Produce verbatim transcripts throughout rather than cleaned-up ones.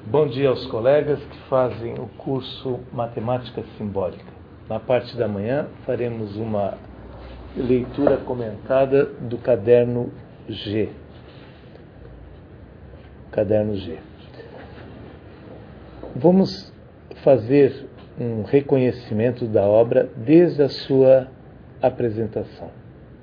Bom dia aos colegas que fazem o curso Matemática Simbólica. Na parte da manhã faremos uma leitura comentada do caderno G. Caderno G. Vamos fazer um reconhecimento da obra desde a sua apresentação.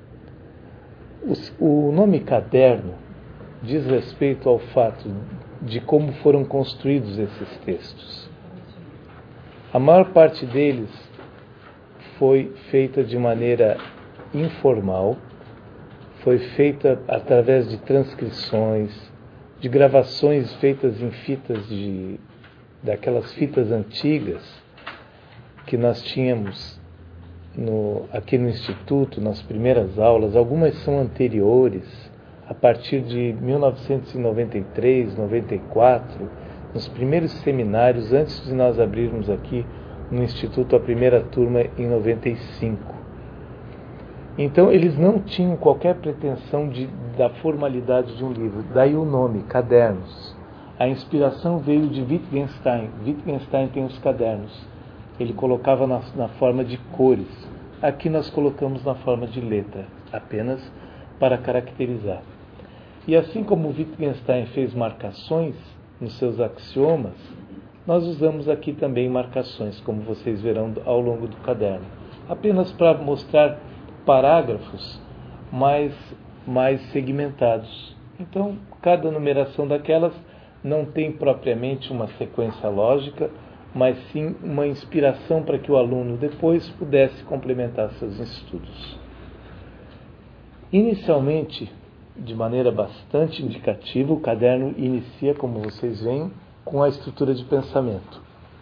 O nome caderno diz respeito ao fato de como foram construídos esses textos. A maior parte deles foi feita de maneira informal, foi feita através de transcrições, de gravações feitas em fitas de daquelas fitas antigas que nós tínhamos no, aqui no Instituto, nas primeiras aulas. Algumas são anteriores, a partir de mil novecentos e noventa e três, noventa e quatro, nos primeiros seminários, antes de nós abrirmos aqui no Instituto a primeira turma em noventa e cinco. Então, eles não tinham qualquer pretensão de, da formalidade de um livro, daí o nome, cadernos. A inspiração veio de Wittgenstein. Wittgenstein tem os cadernos. Ele colocava na, na forma de cores. Aqui nós colocamos na forma de letra, apenas para caracterizar. E assim como Wittgenstein fez marcações nos seus axiomas, nós usamos aqui também marcações, como vocês verão ao longo do caderno. Apenas para mostrar parágrafos mais, mais segmentados. Então, cada numeração daquelas não tem propriamente uma sequência lógica, mas sim uma inspiração para que o aluno depois pudesse complementar seus estudos. Inicialmente, de maneira bastante indicativa, o caderno inicia, como vocês veem, com a estrutura de pensamento.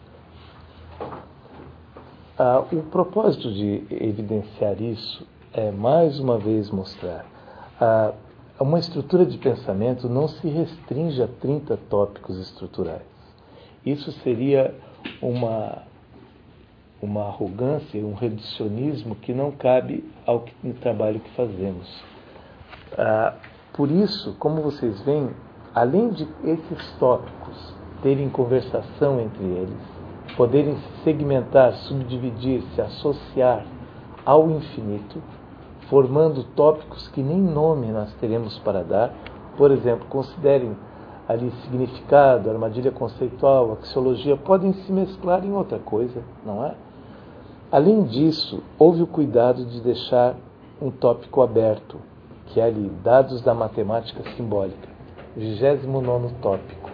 Ah, o propósito de evidenciar isso é, mais uma vez, mostrar ah, uma estrutura de pensamento não se restringe a trinta tópicos estruturais. Isso seria uma, uma arrogância, um reducionismo que não cabe ao que, no trabalho que fazemos. Ah, por isso, como vocês veem, além de esses tópicos terem conversação entre eles, poderem se segmentar, subdividir, se associar ao infinito, formando tópicos que nem nome nós teremos para dar. Por exemplo, considerem ali significado, armadilha conceitual, axiologia, podem se mesclar em outra coisa, não é? Além disso, houve o cuidado de deixar um tópico aberto, que é ali, dados da matemática simbólica, vigésimo nono tópico.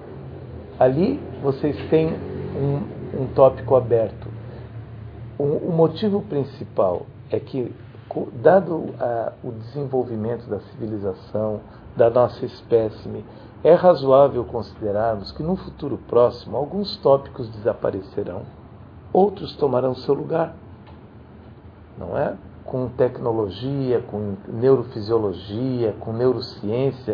Ali vocês têm um, um tópico aberto. O, o motivo principal é que, dado a, o desenvolvimento da civilização, da nossa espécime, é razoável considerarmos que no futuro próximo alguns tópicos desaparecerão, outros tomarão seu lugar, não é? Com tecnologia, com neurofisiologia, com neurociência.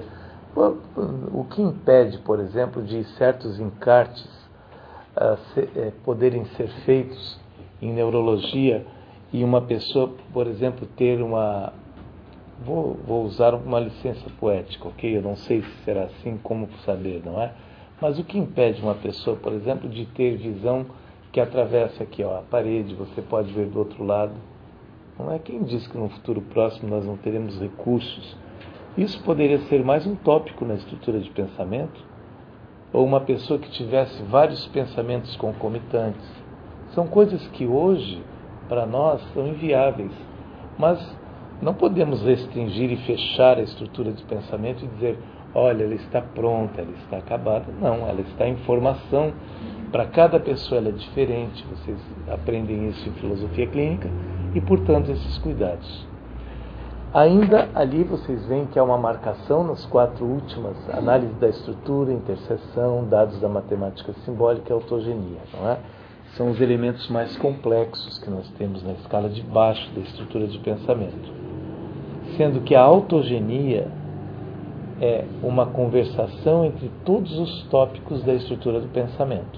O que impede, por exemplo, de certos encartes uh, se, eh, poderem ser feitos em neurologia e uma pessoa, por exemplo, ter uma... Vou, vou usar uma licença poética, ok? Eu não sei se será assim, como saber, não é? Mas o que impede uma pessoa, por exemplo, de ter visão que atravessa aqui, ó, a parede, você pode ver do outro lado? Não é? Quem diz que no futuro próximo nós não teremos recursos? Isso poderia ser mais um tópico na estrutura de pensamento? Ou uma pessoa que tivesse vários pensamentos concomitantes? São coisas que hoje, para nós, são inviáveis. Mas não podemos restringir e fechar a estrutura de pensamento e dizer, olha, ela está pronta, ela está acabada. Não, ela está em formação. Para cada pessoa ela é diferente. Vocês aprendem isso em filosofia clínica e, portanto, esses cuidados. Ainda ali vocês veem que há uma marcação nas quatro últimas, análise da estrutura, interseção, dados da matemática simbólica e autogenia, não é? São os elementos mais complexos que nós temos na escala de baixo da estrutura de pensamento. Sendo que a autogenia é uma conversação entre todos os tópicos da estrutura do pensamento.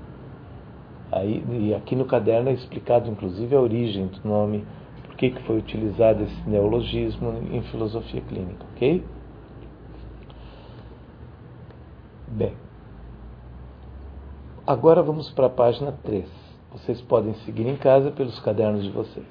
Aí, e aqui no caderno é explicado, inclusive, a origem do nome, por que foi utilizado esse neologismo em filosofia clínica, ok? Bem, agora vamos para a página três. Vocês podem seguir em casa pelos cadernos de vocês.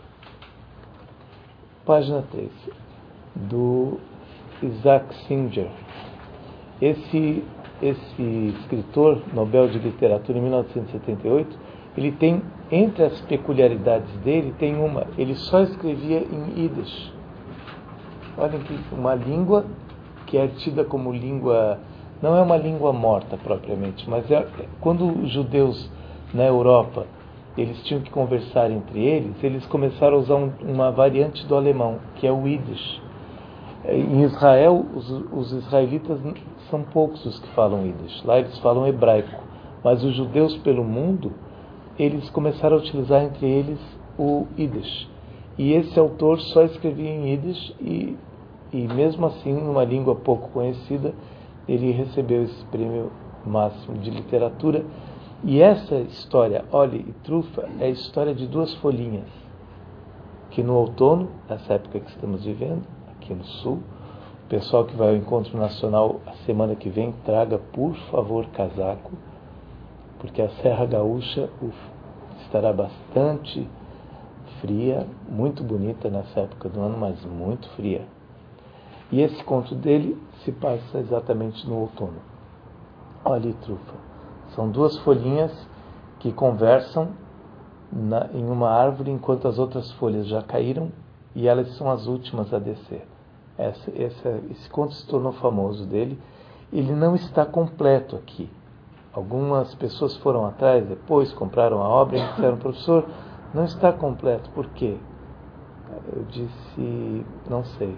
Página três, do Isaac Singer. Esse, esse escritor, Nobel de Literatura em mil novecentos e setenta e oito, ele tem, entre as peculiaridades dele, tem uma, ele só escrevia em Yiddish. Olhem que uma língua que é tida como língua, não é uma língua morta propriamente, mas é, quando os judeus na Europa, eles tinham que conversar entre eles, eles começaram a usar um, uma variante do alemão, que é o Yiddish. Em Israel, os, os israelitas são poucos os que falam Yiddish, lá eles falam hebraico, mas os judeus pelo mundo, eles começaram a utilizar entre eles o Yiddish. E esse autor só escrevia em Yiddish e, e mesmo assim, numa língua pouco conhecida, ele recebeu esse prêmio máximo de literatura. E essa história, Olhe e Trufa, é a história de duas folhinhas, que no outono, nessa época que estamos vivendo, aqui no sul, o pessoal que vai ao Encontro Nacional a semana que vem, traga, por favor, casaco, porque a Serra Gaúcha uf, estará bastante fria, muito bonita nessa época do ano, mas muito fria. E esse conto dele se passa exatamente no outono. Olhe e Trufa. São duas folhinhas que conversam na, em uma árvore enquanto as outras folhas já caíram e elas são as últimas a descer. Essa, essa, esse conto se tornou famoso dele. Ele não está completo aqui. Algumas pessoas foram atrás depois, compraram a obra e disseram, professor, não está completo. Por quê? Eu disse, não sei.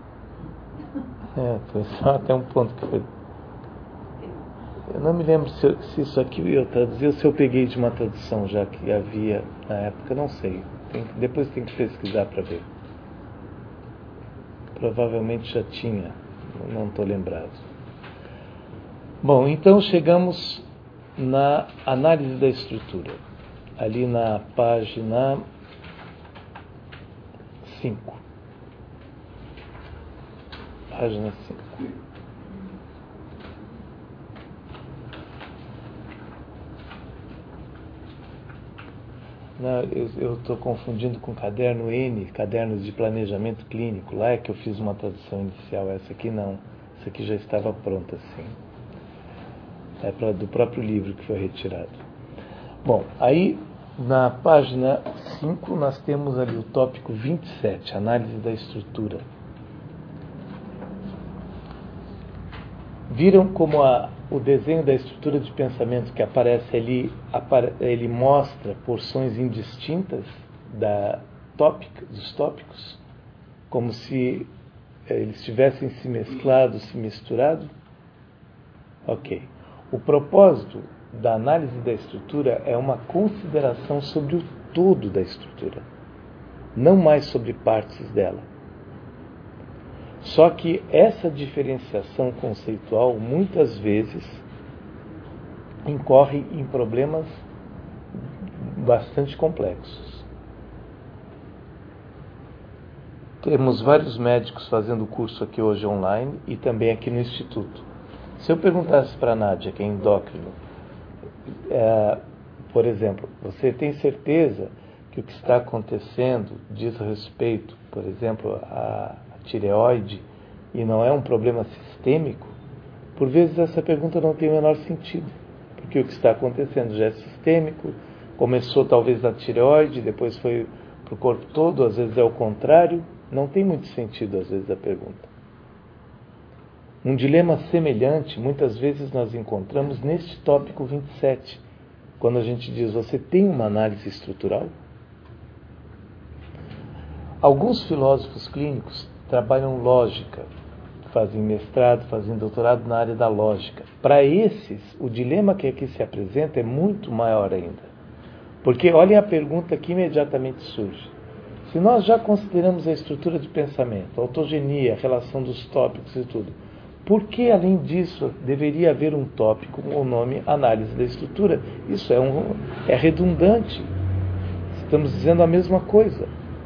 É, foi só até um ponto que foi... Eu não me lembro se, eu, se isso aqui eu traduzi ou se eu peguei de uma tradução já que havia na época, não sei. Tem, depois tem que pesquisar para ver. Provavelmente já tinha, não estou lembrado. Bom, então chegamos na análise da estrutura, ali na página cinco. Página cinco. Não, eu estou confundindo com caderno N, cadernos de planejamento clínico. Lá é que eu fiz uma tradução inicial, essa aqui não. Essa aqui já estava pronta, sim. É pra, do próprio livro que foi retirado. Bom, aí na página cinco nós temos ali o tópico vinte e sete, análise da estrutura. Viram como a, o desenho da estrutura de pensamento que aparece ali, apare, ele mostra porções indistintas da tópica, dos tópicos, como se eh, eles tivessem se mesclado, se misturado? Ok. O propósito da análise da estrutura é uma consideração sobre o todo da estrutura, não mais sobre partes dela. Só que essa diferenciação conceitual muitas vezes incorre em problemas bastante complexos. Temos vários médicos fazendo o curso aqui hoje online e também aqui no Instituto. Se eu perguntasse para a Nádia, que é endócrino, é, por exemplo, você tem certeza que o que está acontecendo diz respeito, por exemplo, a tireoide e não é um problema sistêmico? Por vezes essa pergunta não tem o menor sentido, porque o que está acontecendo já é sistêmico, começou talvez na tireoide, depois foi para o corpo todo, às vezes é o contrário, não tem muito sentido às vezes a pergunta. Um dilema semelhante muitas vezes nós encontramos neste tópico vinte e sete, quando a gente diz, você tem uma análise estrutural? Alguns filósofos clínicos trabalham lógica, fazem mestrado, fazem doutorado na área da lógica. Para esses, o dilema que aqui se apresenta é muito maior ainda. Porque olhem a pergunta que imediatamente surge. Se nós já consideramos a estrutura de pensamento, a autogenia, a relação dos tópicos e tudo, por que, além disso, deveria haver um tópico com o nome análise da estrutura? Isso é, um, é redundante. Estamos dizendo a mesma coisa.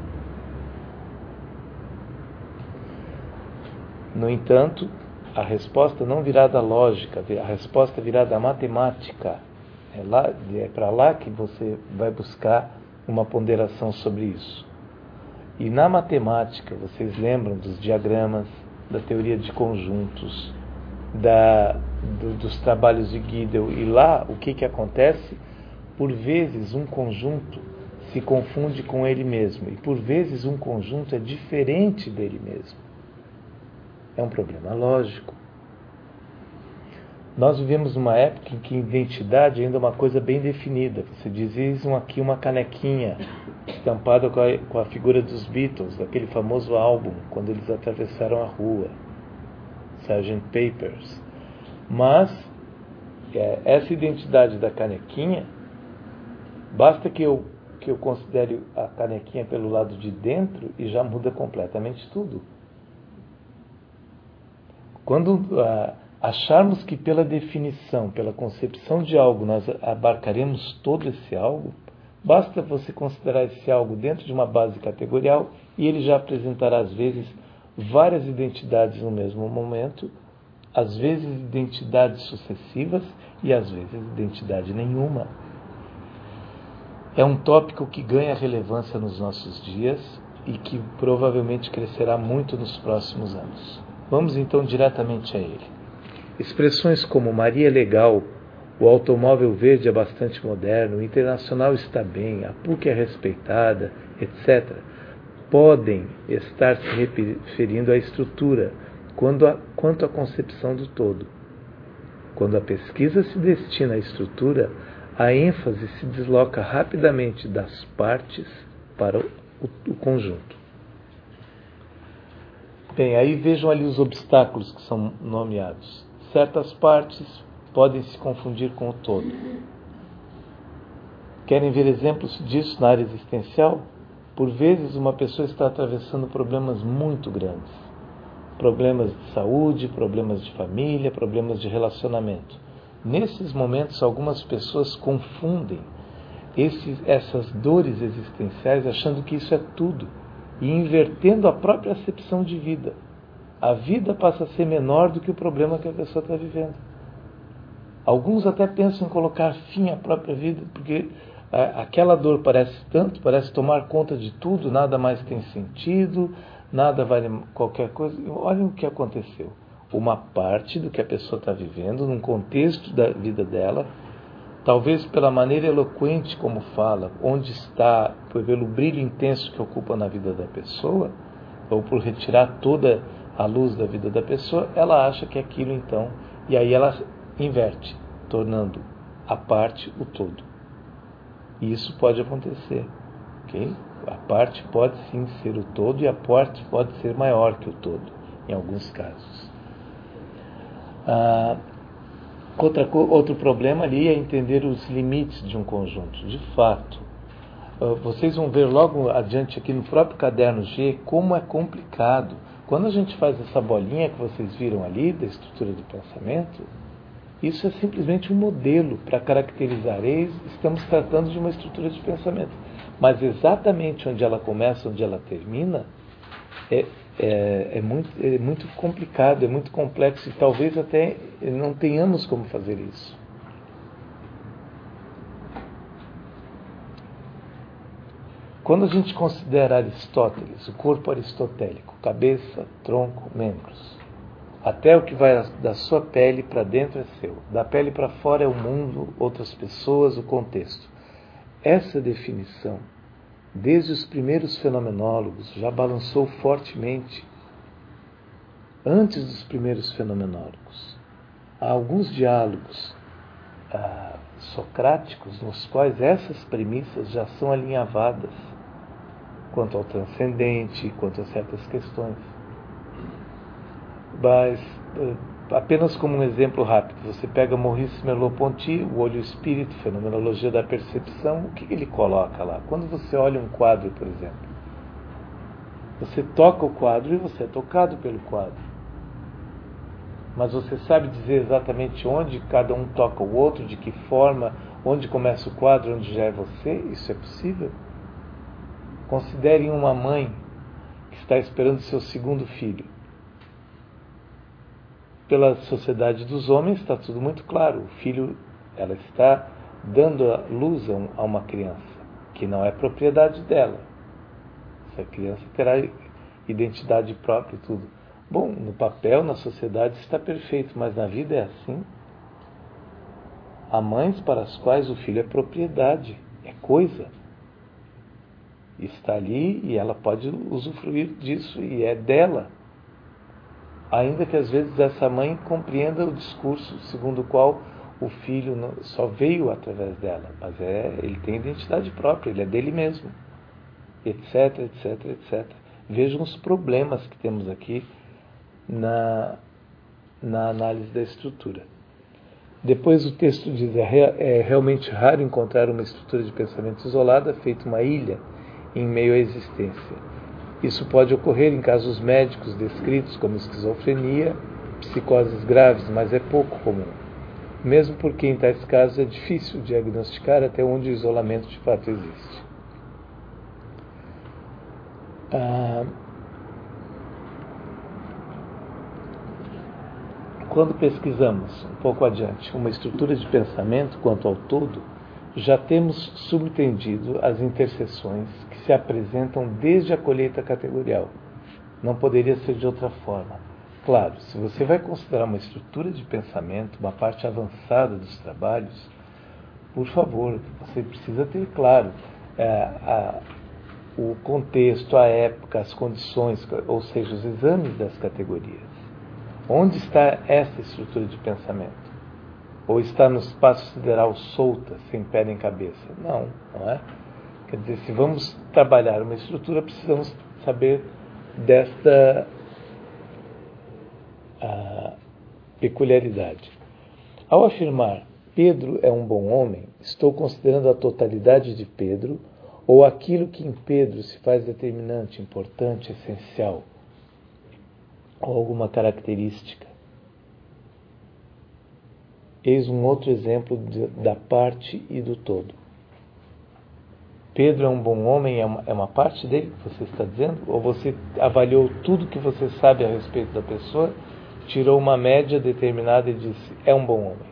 No entanto, a resposta não virá da lógica, a resposta virá da matemática. É, lá, é para lá que você vai buscar uma ponderação sobre isso. E na matemática, vocês lembram dos diagramas, da teoria de conjuntos, da, do, dos trabalhos de Gödel. E lá, o que, que acontece? Por vezes, um conjunto se confunde com ele mesmo. E por vezes, um conjunto é diferente dele mesmo. É um problema lógico. Nós vivemos uma época em que identidade ainda é uma coisa bem definida. Você diz aqui uma canequinha estampada com a, com a figura dos Beatles, daquele famoso álbum, quando eles atravessaram a rua, sergeant Papers. Mas é, essa identidade da canequinha, basta que eu, que eu considere a canequinha pelo lado de dentro e já muda completamente tudo. Quando ah, acharmos que pela definição, pela concepção de algo, nós abarcaremos todo esse algo, basta você considerar esse algo dentro de uma base categorial e ele já apresentará, às vezes, várias identidades no mesmo momento, às vezes identidades sucessivas e, às vezes, identidade nenhuma. É um tópico que ganha relevância nos nossos dias e que provavelmente crescerá muito nos próximos anos. Vamos então diretamente a ele. Expressões como Maria é legal, o automóvel verde é bastante moderno, o internacional está bem, a P U C é respeitada, etcétera, podem estar se referindo à estrutura quando a, quanto à concepção do todo. Quando a pesquisa se destina à estrutura, a ênfase se desloca rapidamente das partes para o, o, o conjunto. Bem, aí vejam ali os obstáculos que são nomeados. Certas partes podem se confundir com o todo. Querem ver exemplos disso na área existencial? Por vezes uma pessoa está atravessando problemas muito grandes. Problemas de saúde, problemas de família, problemas de relacionamento. Nesses momentos, algumas pessoas confundem esses, essas dores existenciais achando que isso é tudo e invertendo a própria acepção de vida. A vida passa a ser menor do que o problema que a pessoa está vivendo. Alguns até pensam em colocar fim à própria vida, porque a, aquela dor parece tanto, parece tomar conta de tudo, nada mais tem sentido, nada vale qualquer coisa. Olhem o que aconteceu. Uma parte do que a pessoa está vivendo, num contexto da vida dela, talvez pela maneira eloquente como fala, onde está, pelo brilho intenso que ocupa na vida da pessoa, ou por retirar toda a luz da vida da pessoa, ela acha que aquilo então, e aí ela inverte, tornando a parte o todo. E isso pode acontecer, ok? A parte pode sim ser o todo e a parte pode ser maior que o todo, em alguns casos. Ah, outra, outro problema ali é entender os limites de um conjunto. De fato, vocês vão ver logo adiante aqui no próprio caderno G como é complicado. Quando a gente faz essa bolinha que vocês viram ali, da estrutura de pensamento, isso é simplesmente um modelo para caracterizar. Eis, estamos tratando de uma estrutura de pensamento. Mas exatamente onde ela começa, onde ela termina, é, é, é, muito, é muito complicado, é muito complexo e talvez até não tenhamos como fazer isso. Quando a gente considera Aristóteles, o corpo aristotélico, cabeça, tronco, membros, até o que vai da sua pele para dentro é seu, da pele para fora é o mundo, outras pessoas, o contexto. Essa definição, desde os primeiros fenomenólogos, já balançou fortemente antes dos primeiros fenomenólogos. Há alguns diálogos ah, socráticos nos quais essas premissas já são alinhavadas quanto ao transcendente, quanto a certas questões. Mas, apenas como um exemplo rápido, você pega Maurice Merleau-Ponty, o olho espírito, fenomenologia da percepção, o que ele coloca lá? Quando você olha um quadro, por exemplo, você toca o quadro e você é tocado pelo quadro. Mas você sabe dizer exatamente onde cada um toca o outro, de que forma, onde começa o quadro, onde já é você? Isso é possível? Considerem uma mãe que está esperando seu segundo filho. Pela sociedade dos homens está tudo muito claro. O filho, ela está dando a luz a uma criança, que não é propriedade dela. Essa criança terá identidade própria e tudo. Bom, no papel, na sociedade está perfeito, mas na vida é assim. Há mães para as quais o filho é propriedade, é coisa. Está ali e ela pode usufruir disso e é dela. Ainda que às vezes essa mãe compreenda o discurso segundo o qual o filho não, só veio através dela, mas é, ele tem identidade própria, ele é dele mesmo, etc, etc, etcétera. Vejam os problemas que temos aqui na, na análise da estrutura. Depois o texto diz, é, é realmente raro encontrar uma estrutura de pensamento isolada, feita uma ilha em meio à existência. Isso pode ocorrer em casos médicos descritos como esquizofrenia, psicoses graves, mas é pouco comum. Mesmo porque em tais casos é difícil diagnosticar até onde o isolamento de fato existe. Ah, quando pesquisamos, um pouco adiante, uma estrutura de pensamento quanto ao todo, já temos subentendido as interseções que se apresentam desde a colheita categorial. Não poderia ser de outra forma. Claro, se você vai considerar uma estrutura de pensamento, uma parte avançada dos trabalhos, por favor, você precisa ter claro é, a, o contexto, a época, as condições, ou seja, os exames das categorias. Onde está essa estrutura de pensamento? Ou está no espaço sideral solta, sem pé nem cabeça? Não, não é? Quer dizer, se vamos trabalhar uma estrutura, precisamos saber desta a, peculiaridade. Ao afirmar Pedro é um bom homem, estou considerando a totalidade de Pedro ou aquilo que em Pedro se faz determinante, importante, essencial, ou alguma característica. Eis um outro exemplo de, da parte e do todo. Pedro é um bom homem, é uma, é uma parte dele que você está dizendo? Ou você avaliou tudo que você sabe a respeito da pessoa, tirou uma média determinada e disse, é um bom homem?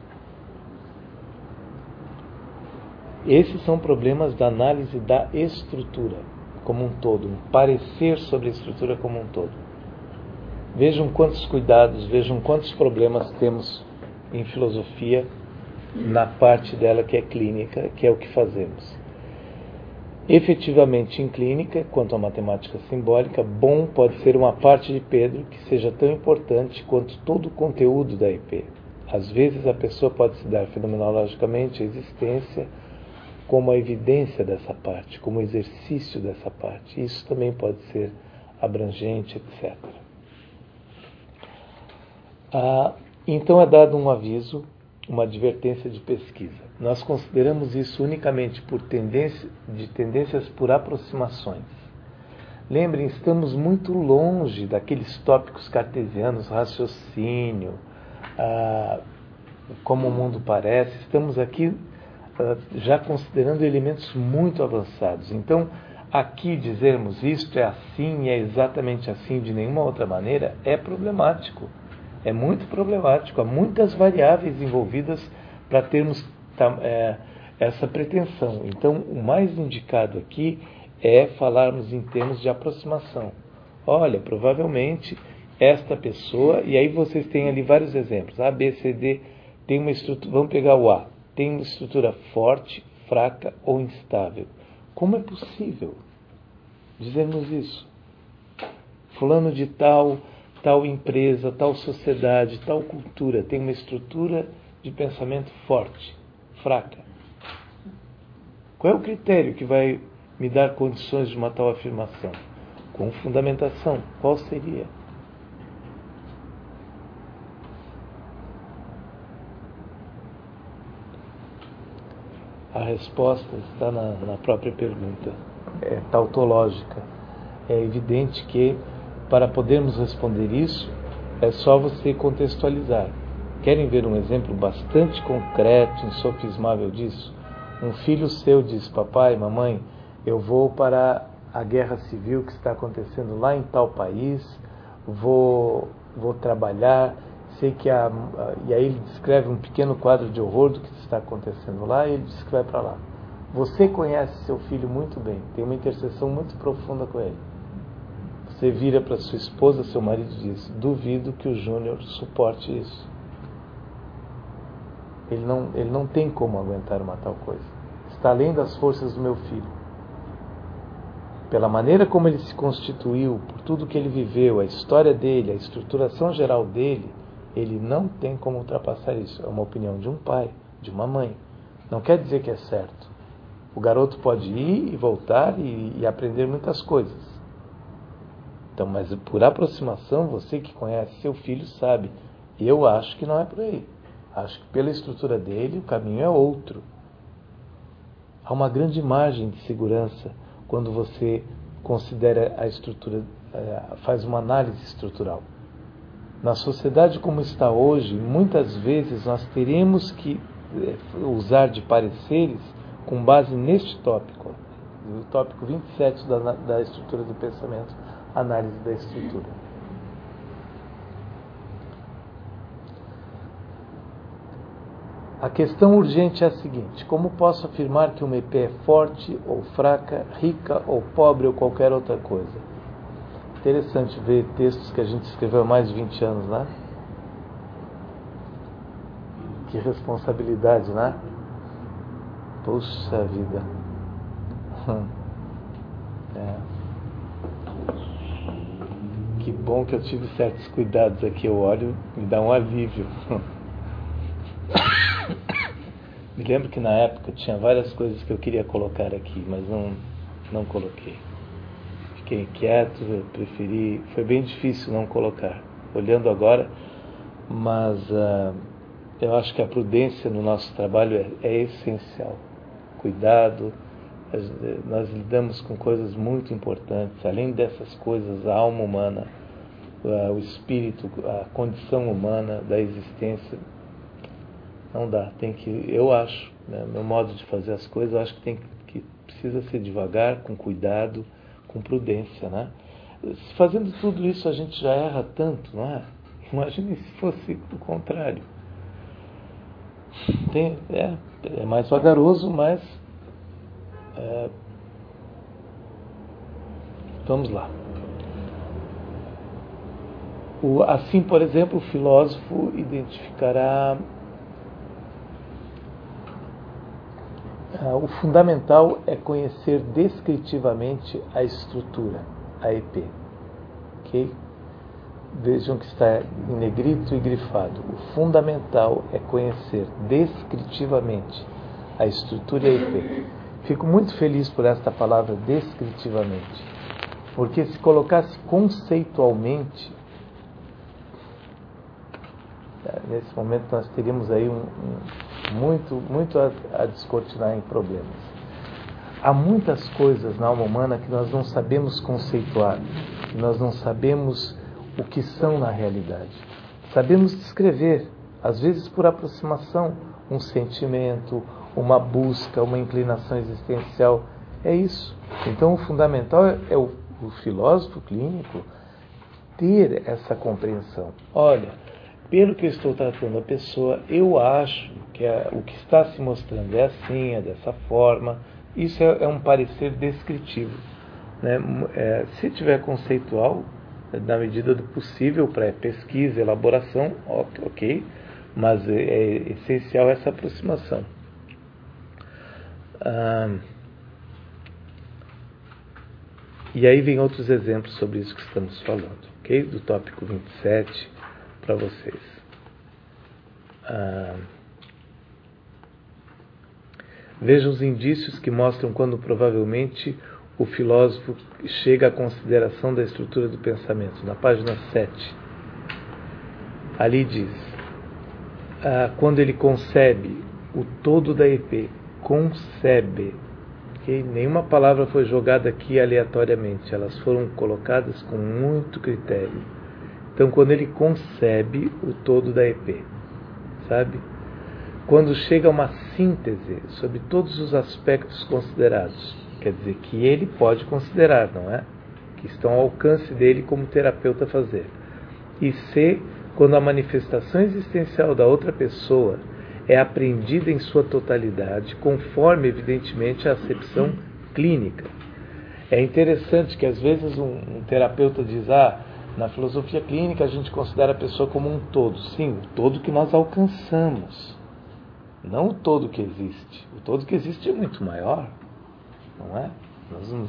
Esses são problemas da análise da estrutura como um todo, um parecer sobre a estrutura como um todo. Vejam quantos cuidados, vejam quantos problemas temos em filosofia, na parte dela que é clínica, que é o que fazemos. Efetivamente, em clínica, quanto à matemática simbólica, bom pode ser uma parte de Pedro que seja tão importante quanto todo o conteúdo da I P. Às vezes, a pessoa pode se dar fenomenologicamente a existência como a evidência dessa parte, como o exercício dessa parte. Isso também pode ser abrangente, etcétera. Ah, Então é dado um aviso, uma advertência de pesquisa. Nós consideramos isso unicamente por tendência, de tendências por aproximações. Lembrem, estamos muito longe daqueles tópicos cartesianos, raciocínio, ah, como o mundo parece. Estamos aqui ah, já considerando elementos muito avançados. Então, aqui dizermos isto é assim e é exatamente assim de nenhuma outra maneira é problemático. É muito problemático, há muitas variáveis envolvidas para termos é, essa pretensão. Então, o mais indicado aqui é falarmos em termos de aproximação. Olha, provavelmente esta pessoa, e aí vocês têm ali vários exemplos, A, B, C, D, tem uma estrutura, vamos pegar o A, tem uma estrutura forte, fraca ou instável. Como é possível dizermos isso? Fulano de tal... tal empresa, tal sociedade, tal cultura tem uma estrutura de pensamento forte, fraca. Qual é o critério que vai me dar condições de uma tal afirmação? Com fundamentação, qual seria? A resposta está na, na própria pergunta, é tautológica. É evidente que para podermos responder isso, é só você contextualizar. Querem ver um exemplo bastante concreto, insofismável disso? Um filho seu diz, papai, mamãe, eu vou para a guerra civil que está acontecendo lá em tal país, vou, vou trabalhar sei que a, a... E aí ele descreve um pequeno quadro de horror do que está acontecendo lá, e ele diz que vai para lá. Você conhece seu filho muito bem, tem uma interseção muito profunda com ele. Você vira para sua esposa, seu marido, e diz: duvido que o Júnior suporte isso. Ele não, ele não tem como aguentar uma tal coisa. Está além das forças do meu filho. Pela maneira como ele se constituiu, por tudo que ele viveu, a história dele, a estruturação geral dele, ele não tem como ultrapassar isso. É uma opinião de um pai, de uma mãe. Não quer dizer que é certo. O garoto pode ir e voltar e, e aprender muitas coisas. Então, mas por aproximação, você que conhece seu filho sabe. Eu acho que não é por aí. Acho que pela estrutura dele, o caminho é outro. Há uma grande margem de segurança quando você considera a estrutura, faz uma análise estrutural. Na sociedade como está hoje, muitas vezes nós teremos que usar de pareceres com base neste tópico, o tópico vinte e sete da, da estrutura do pensamento, análise da estrutura. A questão urgente é a seguinte: como posso afirmar que uma E P é forte ou fraca, rica ou pobre ou qualquer outra coisa? Interessante ver textos que a gente escreveu há mais de vinte anos, né? Que responsabilidade, né? Puxa vida. É. Que bom que eu tive certos cuidados aqui. Eu olho, me dá um alívio. Me lembro que na época tinha várias coisas que eu queria colocar aqui, mas não, não coloquei. Fiquei quieto, eu preferi... Foi bem difícil não colocar, olhando agora, mas uh, eu acho que a prudência no nosso trabalho é, é essencial. Cuidado, nós lidamos com coisas muito importantes. Além dessas coisas, a alma humana, uh, o espírito, a condição humana da existência... Não dá, tem que, eu acho, né, meu modo de fazer as coisas, eu acho que, tem que precisa ser devagar, com cuidado, com prudência, né? Fazendo tudo isso a gente já erra tanto, não é? Imagine se fosse o contrário. Tem, é, é mais vagaroso, mas é, vamos lá. O, assim, por exemplo, o filósofo identificará o fundamental é conhecer descritivamente a estrutura, a E P. Okay? Vejam que está em negrito e grifado. O fundamental é conhecer descritivamente a estrutura e a E P. Fico muito feliz por esta palavra descritivamente, porque se colocasse conceitualmente, nesse momento nós teríamos aí um, um, muito, muito a, a descortinar em problemas. Há muitas coisas na alma humana que nós não sabemos conceituar, que nós não sabemos o que são na realidade. Sabemos descrever, às vezes por aproximação, um sentimento, uma busca, uma inclinação existencial. É isso. Então o fundamental é, é o, o filósofo clínico ter essa compreensão. Olha, pelo que eu estou tratando a pessoa, eu acho que é, o que está se mostrando é assim, é dessa forma. Isso é, é um parecer descritivo, né? É, se tiver conceitual, na medida do possível, para pesquisa, elaboração, ok, mas é, é essencial essa aproximação. Ah, e aí vem outros exemplos sobre isso que estamos falando, ok? Do tópico vinte e sete para vocês. Ah, veja os indícios que mostram quando provavelmente o filósofo chega à consideração da estrutura do pensamento. Na página sete, ali diz, ah, quando ele concebe o todo da E P, concebe, okay? Nenhuma palavra foi jogada aqui aleatoriamente, elas foram colocadas com muito critério. Então, quando ele concebe o todo da E P, sabe? Quando chega a uma síntese sobre todos os aspectos considerados, quer dizer que ele pode considerar, não é? Que estão ao alcance dele como terapeuta fazer. E C, quando a manifestação existencial da outra pessoa é apreendida em sua totalidade, conforme, evidentemente, a acepção clínica. É interessante que, às vezes, um, um terapeuta diz, ah, na filosofia clínica a gente considera a pessoa como um todo. Sim, o todo que nós alcançamos, não o todo que existe. O todo que existe é muito maior, não é? Nós não...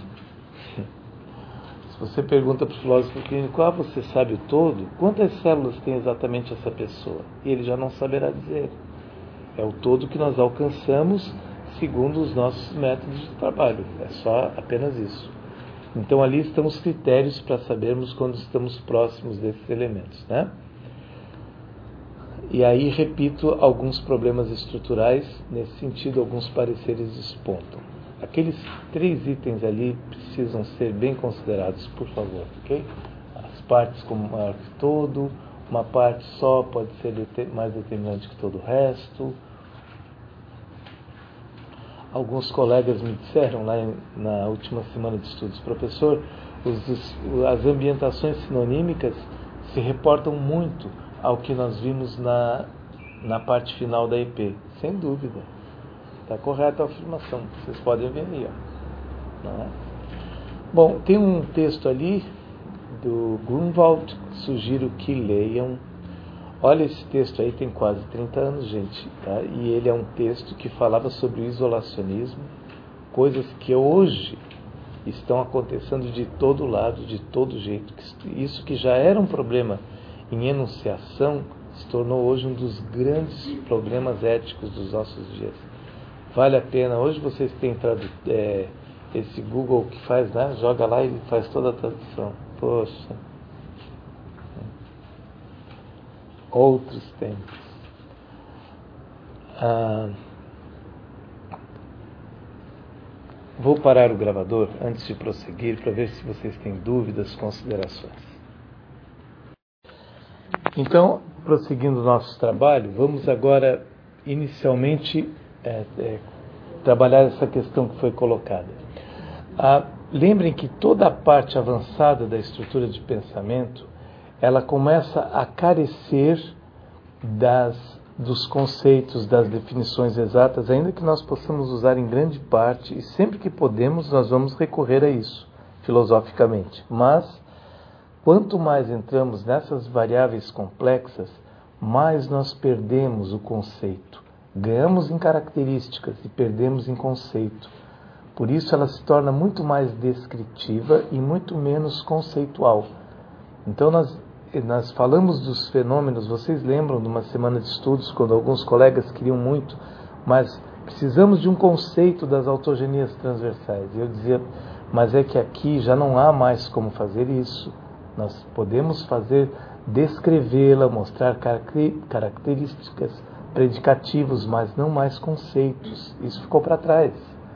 Se você pergunta para o filósofo clínico, ah, você sabe o todo? Quantas células tem exatamente essa pessoa? E ele já não saberá dizer. É o todo que nós alcançamos segundo os nossos métodos de trabalho. É só apenas isso. Então ali estão os critérios para sabermos quando estamos próximos desses elementos, né? E aí, repito, alguns problemas estruturais, nesse sentido, alguns pareceres despontam. Aqueles três itens ali precisam ser bem considerados, por favor, ok? As partes como maior que todo, uma parte só pode ser mais determinante que todo o resto. Alguns colegas me disseram lá na última semana de estudos, professor, os, as ambientações sinonímicas se reportam muito ao que nós vimos na, na parte final da E P. Sem dúvida. Está correta a afirmação. Vocês podem ver aí. Ó. Não é? Bom, tem um texto ali do Grunwald, sugiro que leiam. Olha, esse texto aí tem quase trinta anos, gente. Tá? E ele é um texto que falava sobre o isolacionismo, coisas que hoje estão acontecendo de todo lado, de todo jeito. Isso que já era um problema em enunciação, se tornou hoje um dos grandes problemas éticos dos nossos dias. Vale a pena. Hoje vocês têm tradu- é, esse Google que faz, né? Joga lá e faz toda a tradução. Poxa. Outros tempos. Ah, vou parar o gravador antes de prosseguir para ver se vocês têm dúvidas, considerações. Então, prosseguindo o nosso trabalho, vamos agora inicialmente é, é, trabalhar essa questão que foi colocada. Ah, lembrem que toda a parte avançada da estrutura de pensamento, ela começa a carecer das, dos conceitos, das definições exatas, ainda que nós possamos usar em grande parte, e sempre que podemos nós vamos recorrer a isso, filosoficamente. Mas, quanto mais entramos nessas variáveis complexas, mais nós perdemos o conceito. Ganhamos em características e perdemos em conceito. Por isso ela se torna muito mais descritiva e muito menos conceitual. Então nós, nós falamos dos fenômenos, vocês lembram de uma semana de estudos, quando alguns colegas queriam muito, mas precisamos de um conceito das autogenias transversais. E eu dizia, mas é que aqui já não há mais como fazer isso. Nós podemos fazer, descrevê-la, mostrar características, predicativos, mas não mais conceitos. Isso ficou para trás.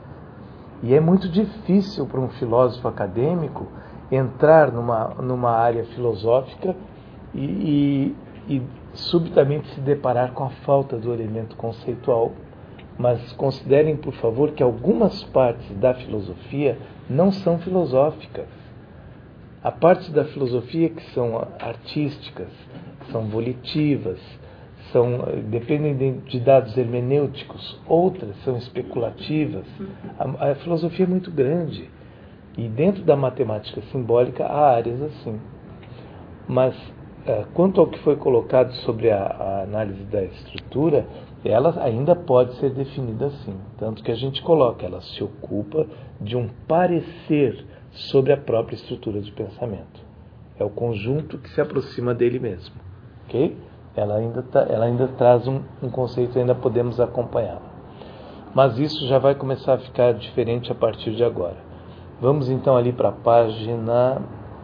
E é muito difícil para um filósofo acadêmico entrar numa, numa área filosófica e, e, e subitamente se deparar com a falta do elemento conceitual. Mas considerem, por favor, que algumas partes da filosofia não são filosóficas. Há partes da filosofia que são artísticas, são volitivas, são, dependem de dados hermenêuticos, outras são especulativas. A, a filosofia é muito grande e dentro da matemática simbólica há áreas assim. Mas é, quanto ao que foi colocado sobre a, a análise da estrutura, ela ainda pode ser definida assim, tanto que a gente coloca, ela se ocupa de um parecer sobre a própria estrutura de pensamento. É o conjunto que se aproxima dele mesmo. Ok? Ela ainda, tá, ela ainda traz um, um conceito, ainda podemos acompanhá-la. Mas isso já vai começar a ficar diferente a partir de agora. Vamos então ali para a página...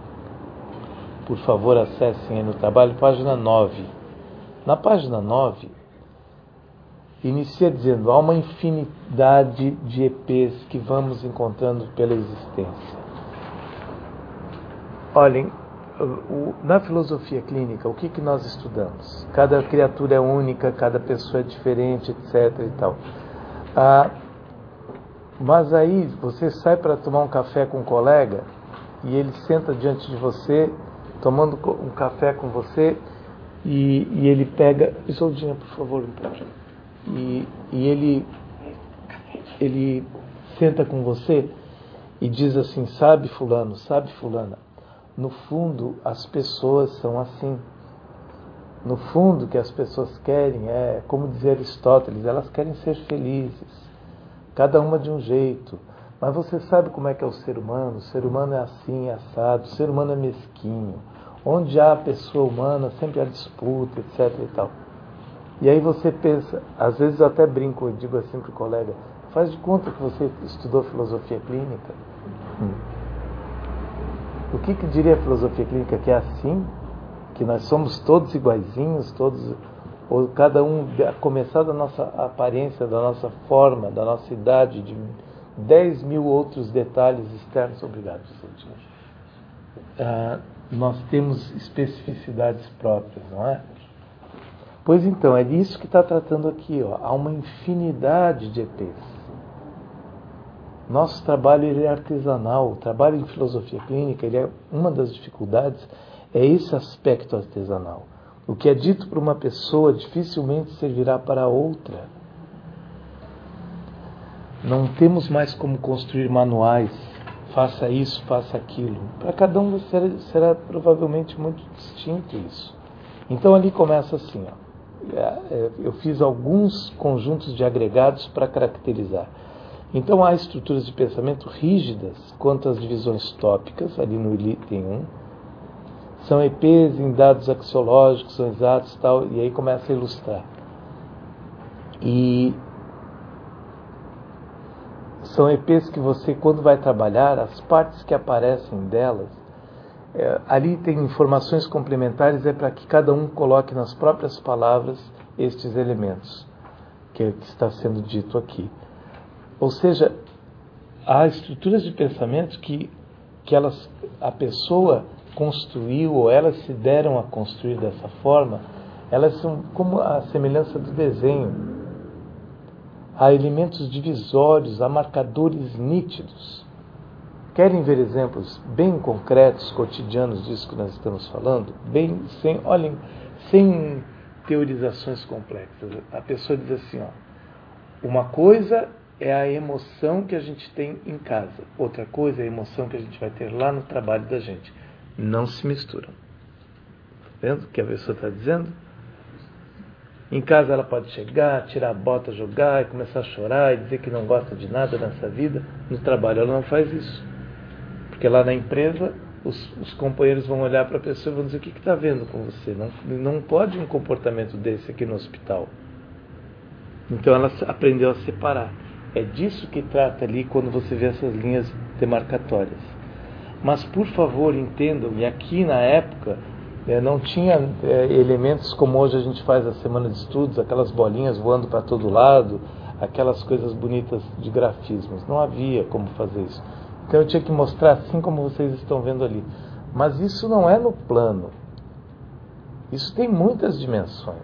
Por favor, acessem aí no trabalho, página nove. Na página nove, inicia dizendo, há uma infinidade de E Pês que vamos encontrando pela existência. Olhem, na filosofia clínica, o que, que nós estudamos? Cada criatura é única, cada pessoa é diferente, etc e tal. Ah, mas aí você sai para tomar um café com um colega e ele senta diante de você, tomando um café com você, E, e ele pega... Isoldinha, por favor, um pouquinho. E, e ele, ele senta com você e diz assim, sabe fulano, sabe fulana, no fundo as pessoas são assim. No fundo o que as pessoas querem é, como dizia Aristóteles, elas querem ser felizes, cada uma de um jeito. Mas você sabe como é que é o ser humano, o ser humano é assim, é assado, o ser humano é mesquinho. Onde há a pessoa humana, sempre há disputa, etc e tal. E aí você pensa, às vezes eu até brinco e digo assim para o colega, faz de conta que você estudou filosofia clínica. Hum. O que, que diria a filosofia clínica? Que é assim? Que nós somos todos iguaizinhos, todos, ou cada um, a começar da nossa aparência, da nossa forma, da nossa idade, de dez mil outros detalhes externos. Obrigado, Santinho. Ah, nós temos especificidades próprias, não é? Pois então, é disso que está tratando aqui. Ó. Há uma infinidade de E Pês. Nosso trabalho ele é artesanal. O trabalho em filosofia clínica, ele é, uma das dificuldades é esse aspecto artesanal. O que é dito para uma pessoa dificilmente servirá para outra. Não temos mais como construir manuais. Faça isso, faça aquilo. Para cada um será, será provavelmente muito distinto isso. Então ali começa assim, ó. Eu fiz alguns conjuntos de agregados para caracterizar. Então há estruturas de pensamento rígidas quanto às divisões tópicas, ali no item um. São E Pês em dados axiológicos, são exatos e tal, e aí começa a ilustrar. E são E Pês que você, quando vai trabalhar, as partes que aparecem delas, é, ali tem informações complementares, é para que cada um coloque nas próprias palavras estes elementos que, que está sendo dito aqui. Ou seja, há estruturas de pensamento que, que elas, a pessoa construiu, ou elas se deram a construir dessa forma, elas são como a semelhança do desenho. Há elementos divisórios, há marcadores nítidos. Querem ver exemplos bem concretos, cotidianos disso que nós estamos falando? Bem, sem, olhem, sem teorizações complexas. A pessoa diz assim, ó, uma coisa é a emoção que a gente tem em casa, outra coisa é a emoção que a gente vai ter lá no trabalho da gente. Não se misturam. Está vendo o que a pessoa está dizendo? Em casa ela pode chegar, tirar a bota, jogar e começar a chorar e dizer que não gosta de nada nessa vida. No trabalho ela não faz isso. Porque lá na empresa os, os companheiros vão olhar para a pessoa e vão dizer, o que está vendo com você? Não, não pode um comportamento desse aqui no hospital. Então ela aprendeu a separar. É disso que trata ali quando você vê essas linhas demarcatórias. Mas por favor entendam, e aqui na época é, não tinha é, elementos como hoje a gente faz a semana de estudos, aquelas bolinhas voando para todo lado, aquelas coisas bonitas de grafismos. Não havia como fazer isso. Então eu tinha que mostrar assim como vocês estão vendo ali. Mas isso não é no plano. Isso tem muitas dimensões.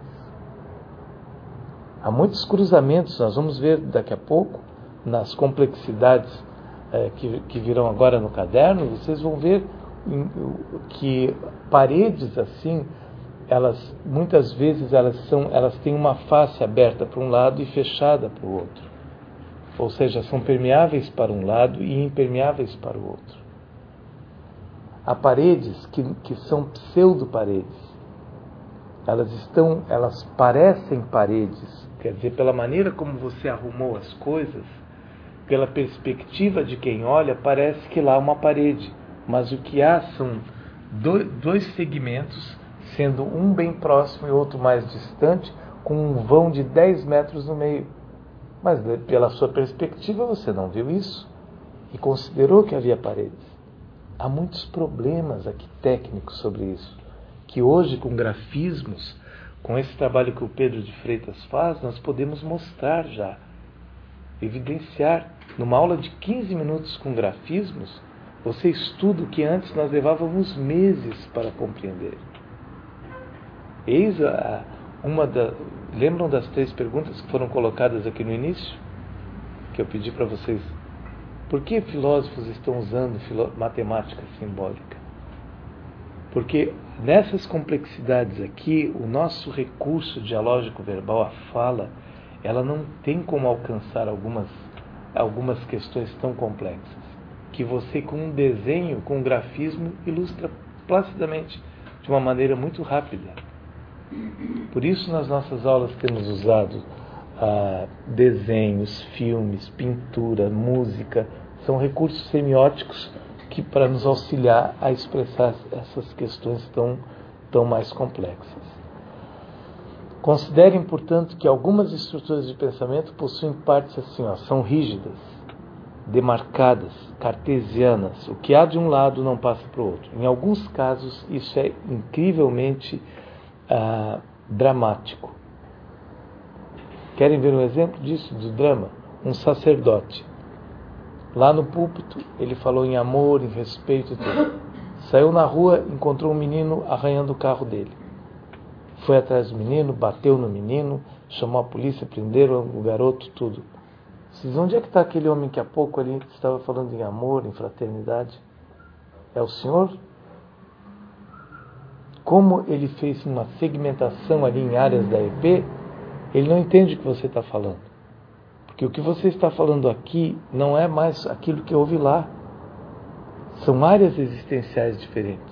Há muitos cruzamentos, nós vamos ver daqui a pouco, nas complexidades é, que, que virão agora no caderno, vocês vão ver em, que paredes assim, elas muitas vezes elas, são, elas têm uma face aberta para um lado e fechada para o outro. Ou seja, são permeáveis para um lado e impermeáveis para o outro. Há paredes que, que são pseudo-paredes. Elas estão, elas parecem paredes, quer dizer, pela maneira como você arrumou as coisas, pela perspectiva de quem olha, parece que lá há uma parede, mas o que há são dois segmentos, sendo um bem próximo e outro mais distante, com um vão de dez metros no meio. Mas pela sua perspectiva você não viu isso e considerou que havia paredes. Há muitos problemas aqui técnicos sobre isso, que hoje com grafismos, com esse trabalho que o Pedro de Freitas faz, nós podemos mostrar já, evidenciar. Numa aula de quinze minutos com grafismos, você estuda o que antes nós levávamos meses para compreender. Eis a, uma da... Lembram das três perguntas que foram colocadas aqui no início? Que eu pedi para vocês. Por que filósofos estão usando filo... matemática simbólica? Porque nessas complexidades aqui, o nosso recurso dialógico verbal, a fala, ela não tem como alcançar algumas, algumas questões tão complexas, que você com um desenho, com um grafismo, ilustra placidamente, de uma maneira muito rápida. Por isso nas nossas aulas temos usado ah, desenhos, filmes, pintura, música, são recursos semióticos que para nos auxiliar a expressar essas questões tão, tão mais complexas. Considerem, portanto, que algumas estruturas de pensamento possuem partes assim, ó, são rígidas, demarcadas, cartesianas. O que há de um lado não passa para o outro. Em alguns casos, isso é incrivelmente ah, dramático. Querem ver um exemplo disso, do drama? Um sacerdote. Lá no púlpito, ele falou em amor, em respeito e tudo. Saiu na rua, encontrou um menino arranhando o carro dele. Foi atrás do menino, bateu no menino, chamou a polícia, prenderam o garoto, tudo. Vocês, onde é que está aquele homem que há pouco ali estava falando em amor, em fraternidade? É o Senhor? Como ele fez uma segmentação ali em áreas da E P, ele não entende o que você está falando. Porque o que você está falando aqui não é mais aquilo que houve lá. São áreas existenciais diferentes.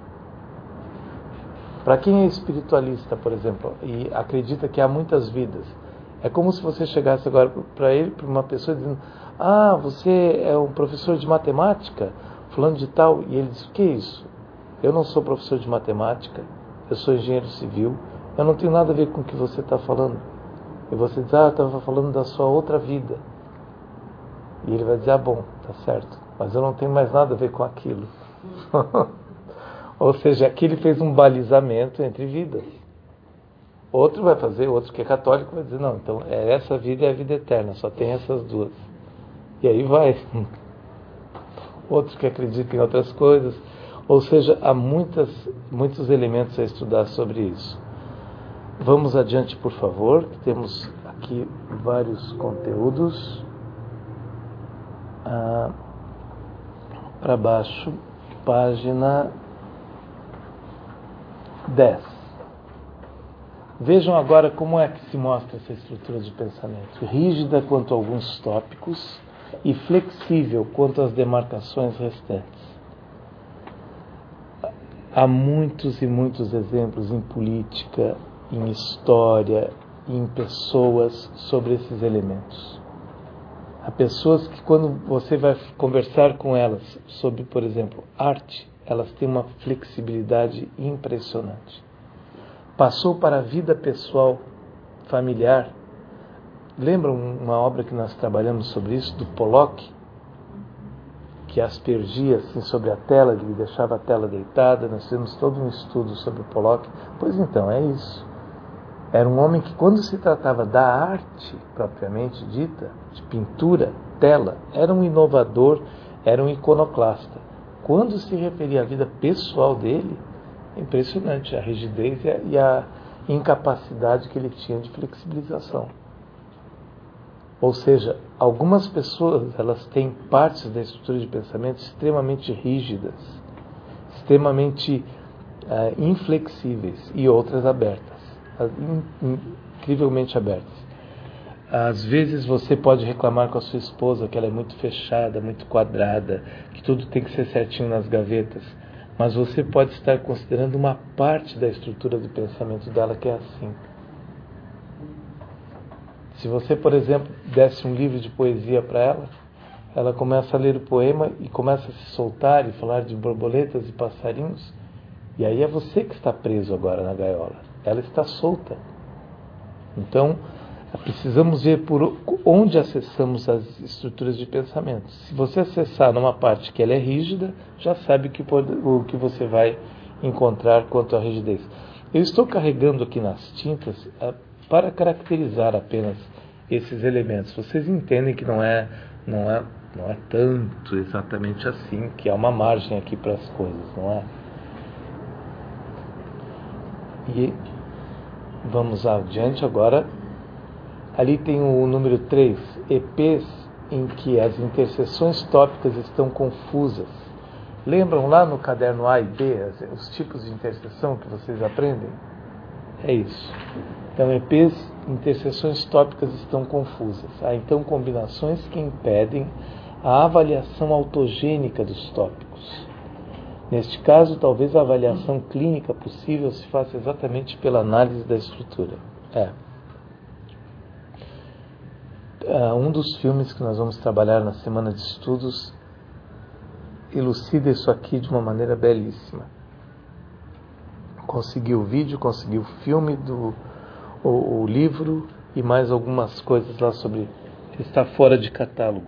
Para quem é espiritualista, por exemplo, e acredita que há muitas vidas, é como se você chegasse agora para ele, para uma pessoa dizendo: ah, você é um professor de matemática, fulano de tal, e ele diz: o que é isso? Eu não sou professor de matemática, eu sou engenheiro civil, eu não tenho nada a ver com o que você está falando. E você diz: ah, eu estava falando da sua outra vida. E ele vai dizer: ah, bom, tá certo, mas eu não tenho mais nada a ver com aquilo. Ou seja, aqui ele fez um balizamento entre vidas. Outro vai fazer, outro que é católico vai dizer: não, então é essa vida é a vida eterna, só tem essas duas. E aí vai. Outro que acredita em outras coisas. Ou seja, há muitas, muitos elementos a estudar sobre isso. Vamos adiante, por favor, que temos aqui vários conteúdos. Ah, para baixo, página dez. Vejam agora como é que se mostra essa estrutura de pensamento. Rígida quanto a alguns tópicos e flexível quanto às demarcações restantes. Há muitos e muitos exemplos em política, em história, em pessoas sobre esses elementos. Há pessoas que, quando você vai conversar com elas sobre, por exemplo, arte, elas têm uma flexibilidade impressionante. Passou para a vida pessoal, familiar. Lembram uma obra que nós trabalhamos sobre isso, do Pollock? Que aspergia assim sobre a tela, ele deixava a tela deitada. Nós fizemos todo um estudo sobre o Pollock. Pois então, é isso. Era um homem que, quando se tratava da arte propriamente dita, de pintura, tela, era um inovador, era um iconoclasta. Quando se referia à vida pessoal dele, é impressionante a rigidez e a incapacidade que ele tinha de flexibilização. Ou seja, algumas pessoas, elas têm partes da estrutura de pensamento extremamente rígidas, extremamente uh, inflexíveis, e outras abertas, incrivelmente abertas. Às vezes você pode reclamar com a sua esposa que ela é muito fechada, muito quadrada, que tudo tem que ser certinho nas gavetas, mas você pode estar considerando uma parte da estrutura do pensamento dela que é assim. Se você, por exemplo, desse um livro de poesia para ela, ela começa a ler o poema e começa a se soltar e falar de borboletas e passarinhos, e aí é você que está preso agora na gaiola. Ela está solta. Então, precisamos ver por onde acessamos as estruturas de pensamento. Se você acessar numa parte que ela é rígida, já sabe que pode, o que você vai encontrar quanto à rigidez. Eu estou carregando aqui nas tintas a, para caracterizar apenas esses elementos. Vocês entendem que não é, não é, não é tanto exatamente assim, que há uma margem aqui para as coisas, não é? E vamos adiante agora. Ali tem o número três, E Ps em que as interseções tópicas estão confusas. Lembram lá no caderno A e B os tipos de interseção que vocês aprendem? É isso. Então, E Ps, interseções tópicas estão confusas. Há então combinações que impedem a avaliação autogênica dos tópicos. Neste caso, talvez a avaliação clínica possível se faça exatamente pela análise da estrutura. É. Uh, um dos filmes que nós vamos trabalhar na semana de estudos elucida isso aqui de uma maneira belíssima. Consegui o vídeo, consegui o filme, do, o, o livro e mais algumas coisas lá sobre... Está fora de catálogo.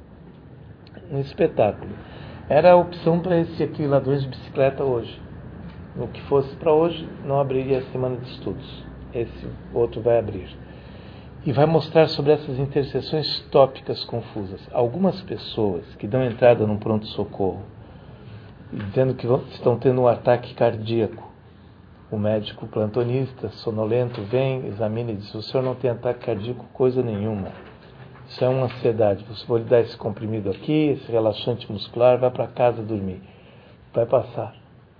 Um espetáculo. Era a opção para esse equilador de bicicleta hoje. O que fosse para hoje, não abriria a semana de estudos. Esse outro vai abrir. E vai mostrar sobre essas interseções tópicas confusas. Algumas pessoas que dão entrada num pronto-socorro, dizendo que vão, estão tendo um ataque cardíaco. O médico plantonista, sonolento, vem, examina e diz: o senhor não tem ataque cardíaco coisa nenhuma. Isso é uma ansiedade. Você vou lhe dar esse comprimido aqui, esse relaxante muscular, vai para casa dormir. Vai passar.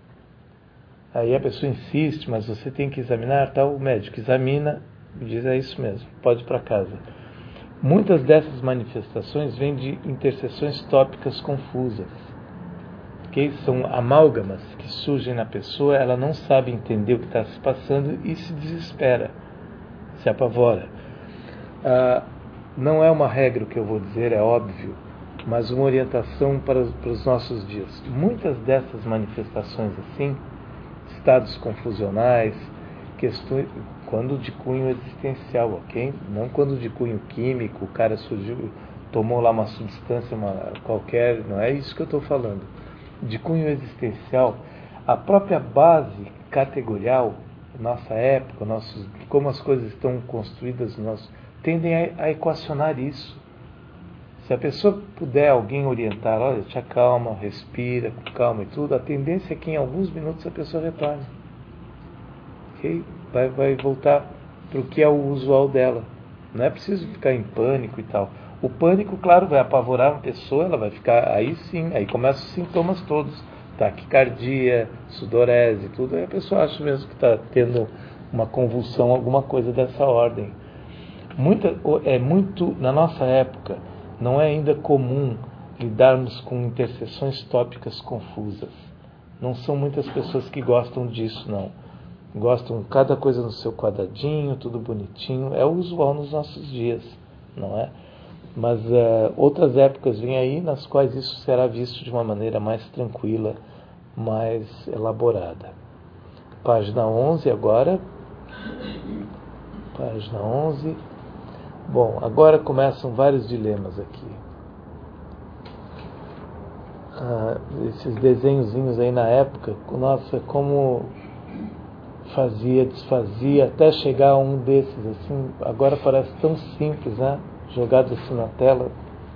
Aí a pessoa insiste, mas você tem que examinar, tal. O médico examina e diz: é isso mesmo, pode ir para casa. Muitas dessas manifestações vêm de interseções tópicas confusas. Que são amálgamas que surgem na pessoa, ela não sabe entender o que está se passando e se desespera, se apavora. Ah, não é uma regra o que eu vou dizer, é óbvio, mas uma orientação para, para os nossos dias. Muitas dessas manifestações assim, estados confusionais, questões, quando de cunho existencial, ok? Não quando de cunho químico, o cara surgiu, tomou lá uma substância uma, qualquer, não é isso que eu estou falando. De cunho existencial, a própria base categorial, nossa época, nossos, como as coisas estão construídas, nós tendem a, a equacionar isso. Se a pessoa puder alguém orientar, olha, te acalma, respira, com calma e tudo, a tendência é que em alguns minutos a pessoa retorne. Okay? Vai, vai voltar para o que é o usual dela. Não é preciso ficar em pânico e tal. O pânico, claro, vai apavorar uma pessoa, ela vai ficar, aí sim, aí começam os sintomas todos, taquicardia, sudorese, tudo, aí a pessoa acha mesmo que está tendo uma convulsão, alguma coisa dessa ordem. Muita, é muito, na nossa época, não é ainda comum lidarmos com interseções tópicas confusas. Não são muitas pessoas que gostam disso, não. Gostam cada coisa no seu quadradinho, tudo bonitinho, é o usual nos nossos dias, não é? Mas uh, outras épocas vêm aí nas quais isso será visto de uma maneira mais tranquila, mais elaborada. Página onze agora. Página onze. Bom, agora começam vários dilemas aqui. Uh, esses desenhozinhos aí na época, nossa, como fazia, desfazia, até chegar a um desses, assim, agora parece tão simples, né? Jogado assim na tela.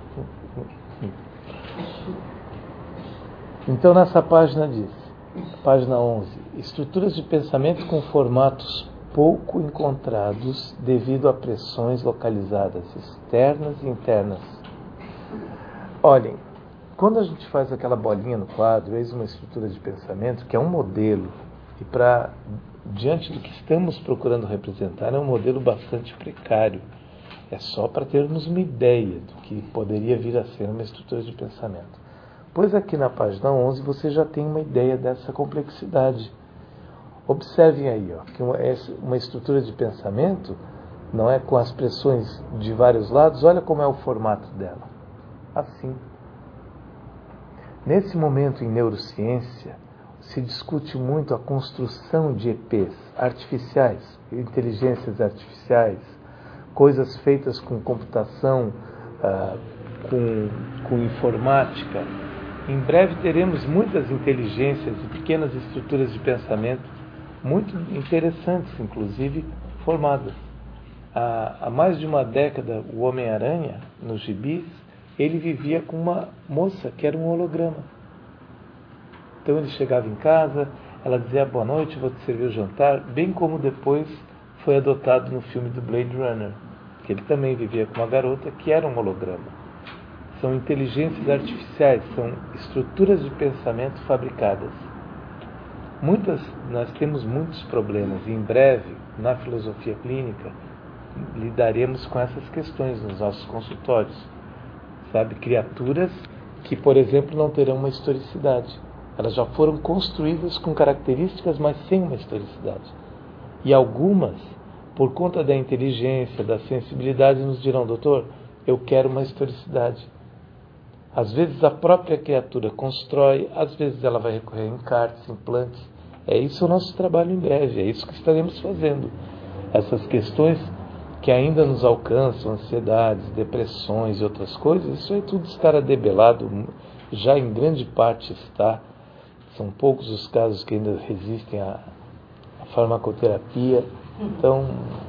Então nessa página diz, página onze, estruturas de pensamento com formatos pouco encontrados devido a pressões localizadas externas e internas. Olhem, quando a gente faz aquela bolinha no quadro, eis uma estrutura de pensamento que é um modelo, e para diante do que estamos procurando representar, é um modelo bastante precário. É só para termos uma ideia do que poderia vir a ser uma estrutura de pensamento. Pois aqui na página onze você já tem uma ideia dessa complexidade. Observem aí, ó, que uma, uma estrutura de pensamento, não é com as pressões de vários lados, olha como é o formato dela. Assim. Nesse momento em neurociência, se discute muito a construção de E Ps artificiais, inteligências artificiais, coisas feitas com computação, uh, com, com informática. Em breve teremos muitas inteligências e pequenas estruturas de pensamento, muito interessantes, inclusive, formadas. Há, há mais de uma década, o Homem-Aranha, nos gibis, ele vivia com uma moça que era um holograma. Então ele chegava em casa, ela dizia: boa noite, vou te servir o jantar, bem como depois foi adotado no filme do Blade Runner, que ele também vivia com uma garota que era um holograma. são inteligências artificiais, são estruturas de pensamento fabricadas. Muitas, nós temos muitos problemas e em breve, na filosofia clínica, lidaremos com essas questões nos nossos consultórios. Sabe, criaturas que, por exemplo, não terão uma historicidade. Elas já foram construídas com características, mas sem uma historicidade. E algumas, por conta da inteligência, da sensibilidade, nos dirão: doutor, eu quero uma historicidade. Às vezes a própria criatura constrói, às vezes ela vai recorrer a encartes, implantes. É isso o nosso trabalho em breve, é isso que estaremos fazendo. Essas questões que ainda nos alcançam, ansiedades, depressões e outras coisas, isso aí tudo estará debelado, já em grande parte está. São poucos os casos que ainda resistem à, à farmacoterapia. Então,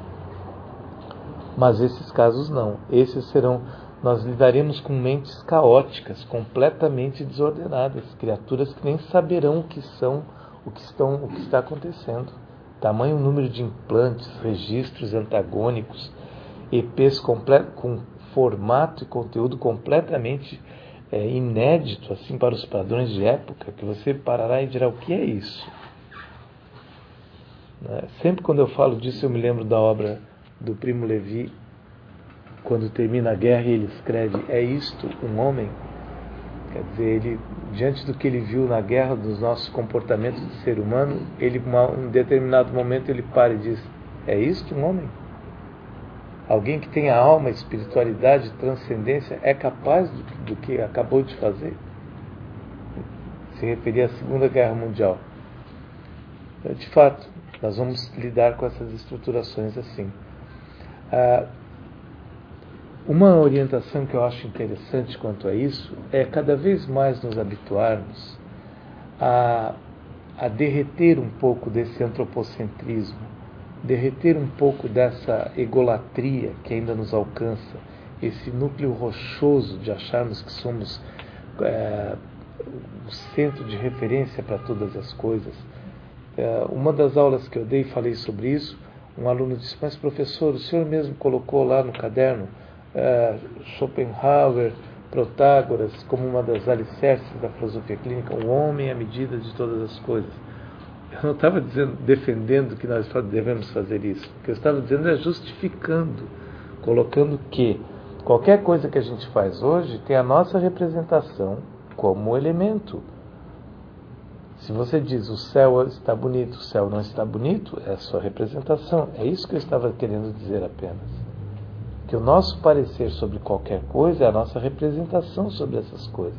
mas esses casos não. Esses serão, nós lidaremos com mentes caóticas, completamente desordenadas, criaturas que nem saberão o que são, o que estão, o que está acontecendo. Tamanho número de implantes, registros antagônicos, E Pês comple- com formato e conteúdo completamente é, inédito assim para os padrões de época, que você parará e dirá: o que é isso? Né? Sempre quando eu falo disso, eu me lembro da obra do Primo Levi, quando termina a guerra e ele escreve: é isto um homem? Quer dizer, ele, diante do que ele viu na guerra, dos nossos comportamentos de ser humano, ele, em um determinado momento, ele para e diz: é isto um homem? Alguém que tem a alma, espiritualidade, transcendência, é capaz do, do que acabou de fazer? Se referia à Segunda Guerra Mundial. De fato, nós vamos lidar com essas estruturações assim. Ah, Uma orientação que eu acho interessante quanto a isso é cada vez mais nos habituarmos a, a derreter um pouco desse antropocentrismo, derreter um pouco dessa egolatria que ainda nos alcança, esse núcleo rochoso de acharmos que somos é, o centro de referência para todas as coisas. É, uma das aulas que eu dei, falei sobre isso, um aluno disse: mas professor, o senhor mesmo colocou lá no caderno Uh, Schopenhauer, Protágoras, como uma das alicerces da filosofia clínica, o homem à medida de todas as coisas. Eu não estava dizendo, defendendo que nós devemos fazer isso. O que eu estava dizendo é justificando, colocando que qualquer coisa que a gente faz hoje tem a nossa representação como elemento. Se você diz o céu está bonito, o céu não está bonito, é a sua representação. É isso que eu estava querendo dizer apenas. Que o nosso parecer sobre qualquer coisa é a nossa representação sobre essas coisas.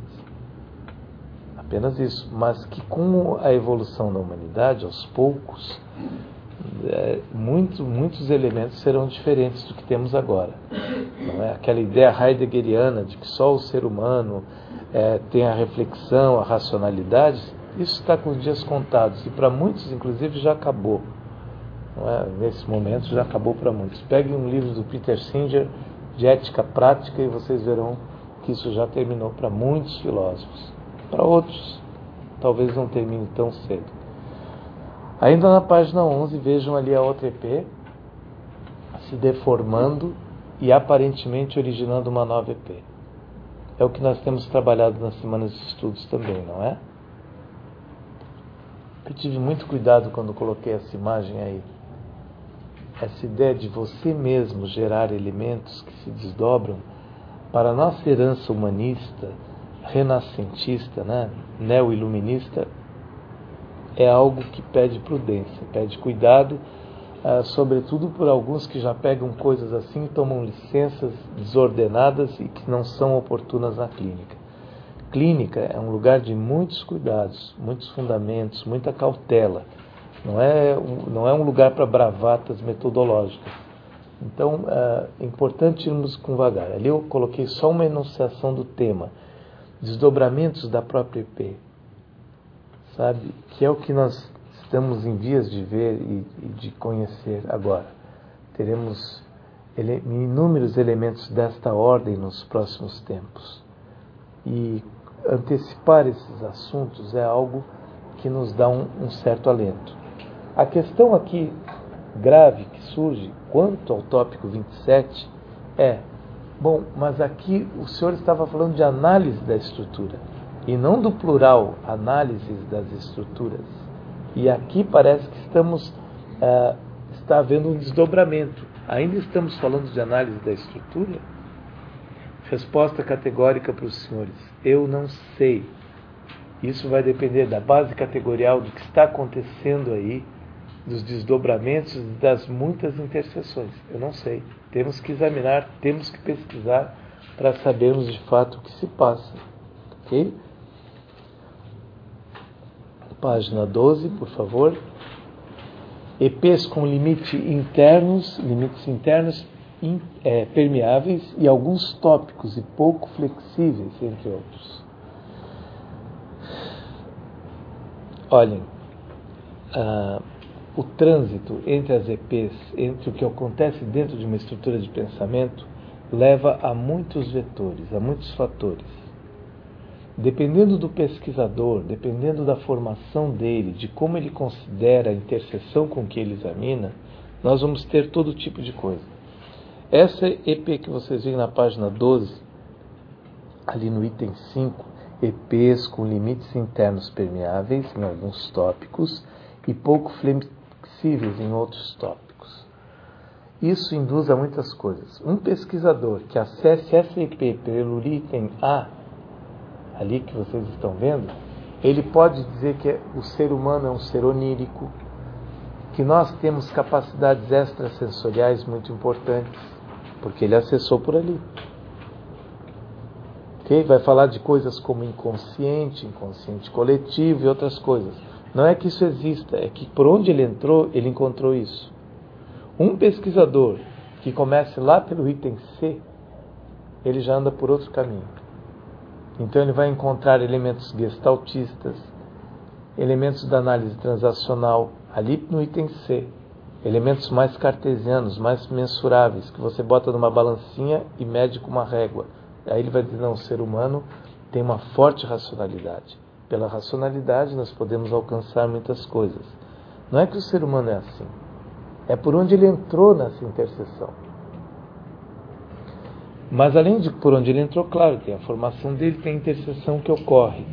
Apenas isso. Mas que com a evolução da humanidade, aos poucos, é, muito, muitos elementos serão diferentes do que temos agora. Não é? Aquela ideia heideggeriana de que só o ser humano é, tem a reflexão, a racionalidade, isso está com os dias contados. E para muitos, inclusive, já acabou. Não é? Nesse momento já acabou para muitos. Peguem um livro do Peter Singer de ética prática e vocês verão que isso já terminou para muitos filósofos. Para outros, talvez não termine tão cedo. Ainda na página onze, vejam ali a O T P se deformando e aparentemente originando uma nova E P. É o que nós temos trabalhado nas semanas de estudos também, não é? Eu tive muito cuidado quando coloquei essa imagem aí. Essa ideia de você mesmo gerar elementos que se desdobram para a nossa herança humanista, renascentista, né, neo-iluminista, é algo que pede prudência, pede cuidado, uh, sobretudo por alguns que já pegam coisas assim e tomam licenças desordenadas e que não são oportunas na clínica. Clínica é um lugar de muitos cuidados, muitos fundamentos, muita cautela. Não é, não é um lugar para bravatas metodológicas. Então, é importante irmos com vagar. Ali eu coloquei só uma enunciação do tema. Desdobramentos da própria E P. Sabe? Que é o que nós estamos em vias de ver e, e de conhecer agora. Teremos ele, inúmeros elementos desta ordem nos próximos tempos. E antecipar esses assuntos é algo que nos dá um, um certo alento. A questão aqui grave que surge quanto ao tópico vinte e sete é: Bom, mas aqui o senhor estava falando de análise da estrutura, e não do plural, análises das estruturas. E aqui parece que estamos, uh, está havendo um desdobramento. Ainda estamos falando de análise da estrutura? Resposta categórica para os senhores: eu não sei. Isso vai depender da base categorial, do que está acontecendo aí, dos desdobramentos, das muitas interseções. Eu não sei. Temos que examinar, temos que pesquisar para sabermos de fato o que se passa. Ok? Página doze, por favor. E Pês com limite internos, limites internos in, é, permeáveis e alguns tópicos e pouco flexíveis, entre outros. Olhem, ah, o trânsito entre as E Pês, entre o que acontece dentro de uma estrutura de pensamento, leva a muitos vetores, a muitos fatores. Dependendo do pesquisador, dependendo da formação dele, de como ele considera a interseção com que ele examina, nós vamos ter todo tipo de coisa. Essa E P que vocês veem na página doze, ali no item cinco, E Pês com limites internos permeáveis em alguns tópicos e pouco flexíveis em outros tópicos. Isso induz a muitas coisas. Um pesquisador que acesse essa E P pelo item A, ali que vocês estão vendo, ele pode dizer que o ser humano é um ser onírico, que nós temos capacidades extrasensoriais muito importantes, porque ele acessou por ali. Okay? Vai falar de coisas como inconsciente, inconsciente coletivo e outras coisas. Não é que isso exista, é que por onde ele entrou, ele encontrou isso. Um pesquisador que comece lá pelo item C, ele já anda por outro caminho. Então ele vai encontrar elementos gestaltistas, elementos da análise transacional, ali no item C, elementos mais cartesianos, mais mensuráveis, que você bota numa balancinha e mede com uma régua. Aí ele vai dizer, não, o ser humano tem uma forte racionalidade. Pela racionalidade nós podemos alcançar muitas coisas. Não é que o ser humano é assim, é por onde ele entrou nessa interseção. Mas além de por onde ele entrou, claro, tem a formação dele, tem a interseção que ocorre.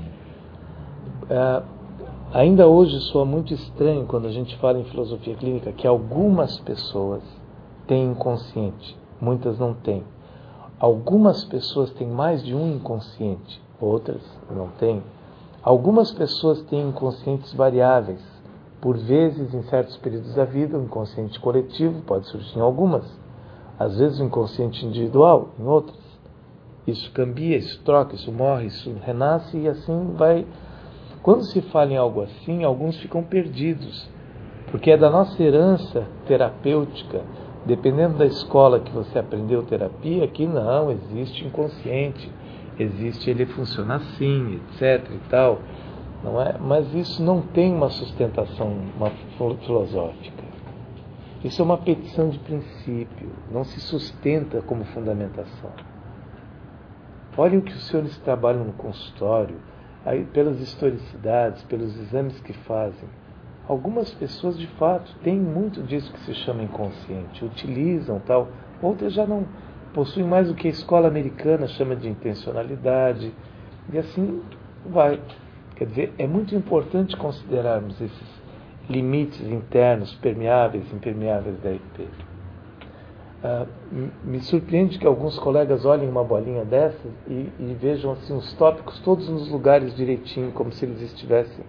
É, ainda hoje soa muito estranho quando a gente fala em filosofia clínica que algumas pessoas têm inconsciente, muitas não têm. Algumas pessoas têm mais de um inconsciente, outras não têm. Algumas pessoas têm inconscientes variáveis. Por vezes, em certos períodos da vida, o inconsciente coletivo pode surgir em algumas. Às vezes o inconsciente individual, em outras. Isso cambia, isso troca, isso morre, isso renasce e assim vai. Quando se fala em algo assim, alguns ficam perdidos, porque é da nossa herança terapêutica. Dependendo da escola que você aprendeu terapia, que não, existe inconsciente, existe, ele funciona assim, etc e tal. Não é? Mas isso não tem uma sustentação uma filosófica. Isso é uma petição de princípio, não se sustenta como fundamentação. Olhem o que os senhores trabalham no consultório, aí, pelas historicidades, pelos exames que fazem. Algumas pessoas, de fato, têm muito disso que se chama inconsciente, utilizam tal. Outras já não possuem mais o que a escola americana chama de intencionalidade, e assim vai. Quer dizer, é muito importante considerarmos esses limites internos, permeáveis e impermeáveis da E P. Ah, me surpreende que alguns colegas olhem uma bolinha dessas e, e vejam assim, os tópicos todos nos lugares direitinho, como se eles estivessem.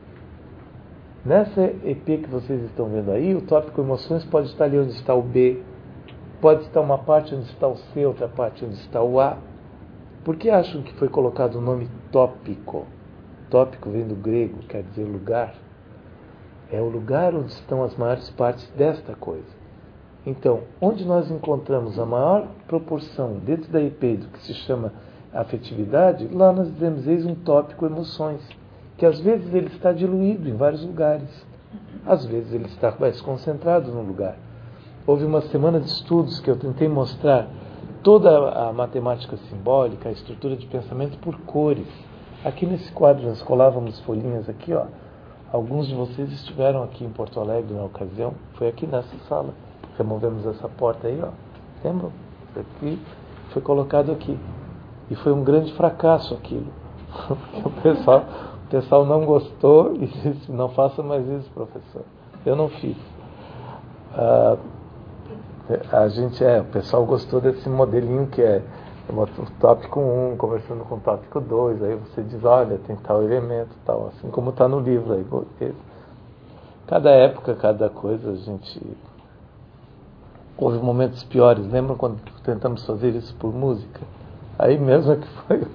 Nessa E P que vocês estão vendo aí, o tópico emoções pode estar ali onde está o B, pode estar uma parte onde está o C, outra parte onde está o A. Por que acham que foi colocado o nome tópico? Tópico vem do grego, quer dizer lugar. É o lugar onde estão as maiores partes desta coisa. Então, onde nós encontramos a maior proporção dentro da E P do que se chama afetividade, lá nós dizemos, eis um tópico emoções, que às vezes ele está diluído em vários lugares. Às vezes ele está mais concentrado num lugar. Houve uma semana de estudos que eu tentei mostrar toda a matemática simbólica, a estrutura de pensamento por cores. Aqui nesse quadro nós colávamos folhinhas aqui, ó. Alguns de vocês estiveram aqui em Porto Alegre na ocasião, foi aqui nessa sala. Removemos essa porta aí, ó. Lembram? Aqui foi colocado aqui. E foi um grande fracasso aquilo. Porque o pessoal, o pessoal não gostou e disse, não faça mais isso, professor. Eu não fiz. Ah, a gente é, o pessoal gostou desse modelinho que é o tópico um, conversando com o tópico dois, aí você diz, olha, tem tal elemento, tal, assim como está no livro aí. Cada época, cada coisa, a gente... Houve momentos piores, lembram quando tentamos fazer isso por música? Aí mesmo é que foi.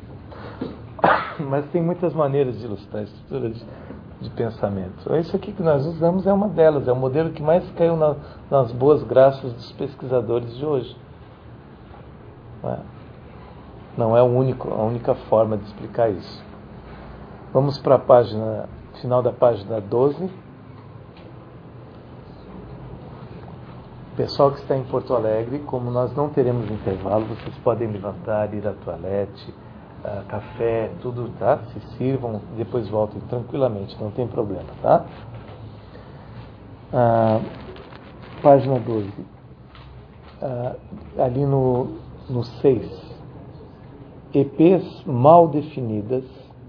Mas tem muitas maneiras de ilustrar a estrutura de, de pensamento. Isso aqui que nós usamos é uma delas, é o modelo que mais caiu na, nas boas graças dos pesquisadores de hoje. Não é, não é o único, a única forma de explicar isso. Vamos para a página, final da página doze. Pessoal que está em Porto Alegre, como nós não teremos intervalo, vocês podem levantar, ir à toalete, uh, café, tudo, tá? Se sirvam, depois voltem tranquilamente, não tem problema, tá? Uh, página doze. Uh, ali no, no seis. E Pês mal definidas.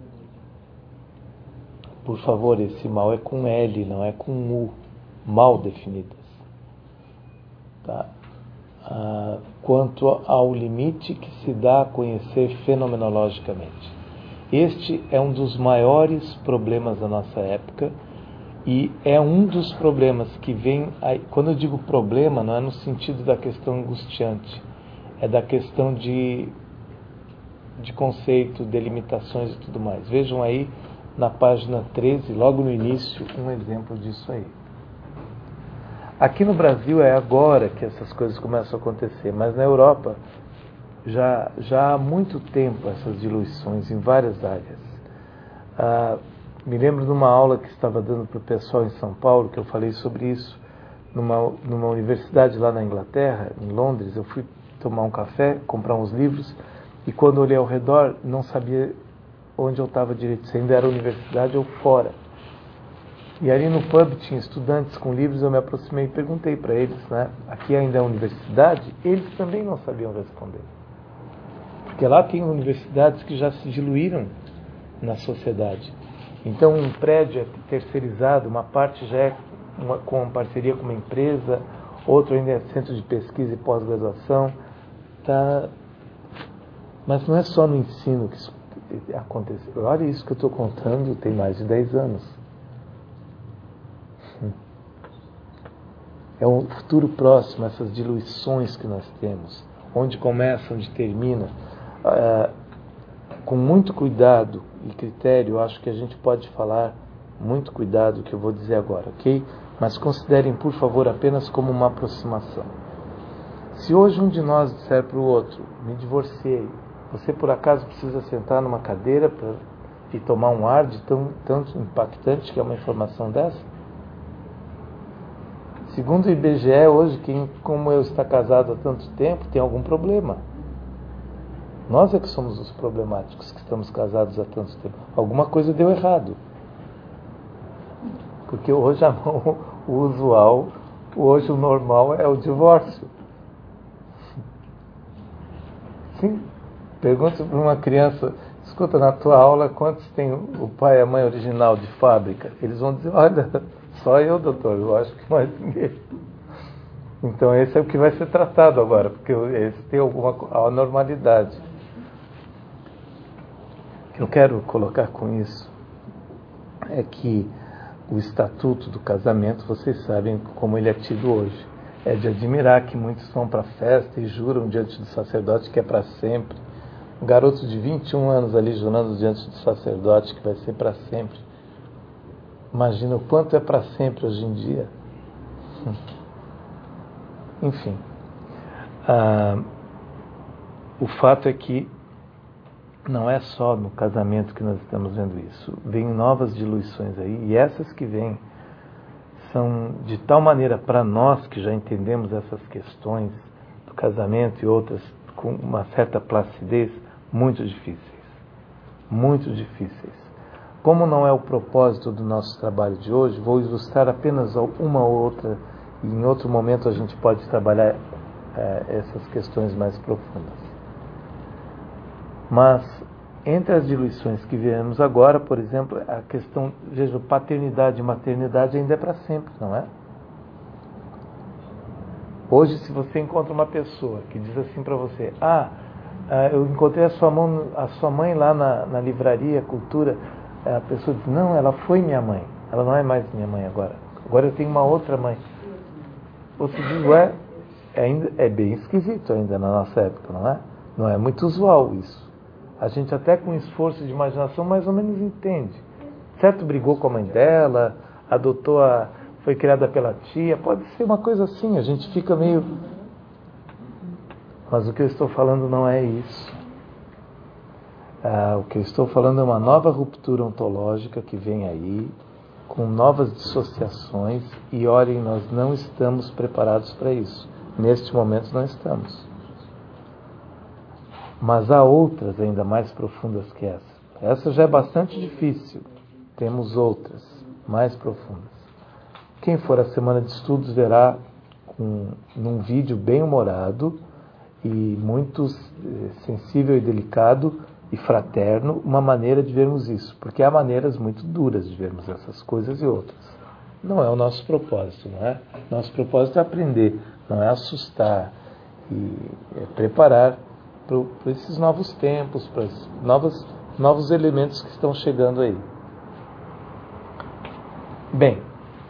Por favor, esse mal é com L, não é com U. Mal definidas. Tá? Ah, quanto ao limite que se dá a conhecer fenomenologicamente. Este é um dos maiores problemas da nossa época e é um dos problemas que vem... Aí, quando eu digo problema, não é no sentido da questão angustiante, é da questão de, de conceito, delimitações e tudo mais. Vejam aí na página treze, logo no início, um exemplo disso aí. Aqui no Brasil é agora que essas coisas começam a acontecer, mas na Europa já, já há muito tempo essas diluições em várias áreas. Ah, me lembro de uma aula que estava dando para o pessoal em São Paulo, que eu falei sobre isso, numa, numa universidade lá na Inglaterra, em Londres. Eu fui tomar um café, comprar uns livros, e quando olhei ao redor, não sabia onde eu estava direito, se ainda era universidade ou fora. E ali no pub tinha estudantes com livros, eu me aproximei e perguntei para eles, né, aqui ainda é universidade? Eles também não sabiam responder. Porque lá tem universidades que já se diluíram na sociedade. Então um prédio é terceirizado, uma parte já é uma, com parceria com uma empresa, outro ainda é centro de pesquisa e pós-graduação. Tá? Mas não é só no ensino que isso aconteceu. Olha isso que eu estou contando, tem mais de dez anos. É um futuro próximo, essas diluições que nós temos, onde começa, onde termina. Ah, com muito cuidado e critério, eu acho que a gente pode falar, muito cuidado, o que eu vou dizer agora, ok? Mas considerem, por favor, apenas como uma aproximação. Se hoje um de nós disser para o outro, me divorciei, você por acaso precisa sentar numa cadeira pra, e tomar um ar de tão, tanto impactante que é uma informação dessa? Segundo o I B G E, hoje, quem como eu está casado há tanto tempo tem algum problema. Nós é que somos os problemáticos que estamos casados há tanto tempo. Alguma coisa deu errado. Porque hoje a, o usual, hoje o normal é o divórcio. Sim. Pergunta para uma criança, escuta, na tua aula, quantos tem o pai e a mãe original de fábrica? Eles vão dizer, olha, só eu, doutor, eu acho que mais ninguém. Então esse é o que vai ser tratado agora, porque esse tem alguma anormalidade. O que eu quero colocar com isso é que o estatuto do casamento, vocês sabem como ele é tido hoje. É de admirar que muitos vão para a festa e juram diante do sacerdote que é para sempre. Um garoto de vinte e um anos ali jurando diante do sacerdote que vai ser para sempre. Imagina o quanto é para sempre hoje em dia. Enfim. Ah, o fato é que não é só no casamento que nós estamos vendo isso. Vêm novas diluições aí, e essas que vêm são de tal maneira para nós que já entendemos essas questões do casamento e outras com uma certa placidez, muito difíceis. Muito difíceis. Como não é o propósito do nosso trabalho de hoje, vou ilustrar apenas uma ou outra, e em outro momento a gente pode trabalhar é, essas questões mais profundas. Mas, entre as diluições que vemos agora, por exemplo, a questão, veja, paternidade e maternidade ainda é para sempre, não é? Hoje, se você encontra uma pessoa que diz assim para você, ah, eu encontrei a sua, mão, a sua mãe lá na, na livraria Cultura, a pessoa diz, não, ela foi minha mãe, ela não é mais minha mãe agora, agora eu tenho uma outra mãe. Você diz, ué, é, ainda, é bem esquisito ainda na nossa época, não é? Não é muito usual isso. A gente até com esforço de imaginação mais ou menos entende. Certo, brigou com a mãe dela, adotou a... foi criada pela tia, pode ser uma coisa assim, a gente fica meio... Mas o que eu estou falando não é isso. Ah, o que eu estou falando é uma nova ruptura ontológica que vem aí, com novas dissociações, e olhem, nós não estamos preparados para isso. Neste momento não estamos. Mas há outras ainda mais profundas que essa. Essa já é bastante difícil. Temos outras mais profundas. Quem for à semana de estudos verá um, num vídeo bem humorado e muito eh, sensível e delicado e fraterno uma maneira de vermos isso. Porque há maneiras muito duras de vermos essas coisas e outras. Não é o nosso propósito, não é? Nosso propósito é aprender, não é assustar e é preparar para esses novos tempos, para os novos, novos elementos que estão chegando aí. Bem,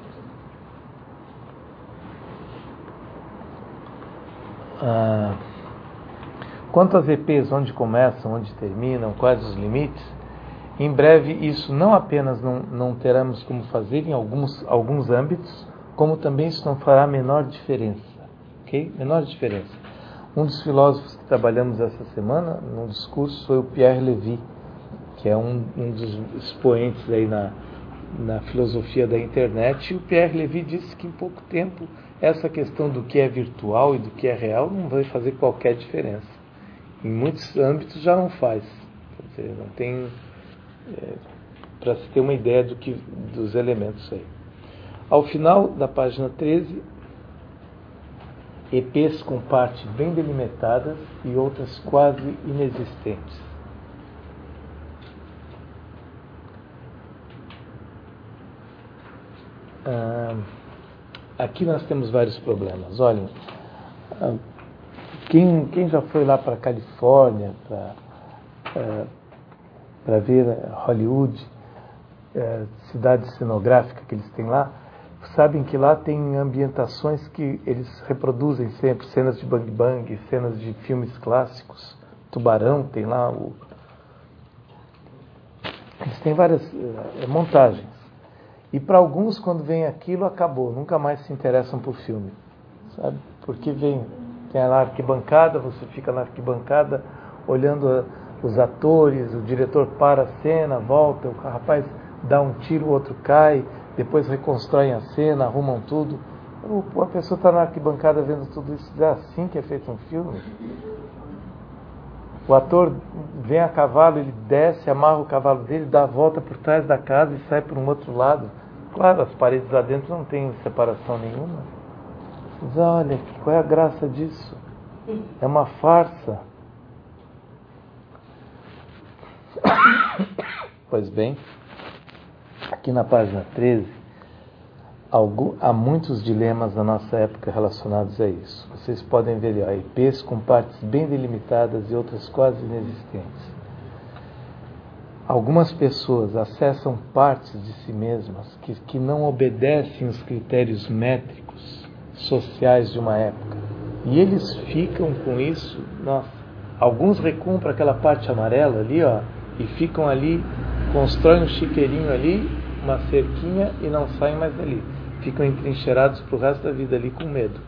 ah, quanto às E Pês, onde começam, onde terminam, quais os limites, em breve isso não apenas não, não teremos como fazer em alguns, alguns âmbitos, como também isso não fará a menor diferença. Ok? Menor diferença. Um dos filósofos que trabalhamos essa semana, num discurso, foi o Pierre Levy, que é um, um dos expoentes aí na, na filosofia da internet. E o Pierre Levy disse que em pouco tempo essa questão do que é virtual e do que é real não vai fazer qualquer diferença. Em muitos âmbitos já não faz. Quer dizer, não tem... É, para se ter uma ideia do que, dos elementos aí. Ao final da página treze... E Pês com partes bem delimitadas e outras quase inexistentes. Ah, aqui nós temos vários problemas. Olhem, ah, quem, quem já foi lá para a Califórnia para ah, para ver Hollywood, ah, cidade cenográfica que eles têm lá, sabem que lá tem ambientações que eles reproduzem sempre, cenas de Bang Bang, cenas de filmes clássicos. Tubarão tem lá o... Eles têm várias é, montagens. E para alguns, quando vem aquilo, acabou. Nunca mais se interessam por filme. Sabe? Porque vem, tem lá a arquibancada, você fica na arquibancada olhando a, os atores, o diretor para a cena, volta, o rapaz dá um tiro, o outro cai, depois reconstroem a cena, arrumam tudo. A pessoa está na arquibancada vendo tudo isso, é assim que é feito um filme. O ator vem a cavalo, ele desce, amarra o cavalo dele, dá a volta por trás da casa e sai por um outro lado. Claro, as paredes lá dentro não tem separação nenhuma. Mas olha, qual é a graça disso? É uma farsa. Pois bem, aqui na página treze, há muitos dilemas na nossa época relacionados a isso. Vocês podem ver aí, E Pês com partes bem delimitadas e outras quase inexistentes. Algumas pessoas acessam partes de si mesmas que, que não obedecem os critérios métricos sociais de uma época. E eles ficam com isso, nossa, alguns recuam para aquela parte amarela ali, ó, e ficam ali, constroem um chiqueirinho ali, uma cerquinha e não saem mais dali. Ficam entrincheirados para o resto da vida ali com medo.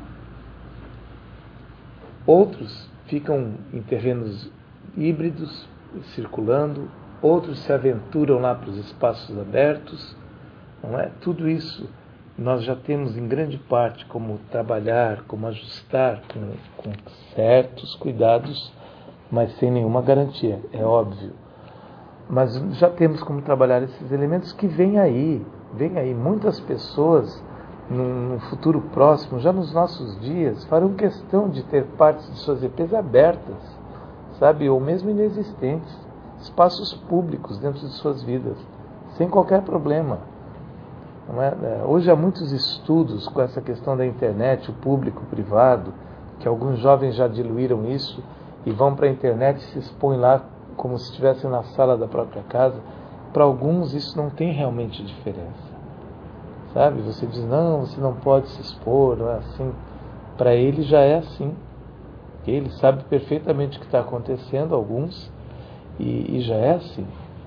Outros ficam em terrenos híbridos, circulando. Outros se aventuram lá para os espaços abertos. Não é? Tudo isso nós já temos em grande parte como trabalhar, como ajustar com, com certos cuidados, mas sem nenhuma garantia, é óbvio. Mas já temos como trabalhar esses elementos que vêm aí, vêm aí. Muitas pessoas num futuro próximo, já nos nossos dias, farão questão de ter partes de suas E Pês abertas, sabe, ou mesmo inexistentes, espaços públicos dentro de suas vidas, sem qualquer problema. Não é? Hoje há muitos estudos com essa questão da internet, o público, o privado, que alguns jovens já diluíram isso e vão para a internet e se expõem lá como se estivessem na sala da própria casa. Para alguns isso não tem realmente diferença. Sabe? Você diz, não, você não pode se expor, não é assim. Para ele já é assim. Ele sabe perfeitamente o que está acontecendo, alguns, e, e já é assim.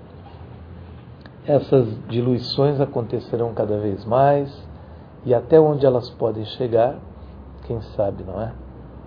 Essas diluições acontecerão cada vez mais, e até onde elas podem chegar, quem sabe, não é?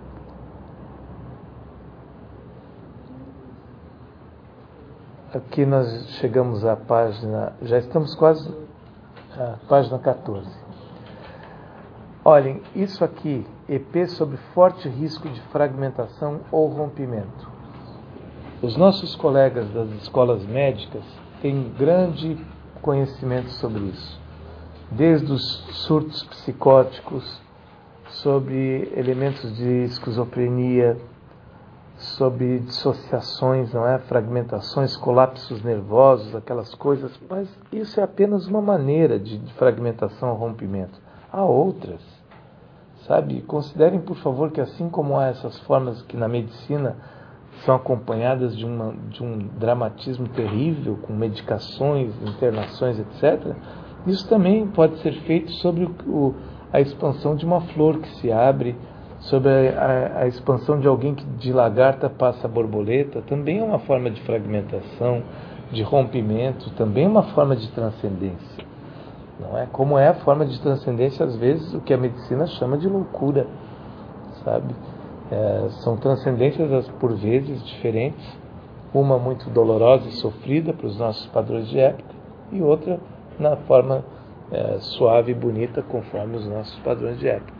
Aqui nós chegamos à página, já estamos quase à página catorze. Olhem, isso aqui, E P sobre forte risco de fragmentação ou rompimento. Os nossos colegas das escolas médicas têm grande conhecimento sobre isso. Desde os surtos psicóticos, sobre elementos de esquizofrenia, sobre dissociações, não é? Fragmentações, colapsos nervosos, aquelas coisas, mas isso é apenas uma maneira de, de fragmentação ou rompimento. Há outras, sabe? Considerem, por favor, que assim como há essas formas que na medicina são acompanhadas de, uma, de um dramatismo terrível, com medicações, internações, etcétera, isso também pode ser feito sobre o, o, a expansão de uma flor que se abre, sobre a, a, a expansão de alguém que de lagarta passa a borboleta, também é uma forma de fragmentação, de rompimento, também é uma forma de transcendência. Não é? Como é a forma de transcendência, às vezes, o que a medicina chama de loucura, sabe? É, são transcendências, por vezes, diferentes, uma muito dolorosa e sofrida para os nossos padrões de época, e outra na forma é, suave e bonita, conforme os nossos padrões de época.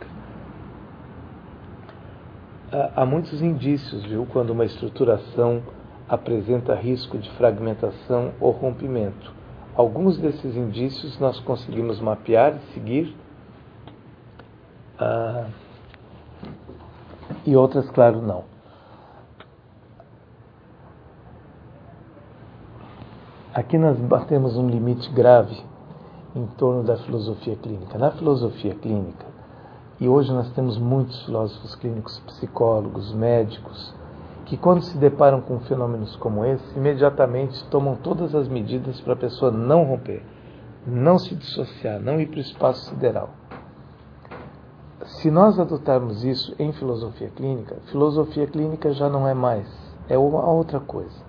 Há muitos indícios, viu, quando uma estruturação apresenta risco de fragmentação ou rompimento. Alguns desses indícios nós conseguimos mapear e seguir, ah, e outras, claro, não. Aqui nós batemos um limite grave em torno da filosofia clínica. Na filosofia clínica, e hoje nós temos muitos filósofos clínicos, psicólogos, médicos, que quando se deparam com fenômenos como esse, imediatamente tomam todas as medidas para a pessoa não romper, não se dissociar, não ir para o espaço sideral. Se nós adotarmos isso em filosofia clínica, filosofia clínica já não é mais, é uma outra coisa.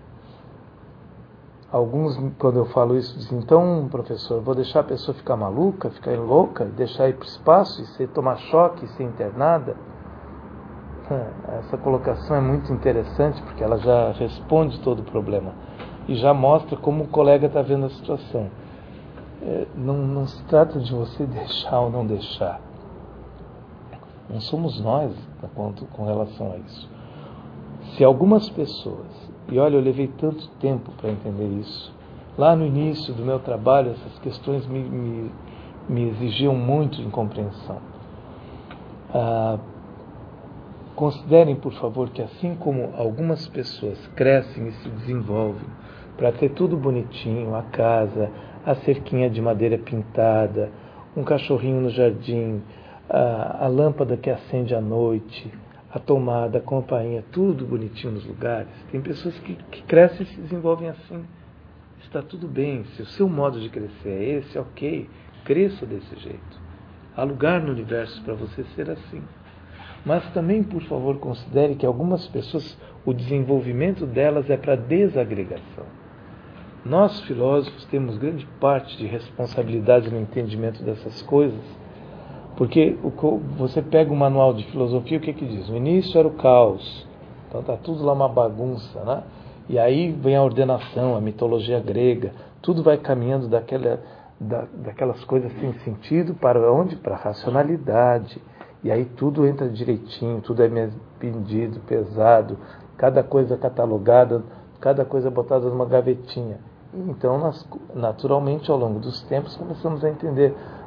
Alguns, quando eu falo isso, dizem, então, professor, vou deixar a pessoa ficar maluca, ficar louca, deixar ir para o espaço e ser, tomar choque e ser internada? Essa colocação é muito interessante, porque ela já responde todo o problema e já mostra como o colega está vendo a situação. É, não, não se trata de você deixar ou não deixar. Não somos nós quanto, com relação a isso. Se algumas pessoas, e olha, eu levei tanto tempo para entender isso, lá no início do meu trabalho essas questões me, me, me exigiam muito em compreensão. Ah, considerem, por favor, que assim como algumas pessoas crescem e se desenvolvem para ter tudo bonitinho, a casa, a cerquinha de madeira pintada, um cachorrinho no jardim, a, a lâmpada que acende à noite, a tomada, a campainha, tudo bonitinho nos lugares. Tem pessoas que, que crescem e se desenvolvem assim. Está tudo bem. Se o seu modo de crescer é esse, ok. Cresça desse jeito. Há lugar no universo para você ser assim. Mas também, por favor, considere que algumas pessoas, o desenvolvimento delas é para desagregação. Nós, filósofos, temos grande parte de responsabilidade no entendimento dessas coisas. Porque você pega o manual de filosofia, o que que diz? No início era o caos, então está tudo lá uma bagunça, né? E aí vem a ordenação, a mitologia grega, tudo vai caminhando daquela, da, daquelas coisas sem sentido para onde? Para a racionalidade. E aí tudo entra direitinho, tudo é medido, pesado, cada coisa catalogada, cada coisa botada numa gavetinha. Então, nós, naturalmente, ao longo dos tempos, começamos a entender,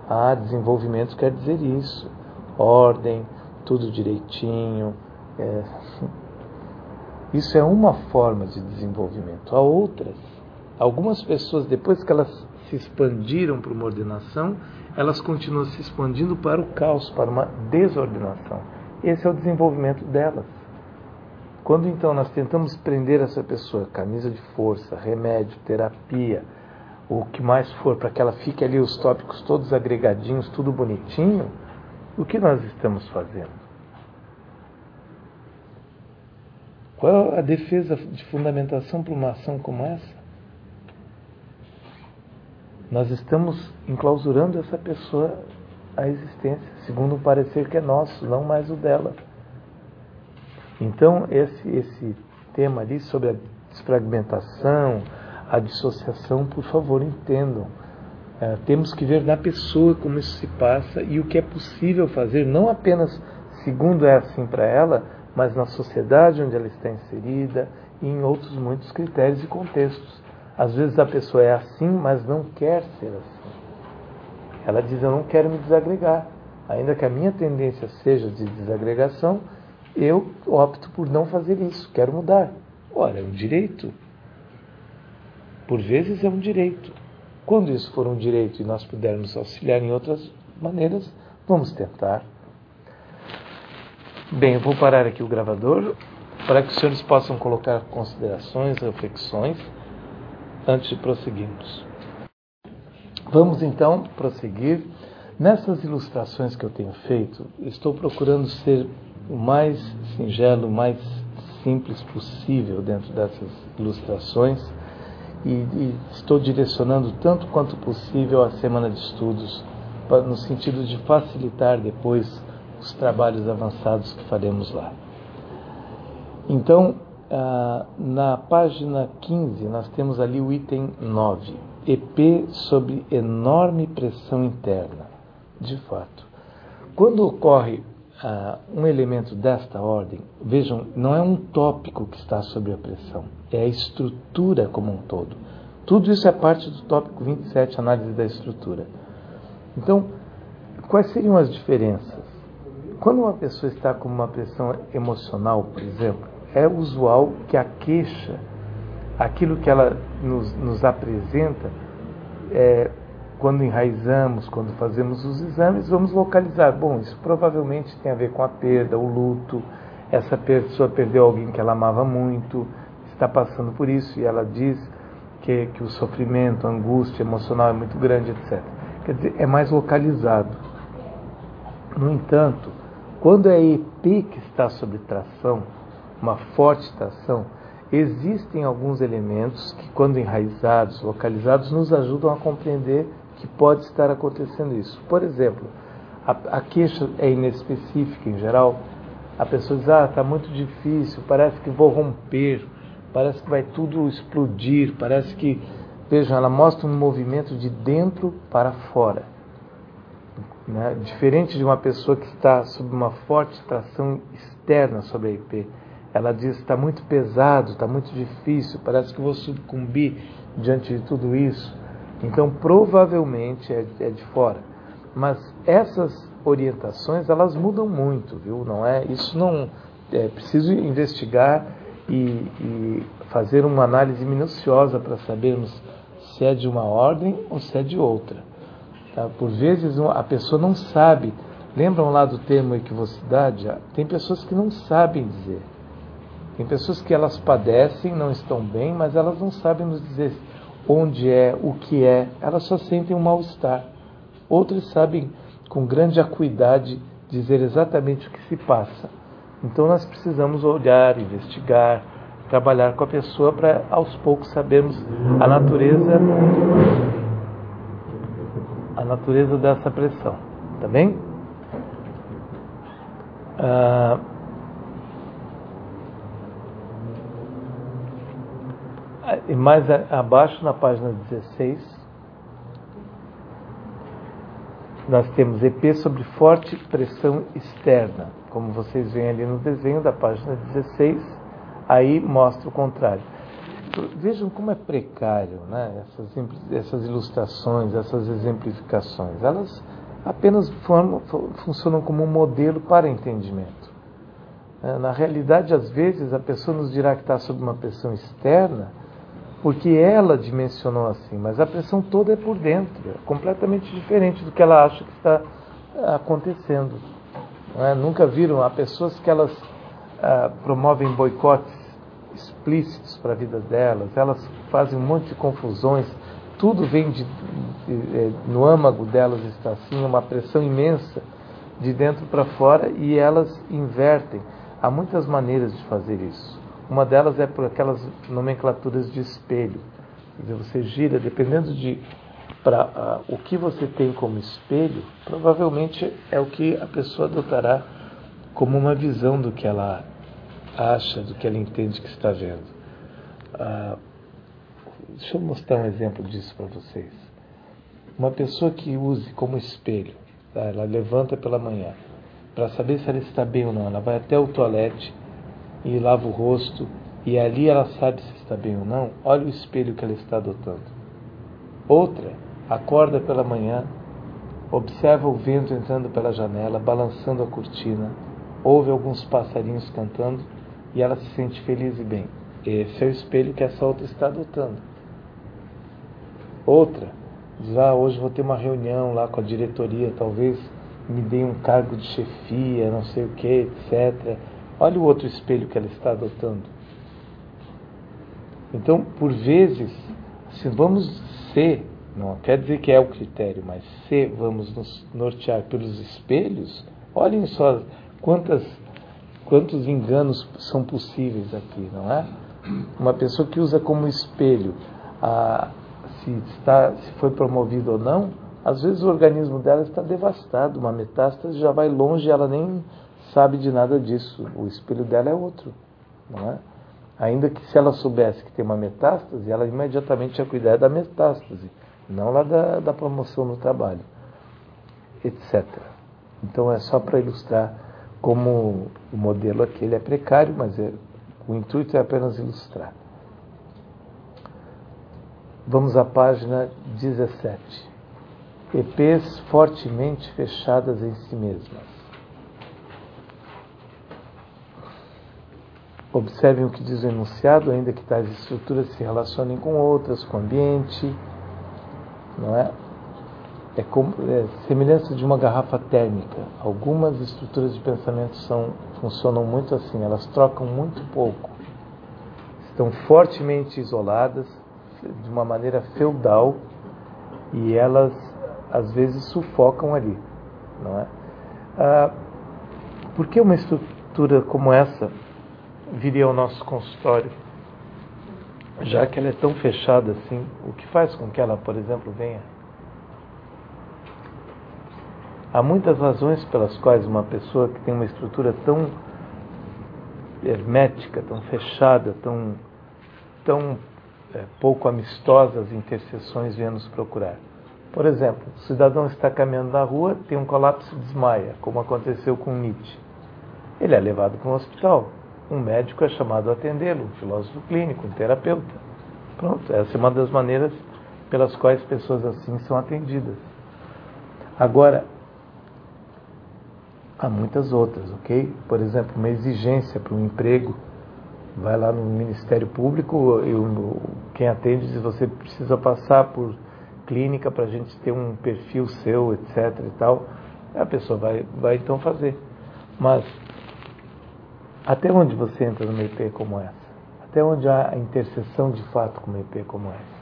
Ah, desenvolvimento quer dizer isso. Ordem, tudo direitinho. É... Isso é uma forma de desenvolvimento. Há outras. Algumas pessoas, depois que elas se expandiram para uma ordenação, elas continuam se expandindo para o caos, para uma desordenação. Esse é o desenvolvimento delas. Quando então nós tentamos prender essa pessoa, camisa de força, remédio, terapia, o que mais for, para que ela fique ali os tópicos todos agregadinhos, tudo bonitinho, o que nós estamos fazendo? Qual é a defesa de fundamentação para uma ação como essa? Nós estamos enclausurando essa pessoa à existência, segundo um parecer que é nosso, não mais o dela. Então, esse, esse tema ali sobre a desfragmentação, a dissociação, por favor, entendam. É, temos que ver na pessoa como isso se passa e o que é possível fazer, não apenas segundo é assim para ela, mas na sociedade onde ela está inserida e em outros muitos critérios e contextos. Às vezes a pessoa é assim, mas não quer ser assim. Ela diz, eu não quero me desagregar. Ainda que a minha tendência seja de desagregação, eu opto por não fazer isso, quero mudar. Ora, é um direito. Por vezes é um direito. Quando isso for um direito e nós pudermos auxiliar em outras maneiras, vamos tentar. Bem, eu vou parar aqui o gravador para que os senhores possam colocar considerações, reflexões, antes de prosseguirmos. Vamos então prosseguir. Nessas ilustrações que eu tenho feito, estou procurando ser o mais singelo, o mais simples possível dentro dessas ilustrações e, e estou direcionando tanto quanto possível a semana de estudos pra, no sentido de facilitar depois os trabalhos avançados que faremos lá. Então, ah, na página quinze, nós temos ali o item nove, E P sob enorme pressão interna. De fato, quando ocorre ah, um elemento desta ordem, vejam, não é um tópico que está sob a pressão, é a estrutura como um todo. Tudo isso é parte do tópico vinte e sete, análise da estrutura. Então, quais seriam as diferenças? Quando uma pessoa está com uma pressão emocional, por exemplo, é usual que a queixa, aquilo que ela nos, nos apresenta, é, quando enraizamos, quando fazemos os exames, vamos localizar. Bom, isso provavelmente tem a ver com a perda, o luto. Essa pessoa perdeu alguém que ela amava muito, está passando por isso, e ela diz que, que o sofrimento, a angústia emocional é muito grande, etcétera. Quer dizer, é mais localizado. No entanto, quando é E P que está sob tração, uma forte tração, existem alguns elementos que, quando enraizados, localizados, nos ajudam a compreender que pode estar acontecendo isso. Por exemplo, a, a queixa é inespecífica em geral. A pessoa diz, ah, está muito difícil, parece que vou romper, parece que vai tudo explodir, parece que, vejam, ela mostra um movimento de dentro para fora. Né? Diferente de uma pessoa que está sob uma forte tração externa sobre a I P. Ela diz, está muito pesado, está muito difícil, parece que vou sucumbir diante de tudo isso. Então, provavelmente é, é de fora. Mas essas orientações, elas mudam muito, viu? Não é, isso não... É preciso investigar e, e fazer uma análise minuciosa para sabermos se é de uma ordem ou se é de outra. Tá? Por vezes, a pessoa não sabe. Lembram lá do termo equivocidade? Tem pessoas que não sabem dizer. Tem pessoas que elas padecem, não estão bem, mas elas não sabem nos dizer onde é, o que é, elas só sentem um mal-estar. Outras sabem, com grande acuidade, dizer exatamente o que se passa. Então nós precisamos olhar, investigar, trabalhar com a pessoa para aos poucos sabermos a natureza, a natureza dessa pressão. Tá bem? Ah, E mais abaixo, na página dezesseis, nós temos E P sobre forte pressão externa. Como vocês veem ali no desenho da página dezesseis, aí mostra o contrário. vejam como é precário, né? essas, essas ilustrações, essas exemplificações. Elas apenas formam, funcionam como um modelo para entendimento. Na realidade, às vezes, a pessoa nos dirá que está sob uma pressão externa, porque ela dimensionou assim, mas a pressão toda é por dentro, é completamente diferente do que ela acha que está acontecendo. Não é? Nunca viram, há pessoas que elas ah, promovem boicotes explícitos para a vida delas, elas fazem um monte de confusões, tudo vem de, de, de, no âmago delas está assim, uma pressão imensa de dentro para fora, e elas invertem. Há muitas maneiras de fazer isso. Uma delas é por aquelas nomenclaturas de espelho. Quer dizer, você gira, dependendo de pra, uh, o que você tem como espelho, provavelmente é o que a pessoa adotará como uma visão do que ela acha, do que ela entende que está vendo. Uh, deixa eu mostrar um exemplo disso para vocês. Uma pessoa que use como espelho, tá? Ela levanta pela manhã, para saber se ela está bem ou não, ela vai até o toalete e lava o rosto, e ali ela sabe se está bem ou não. Olha o espelho que ela está adotando. Outra, acorda pela manhã, observa o vento entrando pela janela, balançando a cortina, ouve alguns passarinhos cantando, e ela se sente feliz e bem. Esse é o espelho que essa outra está adotando. Outra, diz, ah, hoje vou ter uma reunião lá com a diretoria, talvez me dê um cargo de chefia, não sei o que, etcétera. Olha o outro espelho que ela está adotando. Então, por vezes, se vamos ser, não quer dizer que é o critério, mas se vamos nos nortear pelos espelhos, olhem só quantas, quantos enganos são possíveis aqui, não é? Uma pessoa que usa como espelho a, se, está, se foi promovido ou não, às vezes o organismo dela está devastado, uma metástase já vai longe e ela nem sabe de nada disso. O espelho dela é outro, não é? Ainda que se ela soubesse que tem uma metástase, ela imediatamente ia cuidar da metástase, não lá da, da promoção no trabalho, etcétera. Então é só para ilustrar como o modelo aqui ele é precário, mas é, o intuito é apenas ilustrar. Vamos à página dezessete. E Pês fortemente fechadas em si mesmas. Observem o que diz o enunciado, ainda que tais estruturas se relacionem com outras, com o ambiente, não é? É, como, é semelhança de uma garrafa térmica. Algumas estruturas de pensamento são, funcionam muito assim, elas trocam muito pouco. Estão fortemente isoladas, de uma maneira feudal, e elas às vezes sufocam ali, não é? Ah, por que uma estrutura como essa viria ao nosso consultório? Já que ela é tão fechada assim, o que faz com que ela, por exemplo, venha? Há muitas razões pelas quais uma pessoa que tem uma estrutura tão hermética, tão fechada, tão, tão é, pouco amistosa, as interseções vêm nos procurar. Por exemplo, o cidadão está caminhando na rua, tem um colapso e desmaia, como aconteceu com Nietzsche. Ele é levado para um hospital. Um médico é chamado a atendê-lo, um filósofo clínico, um terapeuta. Pronto, essa é uma das maneiras pelas quais pessoas assim são atendidas. Agora, há muitas outras, ok? Por exemplo, uma exigência para um emprego. Vai lá no Ministério Público, eu, quem atende diz, você precisa passar por clínica para a gente ter um perfil seu, etcétera e tal. A pessoa vai, vai então fazer. Mas até onde você entra numa I P como essa? Até onde há a interseção de fato com uma I P como essa?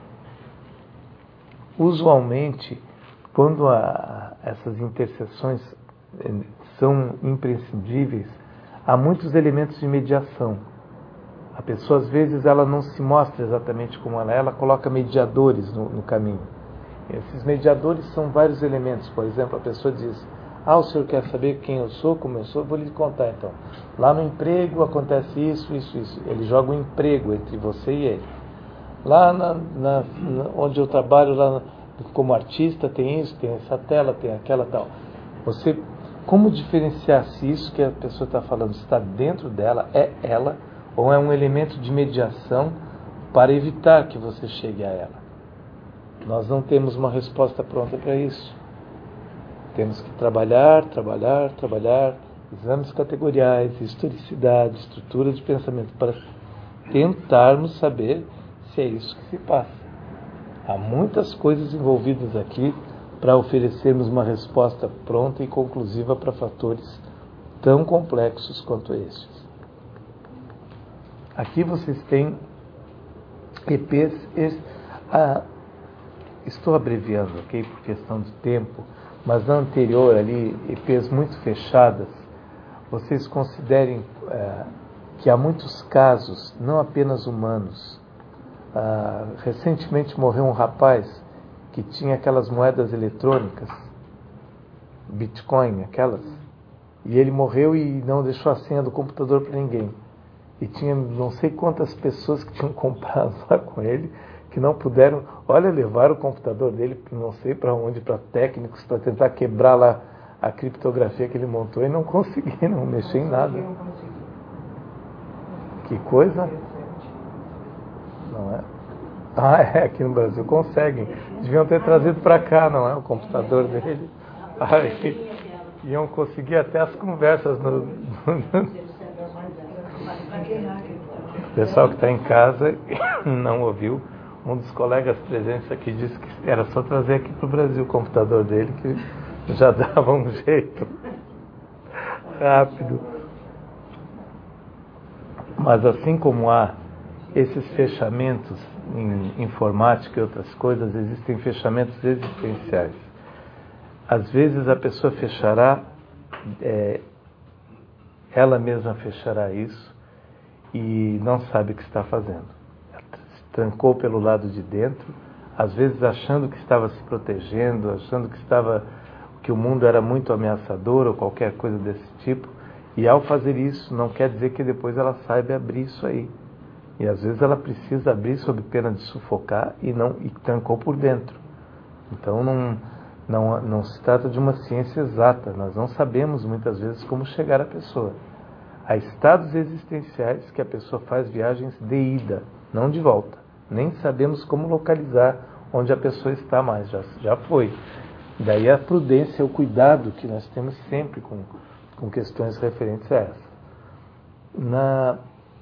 Usualmente, quando há essas interseções são imprescindíveis, há muitos elementos de mediação. A pessoa, às vezes, ela não se mostra exatamente como ela é, ela coloca mediadores no, no caminho. Esses mediadores são vários elementos. Por exemplo, a pessoa diz, ah, o senhor quer saber quem eu sou, como eu sou? Vou lhe contar, então. Lá no emprego acontece isso, isso, isso. Ele joga um emprego entre você e ele. Lá na, na, na, onde eu trabalho, lá como artista, tem isso, tem essa tela, tem aquela tal. Você, como diferenciar se isso que a pessoa está falando está dentro dela, é ela, ou é um elemento de mediação para evitar que você chegue a ela. Nós não temos uma resposta pronta para isso. Temos que trabalhar, trabalhar, trabalhar, exames categoriais, historicidade, estrutura de pensamento, para tentarmos saber se é isso que se passa. Há muitas coisas envolvidas aqui para oferecermos uma resposta pronta e conclusiva para fatores tão complexos quanto estes. Aqui vocês têm E Pês, ah, estou abreviando, ok, por questão de tempo, mas na anterior ali, E Pês muito fechadas, vocês considerem eh, que há muitos casos, não apenas humanos. Ah, recentemente morreu um rapaz que tinha aquelas moedas eletrônicas, Bitcoin, aquelas, e ele morreu e não deixou a senha do computador para ninguém. E tinha não sei quantas pessoas que tinham comprado lá com ele, que não puderam, olha, levar o computador dele, não sei para onde, para técnicos, para tentar quebrar lá a criptografia que ele montou, e não conseguiram mexer em nada. Que coisa? Não é? Ah, é, aqui no Brasil conseguem. Deviam ter trazido para cá, não é? O computador dele. Aí, iam conseguir até as conversas no... O pessoal que está em casa não ouviu. Um dos colegas presentes aqui disse que era só trazer aqui para o Brasil o computador dele, que já dava um jeito rápido. Mas assim como há esses fechamentos em informática e outras coisas, existem fechamentos existenciais. Às vezes a pessoa fechará, é, ela mesma fechará isso e não sabe o que está fazendo. Se trancou pelo lado de dentro, às vezes achando que estava se protegendo, achando que estava, que o mundo era muito ameaçador ou qualquer coisa desse tipo, e ao fazer isso não quer dizer que depois ela saiba abrir isso aí. E às vezes ela precisa abrir sob pena de sufocar e não e trancou por dentro. Então não, não, não se trata de uma ciência exata. Nós não sabemos muitas vezes como chegar à pessoa. Há estados existenciais que a pessoa faz viagens de ida, não de volta. Nem sabemos como localizar onde a pessoa está mais, já, já foi. Daí a prudência, o cuidado que nós temos sempre com, com questões referentes a essa. Na...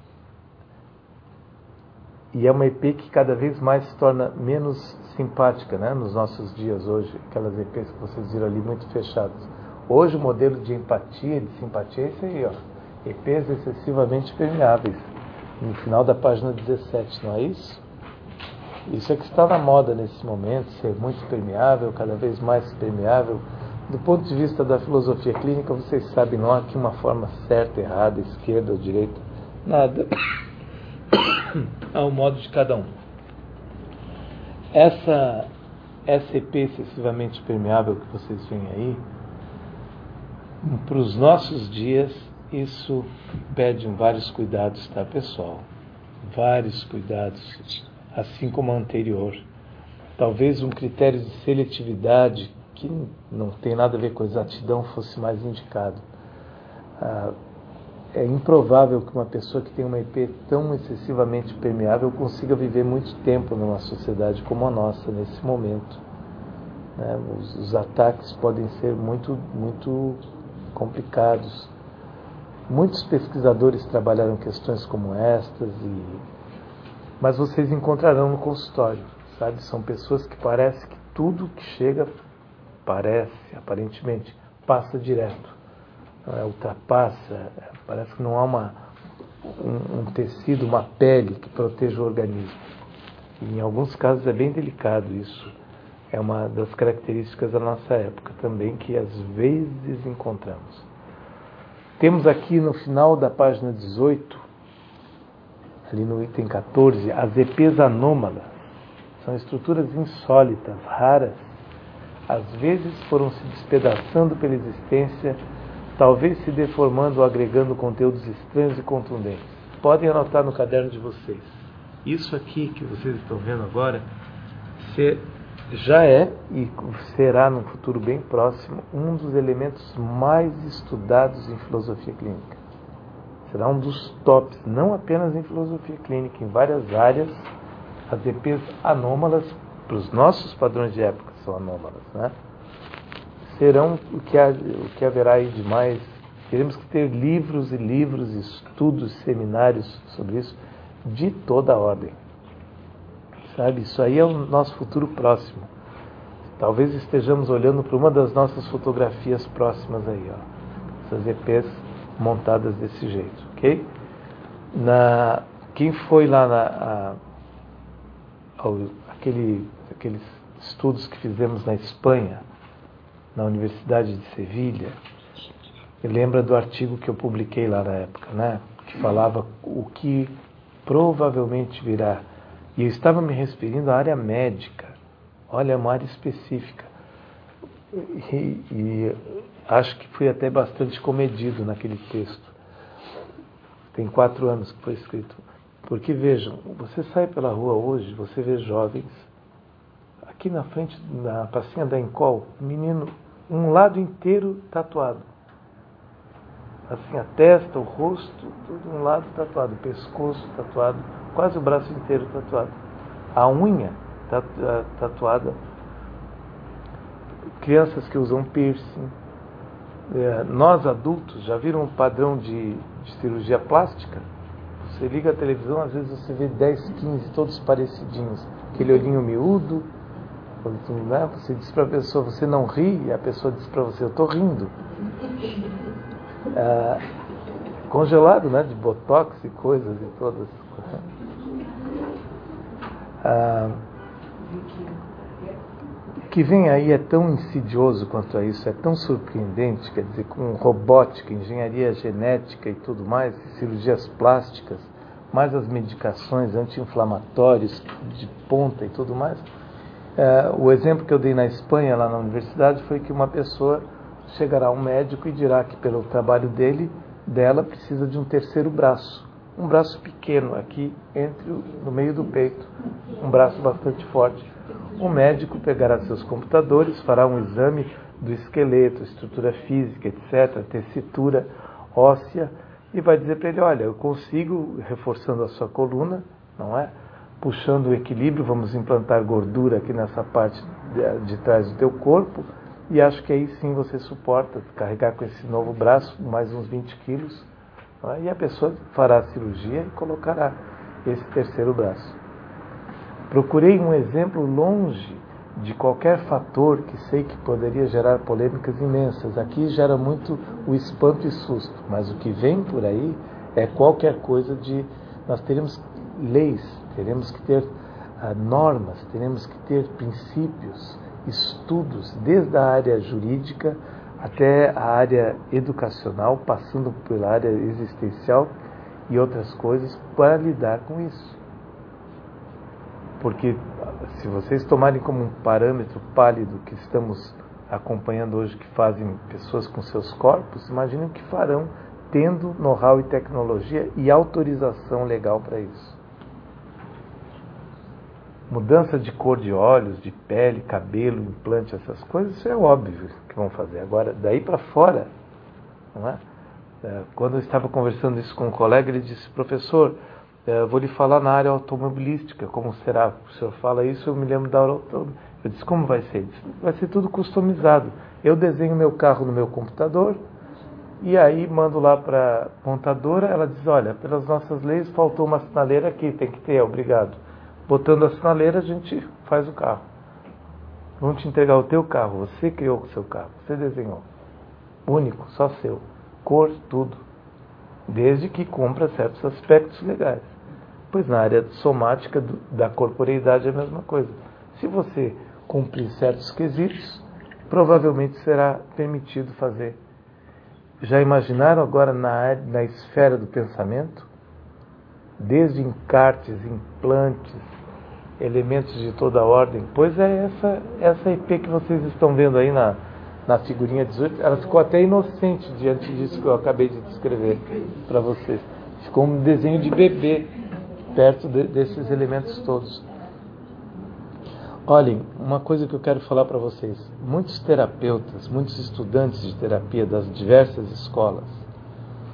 E é uma E P que cada vez mais se torna menos simpática, né, nos nossos dias hoje, aquelas E Pês que vocês viram ali muito fechadas. Hoje o modelo de empatia, de simpatia é esse aí, ó, E Pês excessivamente permeáveis, no final da página dezessete, não é isso? Isso é que está na moda nesse momento, ser muito permeável, cada vez mais permeável. Do ponto de vista da filosofia clínica, vocês sabem, não há aqui uma forma certa, errada, esquerda ou direita, nada. Ao modo de cada um. Essa, essa E P excessivamente permeável que vocês veem aí, para os nossos dias, isso pede vários cuidados, tá, pessoal? Vários cuidados, assim como a anterior. Talvez um critério de seletividade, que não tem nada a ver com exatidão, fosse mais indicado. Ah, É improvável que uma pessoa que tem uma E P tão excessivamente permeável consiga viver muito tempo numa sociedade como a nossa, nesse momento. Né? Os, os ataques podem ser muito, muito complicados. Muitos pesquisadores trabalharam questões como estas, e... mas vocês encontrarão no consultório, sabe? São pessoas que parece que tudo que chega, parece, aparentemente, passa direto. É, ultrapassa, parece que não há uma, um, um tecido, uma pele que proteja o organismo. E em alguns casos é bem delicado isso. É uma das características da nossa época também, que às vezes encontramos. Temos aqui no final da página dezoito, ali no item catorze, as E Pês anômalas. São estruturas insólitas, raras. Às vezes foram se despedaçando pela existência, talvez se deformando ou agregando conteúdos estranhos e contundentes. Podem anotar no caderno de vocês. Isso aqui que vocês estão vendo agora já é e será no futuro bem próximo um dos elementos mais estudados em filosofia clínica. Será um dos tops, não apenas em filosofia clínica, em várias áreas as E Pês anômalas, para os nossos padrões de época, são anômalas, né? Serão o que, há, o que haverá aí de mais. Teremos que ter livros e livros, estudos, seminários sobre isso, de toda a ordem. Sabe, isso aí é o nosso futuro próximo. Talvez estejamos olhando para uma das nossas fotografias próximas aí, ó. Essas E Pês montadas desse jeito, ok? Na, quem foi lá na, a, ao, aquele, aqueles estudos que fizemos na Espanha, na Universidade de Sevilha, lembra do artigo que eu publiquei lá na época, né? Que falava o que provavelmente virá. E eu estava me referindo à área médica. Olha, é uma área específica. E, e acho que fui até bastante comedido naquele texto. Tem quatro anos que foi escrito. Porque, vejam, você sai pela rua hoje, você vê jovens. Aqui na frente, na pracinha da Encol, um menino, um lado inteiro tatuado. Assim, a testa, o rosto, tudo um lado tatuado. O pescoço tatuado, quase o braço inteiro tatuado. A unha tatuada. Crianças que usam piercing. É, nós adultos já viram um padrão de, de cirurgia plástica? Você liga a televisão, às vezes você vê dez, quinze, todos parecidinhos. Aquele olhinho miúdo. Né? Você diz para a pessoa, você não ri, e a pessoa diz para você, eu estou rindo. É, congelado, né? De botox e coisas e todas. Ah, o que vem aí é tão insidioso quanto a isso, é tão surpreendente, quer dizer, com robótica, engenharia genética e tudo mais, cirurgias plásticas, mais as medicações anti-inflamatórios de ponta e tudo mais. É, o exemplo que eu dei na Espanha, lá na universidade, foi que uma pessoa chegará um médico e dirá que pelo trabalho dele, dela, precisa de um terceiro braço. Um braço pequeno aqui, entre o, no meio do peito. Um braço bastante forte. O médico pegará seus computadores, fará um exame do esqueleto, estrutura física, etcétera, tessitura óssea, e vai dizer para ele, olha, eu consigo, reforçando a sua coluna, não é? Puxando o equilíbrio, vamos implantar gordura aqui nessa parte de, de trás do teu corpo, e acho que aí sim você suporta carregar com esse novo braço mais uns vinte quilos, não é? E a pessoa fará a cirurgia e colocará esse terceiro braço. Procurei um exemplo longe de qualquer fator que sei que poderia gerar polêmicas imensas. Aqui gera muito o espanto e susto, mas o que vem por aí é qualquer coisa de... Nós teremos leis, teremos que ter uh, normas, teremos que ter princípios, estudos, desde a área jurídica até a área educacional, passando pela área existencial e outras coisas, para lidar com isso. Porque se vocês tomarem como um parâmetro pálido que estamos acompanhando hoje, que fazem pessoas com seus corpos, imaginem o que farão tendo know-how e tecnologia e autorização legal para isso. Mudança de cor de olhos, de pele, cabelo, implante, essas coisas, isso é óbvio que vão fazer. Agora, daí para fora, não é? Quando eu estava conversando isso com um colega, ele disse, professor, eu vou lhe falar na área automobilística, como será? O senhor fala isso, eu me lembro da área automobilística. Eu disse, como vai ser? Ele disse, vai ser tudo customizado. Eu desenho meu carro no meu computador e aí mando lá para a montadora, ela diz, olha, pelas nossas leis faltou uma sinaleira aqui, tem que ter, obrigado. Botando a sinaleira, a gente faz o carro. Vamos te entregar o teu carro, você criou o seu carro, você desenhou. Único, só seu. Cor, tudo. Desde que cumpra certos aspectos legais. Pois na área somática do, da corporeidade é a mesma coisa. Se você cumprir certos quesitos, provavelmente será permitido fazer. Já imaginaram agora na, na esfera do pensamento? Desde encartes, implantes, elementos de toda ordem. Pois é essa, essa I P que vocês estão vendo aí na, na figurinha dezoito, ela ficou até inocente diante disso que eu acabei de descrever para vocês. Ficou um desenho de bebê perto de, desses elementos todos. Olhem, uma coisa que eu quero falar para vocês. Muitos terapeutas, muitos estudantes de terapia das diversas escolas,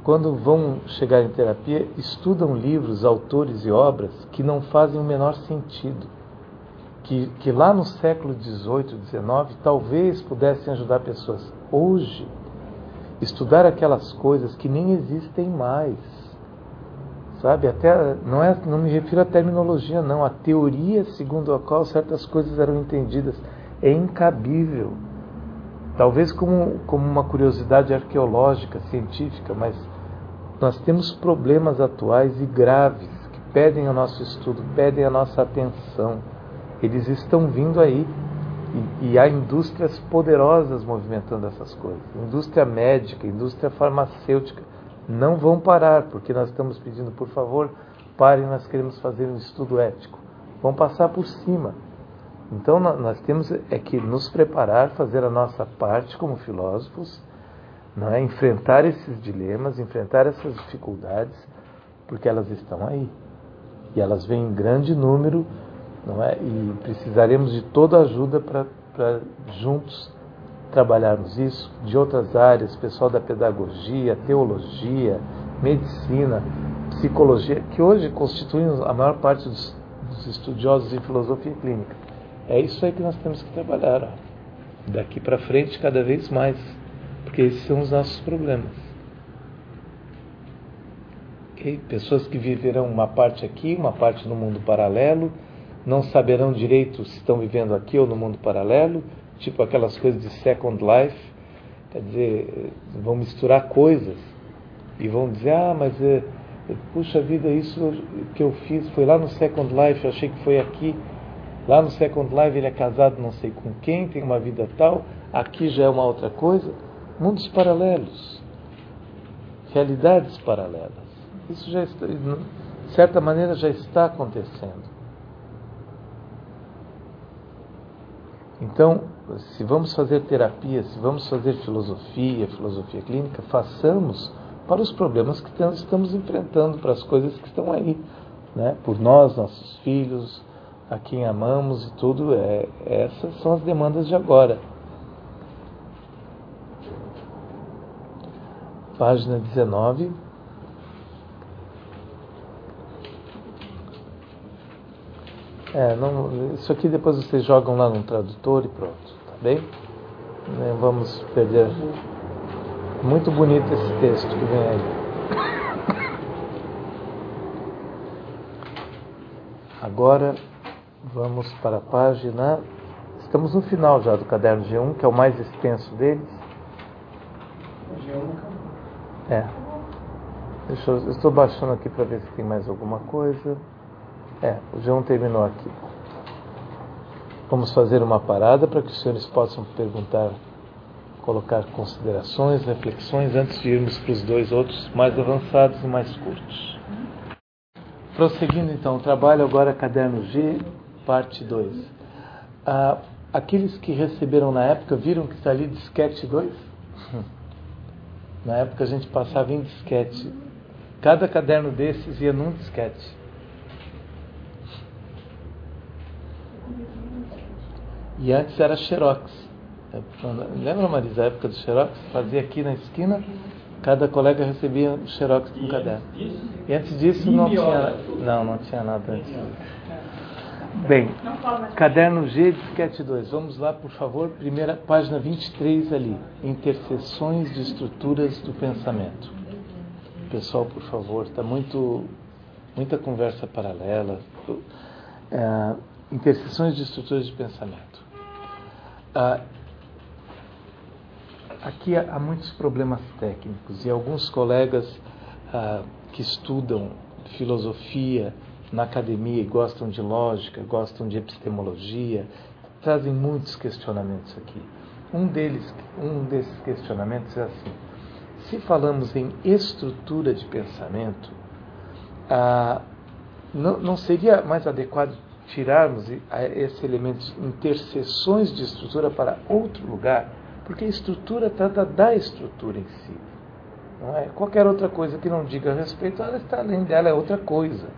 quando vão chegar em terapia, estudam livros, autores e obras que não fazem o menor sentido. Que, que lá no século dezoito, dezenove, talvez pudessem ajudar pessoas. Hoje, estudar aquelas coisas que nem existem mais, sabe? Até, não, é, não me refiro à terminologia, não. A teoria segundo a qual certas coisas eram entendidas é incabível. Talvez como, como uma curiosidade arqueológica, científica, mas nós temos problemas atuais e graves que pedem o nosso estudo, pedem a nossa atenção. Eles estão vindo aí e, e há indústrias poderosas movimentando essas coisas. Indústria médica, indústria farmacêutica não vão parar, porque nós estamos pedindo, por favor, parem, nós queremos fazer um estudo ético. Vão passar por cima. Então nós temos é que nos preparar, fazer a nossa parte como filósofos, não é? Enfrentar esses dilemas, enfrentar essas dificuldades, porque elas estão aí. E elas vêm em grande número, não é? E precisaremos de toda a ajuda para juntos trabalharmos isso, de outras áreas, pessoal da pedagogia, teologia, medicina, psicologia, que hoje constituem a maior parte dos, dos estudiosos em filosofia clínica. É isso aí que nós temos que trabalhar, ó. Daqui para frente cada vez mais, porque esses são os nossos problemas. Okay? Pessoas que viverão uma parte aqui, uma parte no mundo paralelo, não saberão direito se estão vivendo aqui ou no mundo paralelo, tipo aquelas coisas de Second Life, quer dizer, vão misturar coisas e vão dizer, ah, mas é, puxa vida, isso que eu fiz foi lá no Second Life, eu achei que foi aqui. Lá no Second Life ele é casado não sei com quem, tem uma vida tal, aqui já é uma outra coisa. Mundos paralelos, realidades paralelas. Isso já está, de certa maneira já está acontecendo. Então, se vamos fazer terapia, se vamos fazer filosofia, filosofia clínica, façamos para os problemas que estamos enfrentando, para as coisas que estão aí, né? Por nós, nossos filhos, a quem amamos e tudo. É, essas são as demandas de agora. Página dezenove. É, não, isso aqui depois vocês jogam lá no tradutor e pronto, tá bem? Não vamos perder. Muito bonito esse texto que vem aí. Agora vamos para a página. Estamos no final já do caderno G um, que é o mais extenso deles. G um? É. Deixa eu, eu estou baixando aqui para ver se tem mais alguma coisa. É, o G um terminou aqui. Vamos fazer uma parada para que os senhores possam perguntar, colocar considerações, reflexões, antes de irmos para os dois outros mais avançados e mais curtos. Prosseguindo então, o trabalho agora, caderno G, parte dois. Ah, aqueles que receberam na época, viram que está ali disquete dois? Na época a gente passava em disquete. Cada caderno desses ia num disquete. E antes era xerox. Lembra, Marisa, a época do xerox? Fazia aqui na esquina, cada colega recebia um xerox com um caderno. E antes disso não tinha, não, não tinha nada antes disso. Bem, caderno G, disquete dois. Vamos lá, por favor, primeira página vinte e três ali. Interseções de estruturas do pensamento. Pessoal, por favor, está muito, muita conversa paralela. É, interseções de estruturas de pensamento. Ah, aqui há, há muitos problemas técnicos e alguns colegas ah, que estudam filosofia na academia e gostam de lógica, gostam de epistemologia, trazem muitos questionamentos aqui. Um deles, um desses questionamentos é assim: se falamos em estrutura de pensamento, ah, não, não seria mais adequado tirarmos esse elemento de interseções de estrutura para outro lugar? Porque a estrutura trata da estrutura em si. Não é? Qualquer outra coisa que não diga respeito, ela está além dela, é outra coisa.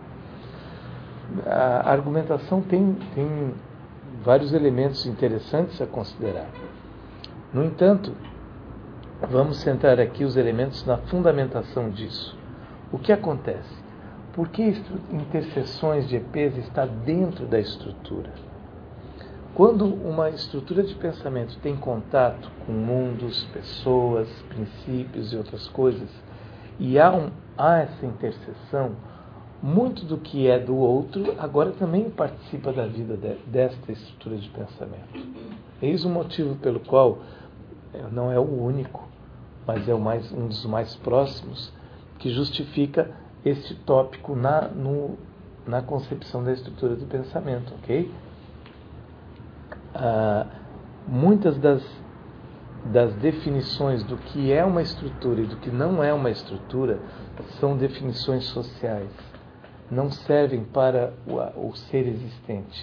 A argumentação tem, tem vários elementos interessantes a considerar. No entanto, vamos centrar aqui os elementos na fundamentação disso. O que acontece? Por que interseções de E Pês está dentro da estrutura? Quando uma estrutura de pensamento tem contato com mundos, pessoas, princípios e outras coisas, e há, um, há essa interseção, muito do que é do outro agora também participa da vida de, desta estrutura de pensamento. Eis o motivo pelo qual não é o único, mas é o mais, um dos mais próximos, que justifica este tópico na, no, na concepção da estrutura do pensamento, ok? Ah, muitas das, das definições do que é uma estrutura e do que não é uma estrutura são definições sociais, não servem para o, o ser existente.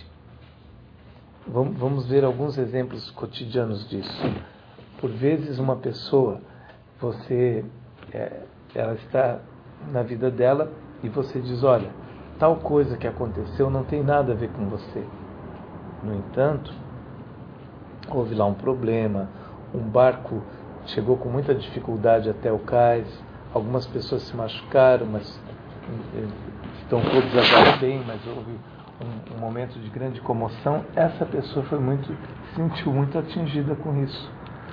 Vamos, vamos ver alguns exemplos cotidianos disso. Por vezes uma pessoa, você, é, ela está na vida dela e você diz, olha, tal coisa que aconteceu não tem nada a ver com você. No entanto, houve lá um problema, um barco chegou com muita dificuldade até o cais, algumas pessoas se machucaram, mas estão todos agora bem, mas houve um, um momento de grande comoção. Essa pessoa foi muito, se sentiu muito atingida com isso.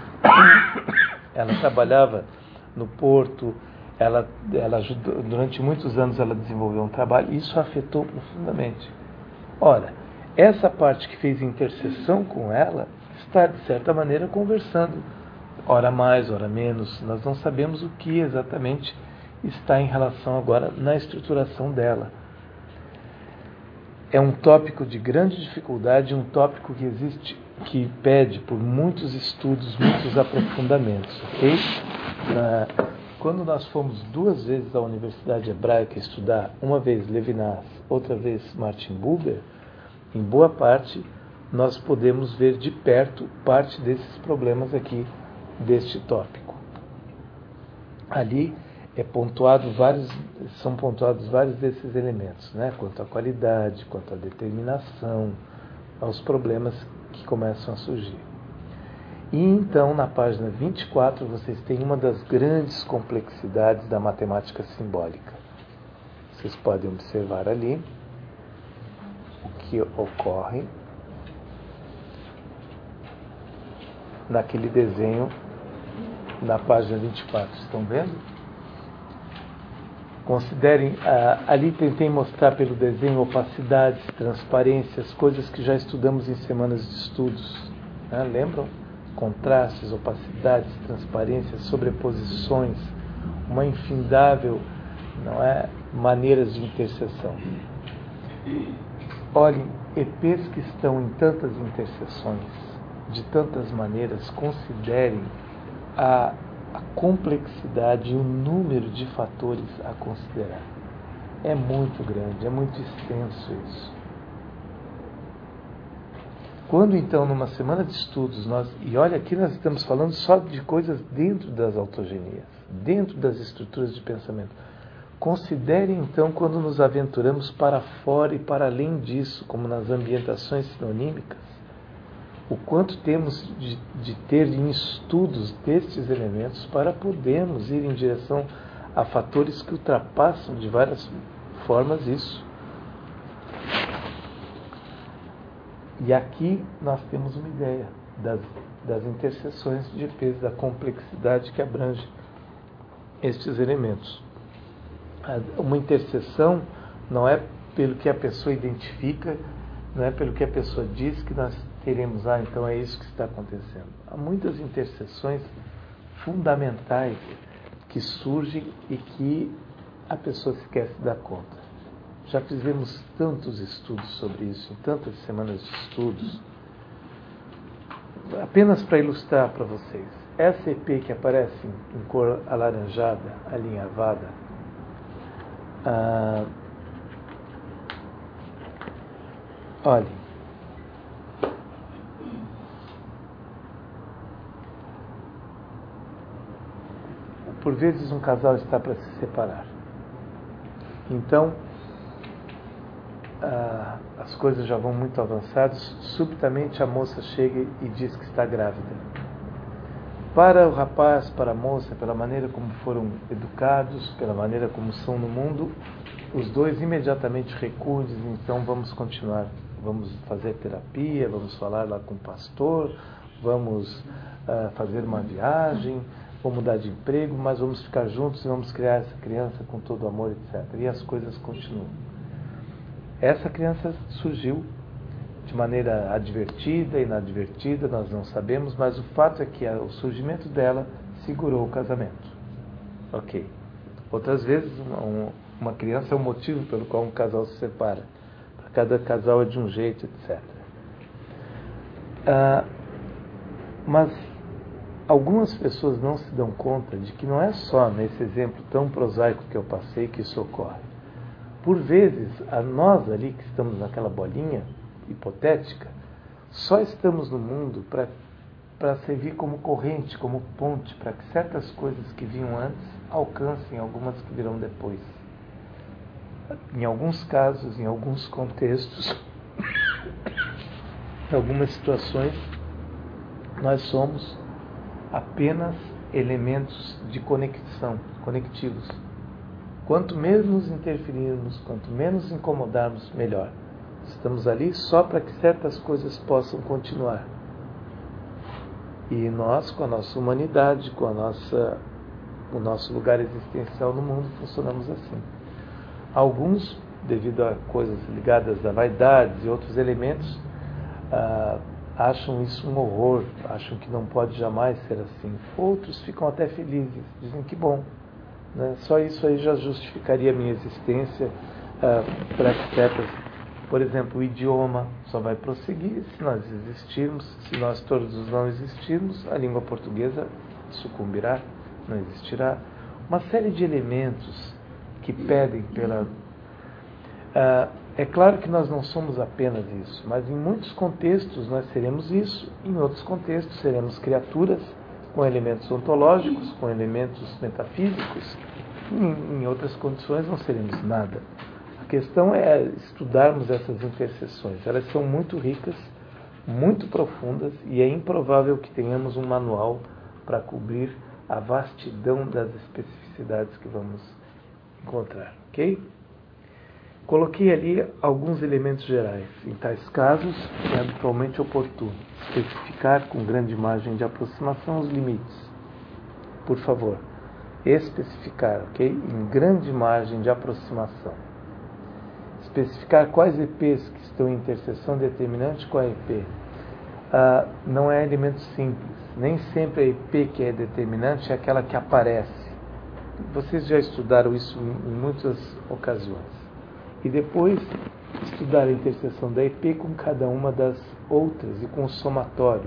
Ela trabalhava no porto, ela, ela ajudou, durante muitos anos ela desenvolveu um trabalho, e isso a afetou profundamente. Ora, essa parte que fez interseção com ela está, de certa maneira, conversando, ora mais, ora menos. Nós não sabemos o que exatamente está em relação agora na estruturação dela. É um tópico de grande dificuldade, um tópico que existe, que pede por muitos estudos, muitos aprofundamentos, ok? Na, quando nós fomos duas vezes à Universidade Hebraica estudar, uma vez Levinas, outra vez Martin Buber, em boa parte nós podemos ver de perto parte desses problemas aqui deste tópico. Ali é pontuado vários, são pontuados vários desses elementos, né? Quanto à qualidade, quanto à determinação, aos problemas que começam a surgir. E então, na página vinte e quatro, vocês têm uma das grandes complexidades da matemática simbólica. Vocês podem observar ali o que ocorre naquele desenho na página vinte e quatro. Estão vendo? Considerem, ah, ali tentei mostrar pelo desenho opacidades, transparências, coisas que já estudamos em semanas de estudos. Né? Lembram? Contrastes, opacidades, transparências, sobreposições, uma infindável, não é, maneiras de interseção. Olhem, E Pês que estão em tantas interseções, de tantas maneiras, considerem a, a complexidade e o número de fatores a considerar. É muito grande, é muito extenso isso. Quando então, numa semana de estudos, nós, e olha, aqui nós estamos falando só de coisas dentro das autogenias, dentro das estruturas de pensamento. Considerem então quando nos aventuramos para fora e para além disso, como nas ambientações sinonímicas, o quanto temos de, de ter em estudos destes elementos para podermos ir em direção a fatores que ultrapassam de várias formas isso. E aqui nós temos uma ideia das, das interseções de E Pês, da complexidade que abrange estes elementos. Uma interseção não é pelo que a pessoa identifica, não é pelo que a pessoa diz que nós teremos, ah, então é isso que está acontecendo. Há muitas interseções fundamentais que surgem e que a pessoa sequer se dá conta. Já fizemos tantos estudos sobre isso, em tantas semanas de estudos. Apenas para ilustrar para vocês, essa E P que aparece em cor alaranjada, alinhavada, ah, olhem, por vezes um casal está para se separar. Então, ah, as coisas já vão muito avançadas. Subitamente a moça chega e diz que está grávida. para o rapaz, para a moça, pela maneira como foram educados, pela maneira como são no mundo, os dois imediatamente recuam e dizem, então vamos continuar, vamos fazer terapia, vamos falar lá com o pastor, vamos uh, fazer uma viagem, vamos mudar de emprego, mas vamos ficar juntos e vamos criar essa criança com todo amor, etcétera. E as coisas continuam. Essa criança surgiu de maneira advertida, inadvertida, nós não sabemos, mas o fato é que o surgimento dela segurou o casamento. Ok. Outras vezes, uma, uma criança é o motivo pelo qual um casal se separa. Para cada casal é de um jeito, etcétera. Ah, mas algumas pessoas não se dão conta de que não é só nesse exemplo tão prosaico que eu passei que isso ocorre. Por vezes, a nós ali que estamos naquela bolinha hipotética, só estamos no mundo para para servir como corrente, como ponte, para que certas coisas que vinham antes alcancem algumas que virão depois. Em alguns casos, em alguns contextos, em algumas situações, nós somos apenas elementos de conexão, conectivos. Quanto menos interferirmos, quanto menos incomodarmos, melhor. Estamos ali só para que certas coisas possam continuar. E nós, com a nossa humanidade, com a nossa, o nosso lugar existencial no mundo, funcionamos assim. Alguns, devido a coisas ligadas a vaidades e outros elementos, ah, acham isso um horror, acham que não pode jamais ser assim. Outros ficam até felizes, dizem que bom, né? Só isso aí já justificaria a minha existência ah, para que certas... Por exemplo, o idioma só vai prosseguir se nós existirmos, se nós todos não existirmos, a língua portuguesa sucumbirá, não existirá. Uma série de elementos que pedem pela... Ah, é claro que nós não somos apenas isso, mas em muitos contextos nós seremos isso, em outros contextos seremos criaturas com elementos ontológicos, com elementos metafísicos, em, em outras condições não seremos nada. A questão é estudarmos essas interseções. Elas são muito ricas, muito profundas, e é improvável que tenhamos um manual para cobrir a vastidão das especificidades que vamos encontrar, ok? Coloquei ali alguns elementos gerais. Em tais casos, é habitualmente oportuno especificar com grande margem de aproximação os limites. Por favor, especificar, ok? Em grande margem de aproximação. Especificar quais E Pês que estão em interseção determinante com a E P. Ah, não é elemento simples. Nem sempre a E P que é determinante é aquela que aparece. Vocês já estudaram isso em muitas ocasiões. E depois estudar a interseção da E P com cada uma das outras e com o somatório.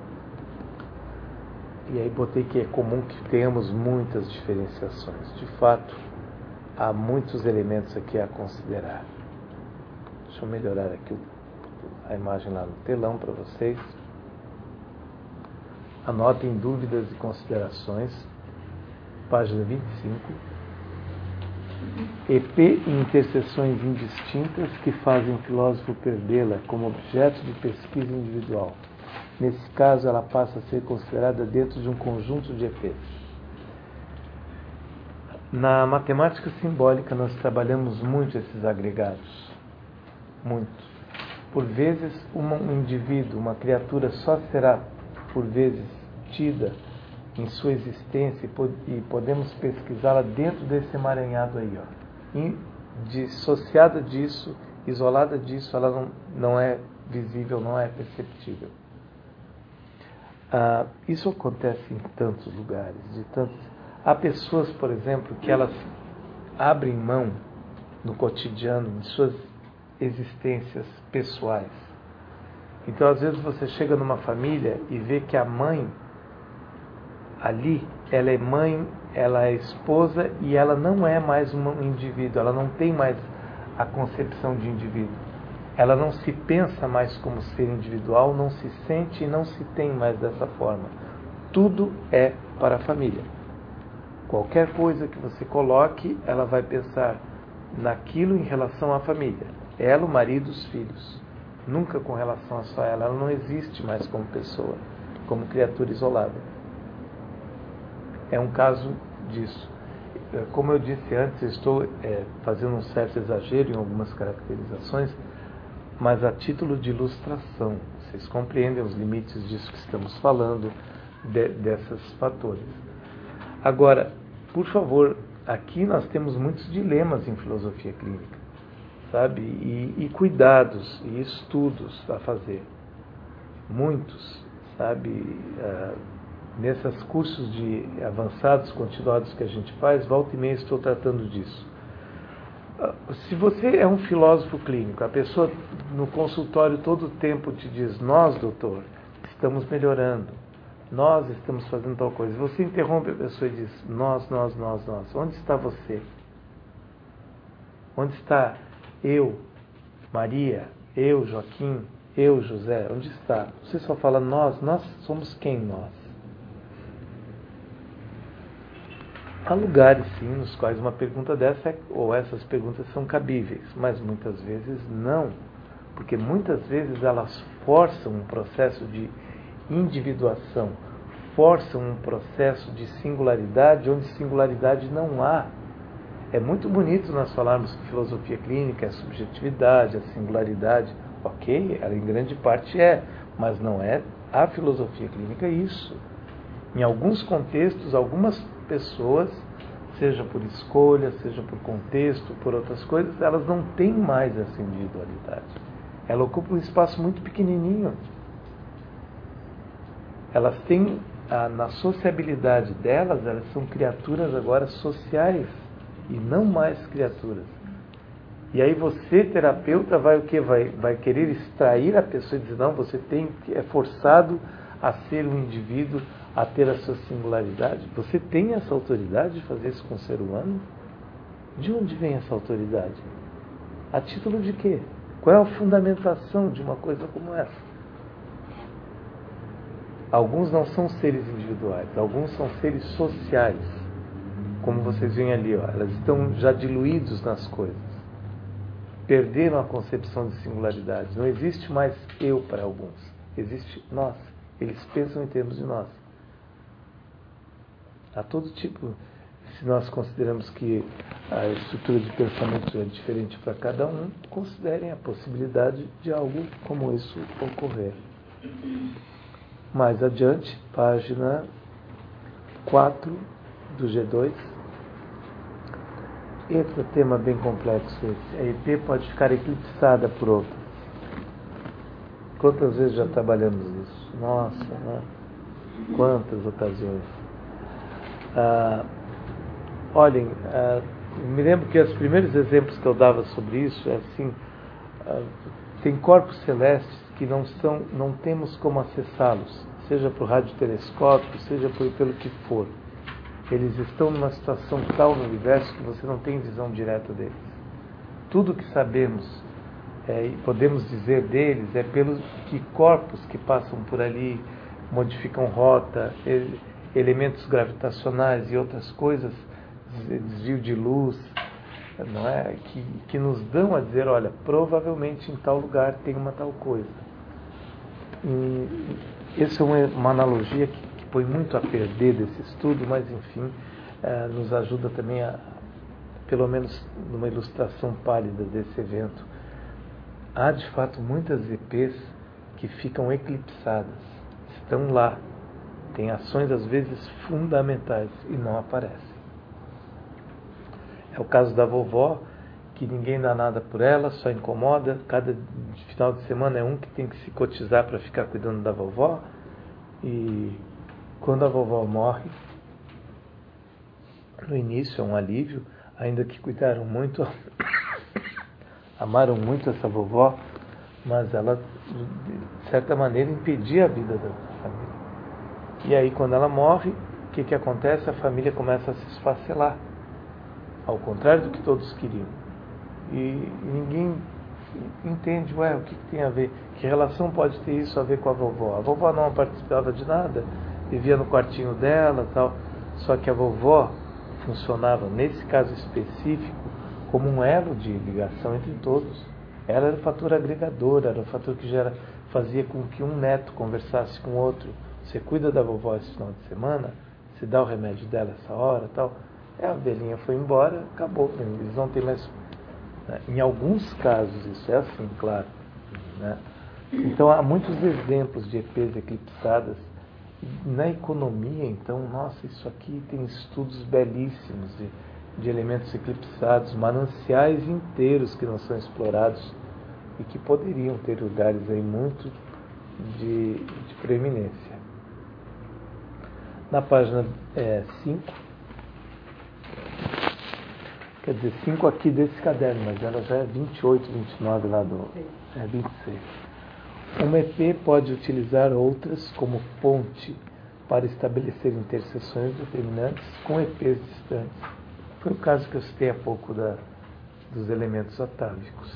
E aí botei que é comum que tenhamos muitas diferenciações. De fato, há muitos elementos aqui a considerar. Deixa eu melhorar aqui a imagem lá no telão para vocês. Anotem dúvidas e considerações. Página vinte e cinco. E P e interseções indistintas que fazem o filósofo perdê-la como objeto de pesquisa individual. Nesse caso, ela passa a ser considerada dentro de um conjunto de E Pês. Na matemática simbólica, nós trabalhamos muito esses agregados. Muito. Por vezes, um indivíduo, uma criatura, só será, por vezes, tida em sua existência e podemos pesquisá-la dentro desse emaranhado aí, ó. E dissociada disso, isolada disso, ela não, não é visível, não é perceptível. Ah, isso acontece em tantos lugares, de tantos... Há pessoas, por exemplo, que elas abrem mão no cotidiano, em suas existências pessoais. Então, às vezes, você chega numa família e vê que a mãe ali, ela é mãe, ela é esposa e ela não é mais um indivíduo, ela não tem mais a concepção de indivíduo. Ela não se pensa mais como ser individual, não se sente e não se tem mais dessa forma. Tudo é para a família. Qualquer coisa que você coloque, ela vai pensar naquilo em relação à família. Ela, o marido, os filhos. Nunca com relação a só ela. Ela não existe mais como pessoa, como criatura isolada. é um caso disso. Como eu disse antes, eu estou é, fazendo um certo exagero em algumas caracterizações, mas a título de ilustração. Vocês compreendem os limites disso que estamos falando, de, desses fatores. Agora, por favor, aqui nós temos muitos dilemas em filosofia clínica, sabe? E, e cuidados e estudos a fazer. Muitos, sabe? Uh, nesses cursos de avançados, continuados que a gente faz, volta e meia estou tratando disso. Uh, se você é um filósofo clínico, a pessoa no consultório todo o tempo te diz: nós, doutor, estamos melhorando, nós estamos fazendo tal coisa. Você interrompe a pessoa e diz: nós, nós, nós, nós. Onde está você? Onde está eu, Maria, eu, Joaquim, eu, José? Onde está? Você só fala nós. Nós somos quem nós? Há lugares, sim, nos quais uma pergunta dessa é, ou essas perguntas são cabíveis, mas muitas vezes não, porque muitas vezes elas forçam um processo de individuação, forçam um processo de singularidade onde singularidade não há. É muito bonito nós falarmos que filosofia clínica é a subjetividade, a singularidade. Ok, ela em grande parte é, mas não é a filosofia clínica isso. Em alguns contextos, algumas pessoas, seja por escolha, seja por contexto, por outras coisas, elas não têm mais essa individualidade. Ela ocupa um espaço muito pequenininho. Elas têm, a, na sociabilidade delas, elas são criaturas agora sociais e não mais criaturas. E aí você, terapeuta, vai o quê? Vai, vai querer extrair a pessoa e dizer: não, você tem, é forçado a ser um indivíduo, a ter a sua singularidade. Você tem essa autoridade de fazer isso com o ser humano? De onde vem essa autoridade? A título de quê? Qual é a fundamentação de uma coisa como essa? Alguns não são seres individuais, alguns são seres sociais. Como vocês veem ali, ó, elas estão já diluídos nas coisas. Perderam a concepção de singularidade. Não existe mais eu para alguns. Existe nós. Eles pensam em termos de nós. Há todo tipo, se nós consideramos que a estrutura de pensamento é diferente para cada um, considerem a possibilidade de algo como isso ocorrer. Mais adiante, página quatro do G dois. Outro tema bem complexo esse. A E P pode ficar eclipsada por outras. Quantas vezes já trabalhamos isso? Nossa, né? Quantas ocasiões. Ah, olhem, ah, me lembro que os primeiros exemplos que eu dava sobre isso é assim: ah, tem corpos celestes que não, são, não temos como acessá-los, seja por radiotelescópio, seja por, pelo que for. Eles estão numa situação tal no universo que você não tem visão direta deles. Tudo que sabemos é, e podemos dizer deles é pelos que corpos que passam por ali, modificam rota, ele, elementos gravitacionais e outras coisas, desvio de luz, não é? que, que nos dão a dizer: olha, provavelmente em tal lugar tem uma tal coisa. E essa é uma, uma analogia que, que põe muito a perder desse estudo, mas enfim, eh, nos ajuda também a, pelo menos numa ilustração pálida desse evento. Há de fato muitas E Pês que ficam eclipsadas, estão lá, têm ações às vezes fundamentais e não aparecem. É o caso da vovó, que ninguém dá nada por ela, só incomoda. Cada final de semana é um que tem que se cotizar para ficar cuidando da vovó. E quando a vovó morre, no início é um alívio, ainda que cuidaram muito, amaram muito essa vovó, mas ela, de certa maneira, impedia a vida da família. E aí, quando ela morre, o que, que acontece? A família começa a se esfacelar, ao contrário do que todos queriam. E ninguém entende, ué, o que, que tem a ver? Que relação pode ter isso a ver com a vovó? A vovó não participava de nada, vivia no quartinho dela, tal. Só que a vovó funcionava, nesse caso específico, como um elo de ligação entre todos. Ela era o fator agregador, era o fator que gera, fazia com que um neto conversasse com o outro. Você cuida da vovó esse final de semana, se dá o remédio dela essa hora, tal. É, a velhinha foi embora, acabou, eles não têm mais... Né? Em alguns casos isso é assim, claro. Né? Então há muitos exemplos de E Pês eclipsadas. Na economia, então, nossa, isso aqui tem estudos belíssimos de, de elementos eclipsados, mananciais inteiros que não são explorados e que poderiam ter lugares aí muito de, de preeminência. Na página cinco, quer dizer, cinco aqui desse caderno, mas ela já é vinte e oito, vinte e nove lá do... é vinte e seis. Uma E P pode utilizar outras como ponte para estabelecer interseções determinantes com E Pês distantes. Foi o caso que eu citei há pouco da, dos elementos atávicos.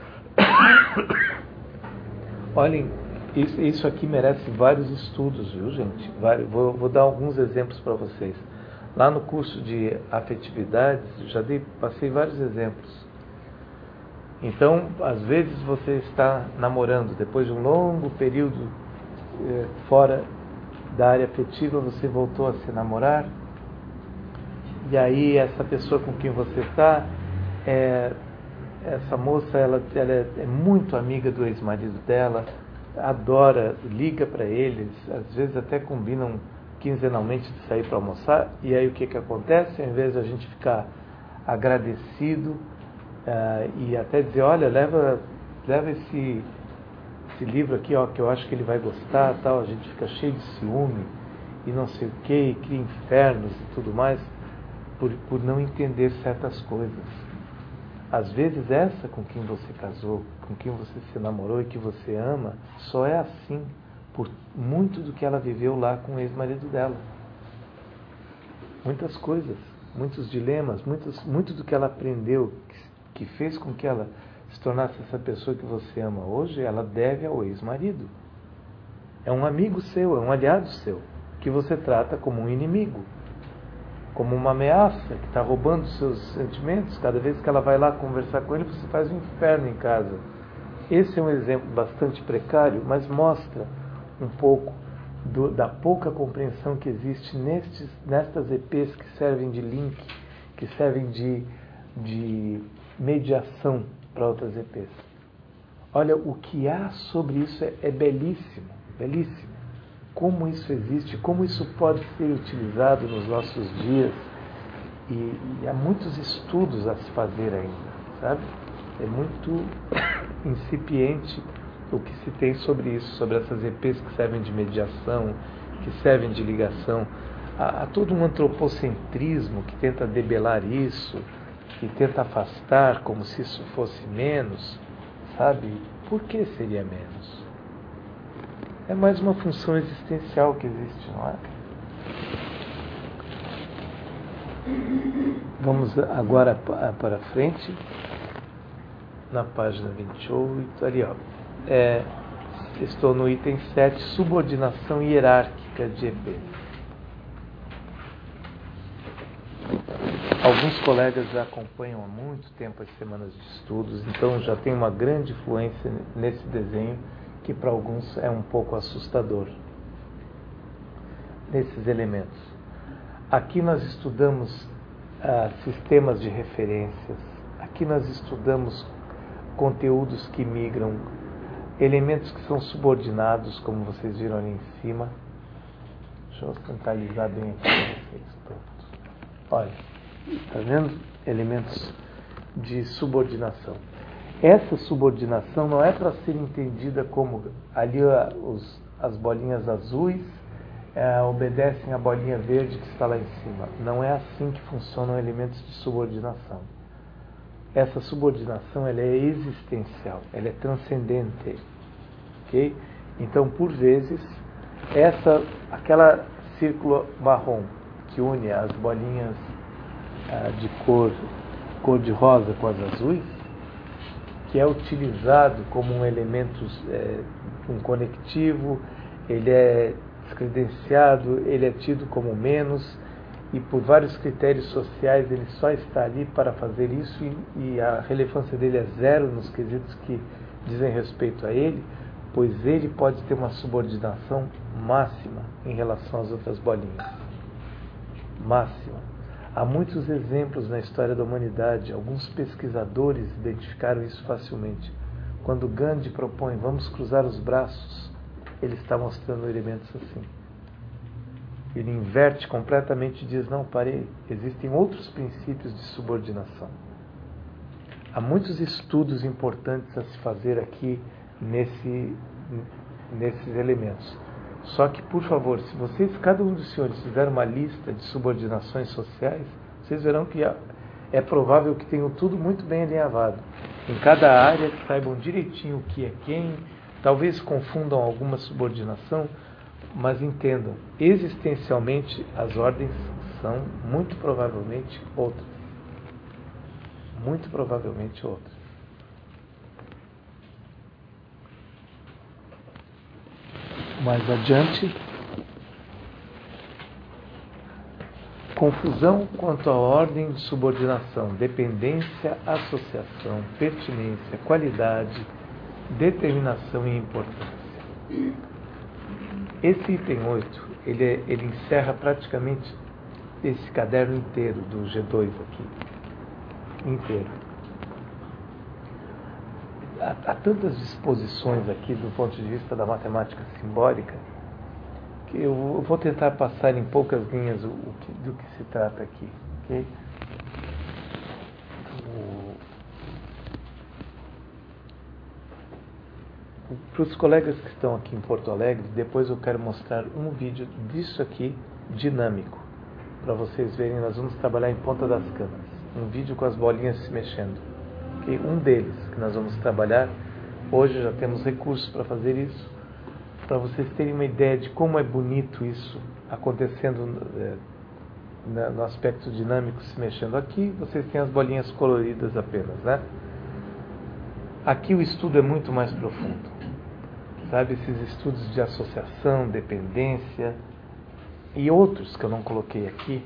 Olhem, isso, isso aqui merece vários estudos, viu, gente? Vários, vou, vou dar alguns exemplos para vocês. Lá no curso de afetividades, já dei, passei vários exemplos. Então, às vezes você está namorando, depois de um longo período eh, fora da área afetiva, você voltou a se namorar, e aí essa pessoa com quem você está, é, essa moça, ela, ela é, é muito amiga do ex-marido dela, adora, liga para eles, às vezes até combinam quinzenalmente de sair para almoçar, e aí o que, que acontece? Ao invés de a gente ficar agradecido, Uh, e até dizer, olha, leva, leva esse, esse livro aqui, ó, que eu acho que ele vai gostar, tal. A gente fica cheio de ciúme e não sei o que, e cria infernos e tudo mais, por, por não entender certas coisas. Às vezes essa com quem você casou, com quem você se namorou e que você ama, só é assim por muito do que ela viveu lá com o ex-marido dela. Muitas coisas, muitos dilemas, muitos, muito do que ela aprendeu, que, que fez com que ela se tornasse essa pessoa que você ama hoje, ela deve ao ex-marido. É um amigo seu, é um aliado seu, que você trata como um inimigo, como uma ameaça, que está roubando seus sentimentos. Cada vez que ela vai lá conversar com ele, você faz um inferno em casa. Esse é um exemplo bastante precário, mas mostra um pouco do, da pouca compreensão que existe nestes, nestas E Pês que servem de link, que servem de, de mediação para outras E Pês. Olha, o que há sobre isso é, é belíssimo, belíssimo. Como isso existe, como isso pode ser utilizado nos nossos dias. E, e há muitos estudos a se fazer ainda, sabe? É muito incipiente o que se tem sobre isso, sobre essas E Pês que servem de mediação, que servem de ligação. Há, há todo um antropocentrismo que tenta debelar isso, que tenta afastar como se isso fosse menos, sabe? Por que seria menos? É mais uma função existencial que existe, não é? Vamos agora para frente, na página vinte e oito, ali ó. É, estou no item sete, subordinação hierárquica de E Pês. Alguns colegas já acompanham há muito tempo as semanas de estudos, então já tem uma grande influência nesse desenho, que para alguns é um pouco assustador, nesses elementos. Aqui nós estudamos ah, sistemas de referências, aqui nós estudamos conteúdos que migram, elementos que são subordinados, como vocês viram ali em cima. Deixa eu centralizar bem aqui para vocês. Pronto. Olha, está vendo? Elementos de subordinação. Essa subordinação não é para ser entendida como ali os, as bolinhas azuis é, obedecem à bolinha verde que está lá em cima. Não é assim que funcionam elementos de subordinação. Essa subordinação ela é existencial, ela é transcendente. Okay? Então, por vezes, essa, aquela círculo marrom que une as bolinhas ah, de cor, cor de rosa com as azuis, que é utilizado como um elemento, é, um conectivo, ele é descredenciado, ele é tido como menos, e por vários critérios sociais ele só está ali para fazer isso, e, e a relevância dele é zero nos quesitos que dizem respeito a ele, pois ele pode ter uma subordinação máxima em relação às outras bolinhas. máxima. Há muitos exemplos na história da humanidade. Alguns pesquisadores identificaram isso facilmente. Quando Gandhi propõe vamos cruzar os braços, ele está mostrando elementos assim. Ele inverte completamente e diz, não, parei, existem outros princípios de subordinação. Há muitos estudos importantes a se fazer aqui nesse, nesses elementos. Só que, por favor, se vocês, cada um dos senhores, fizer uma lista de subordinações sociais, vocês verão que é provável que tenham tudo muito bem alinhavado. Em cada área, saibam direitinho o que é quem, talvez confundam alguma subordinação, mas entendam, existencialmente, as ordens são muito provavelmente outras. Muito provavelmente outras. Mais adiante, confusão quanto à ordem de subordinação, dependência, associação, pertinência, qualidade, determinação e importância. Esse item oito, ele, é, ele encerra praticamente esse caderno inteiro do G dois aqui. Inteiro. Há, há tantas disposições aqui do ponto de vista da matemática simbólica que eu, eu vou tentar passar em poucas linhas o, o que, do que se trata aqui. Okay? Para os colegas que estão aqui em Porto Alegre, depois eu quero mostrar um vídeo disso aqui, dinâmico, para vocês verem. Nós vamos trabalhar em ponta das canas. Um vídeo com as bolinhas se mexendo. Okay? Um deles que nós vamos trabalhar. Hoje já temos recursos para fazer isso, para vocês terem uma ideia de como é bonito isso acontecendo é, no aspecto dinâmico se mexendo. Aqui vocês têm as bolinhas coloridas apenas, né? Aqui o estudo é muito mais profundo. Sabe, esses estudos de associação, dependência e outros que eu não coloquei aqui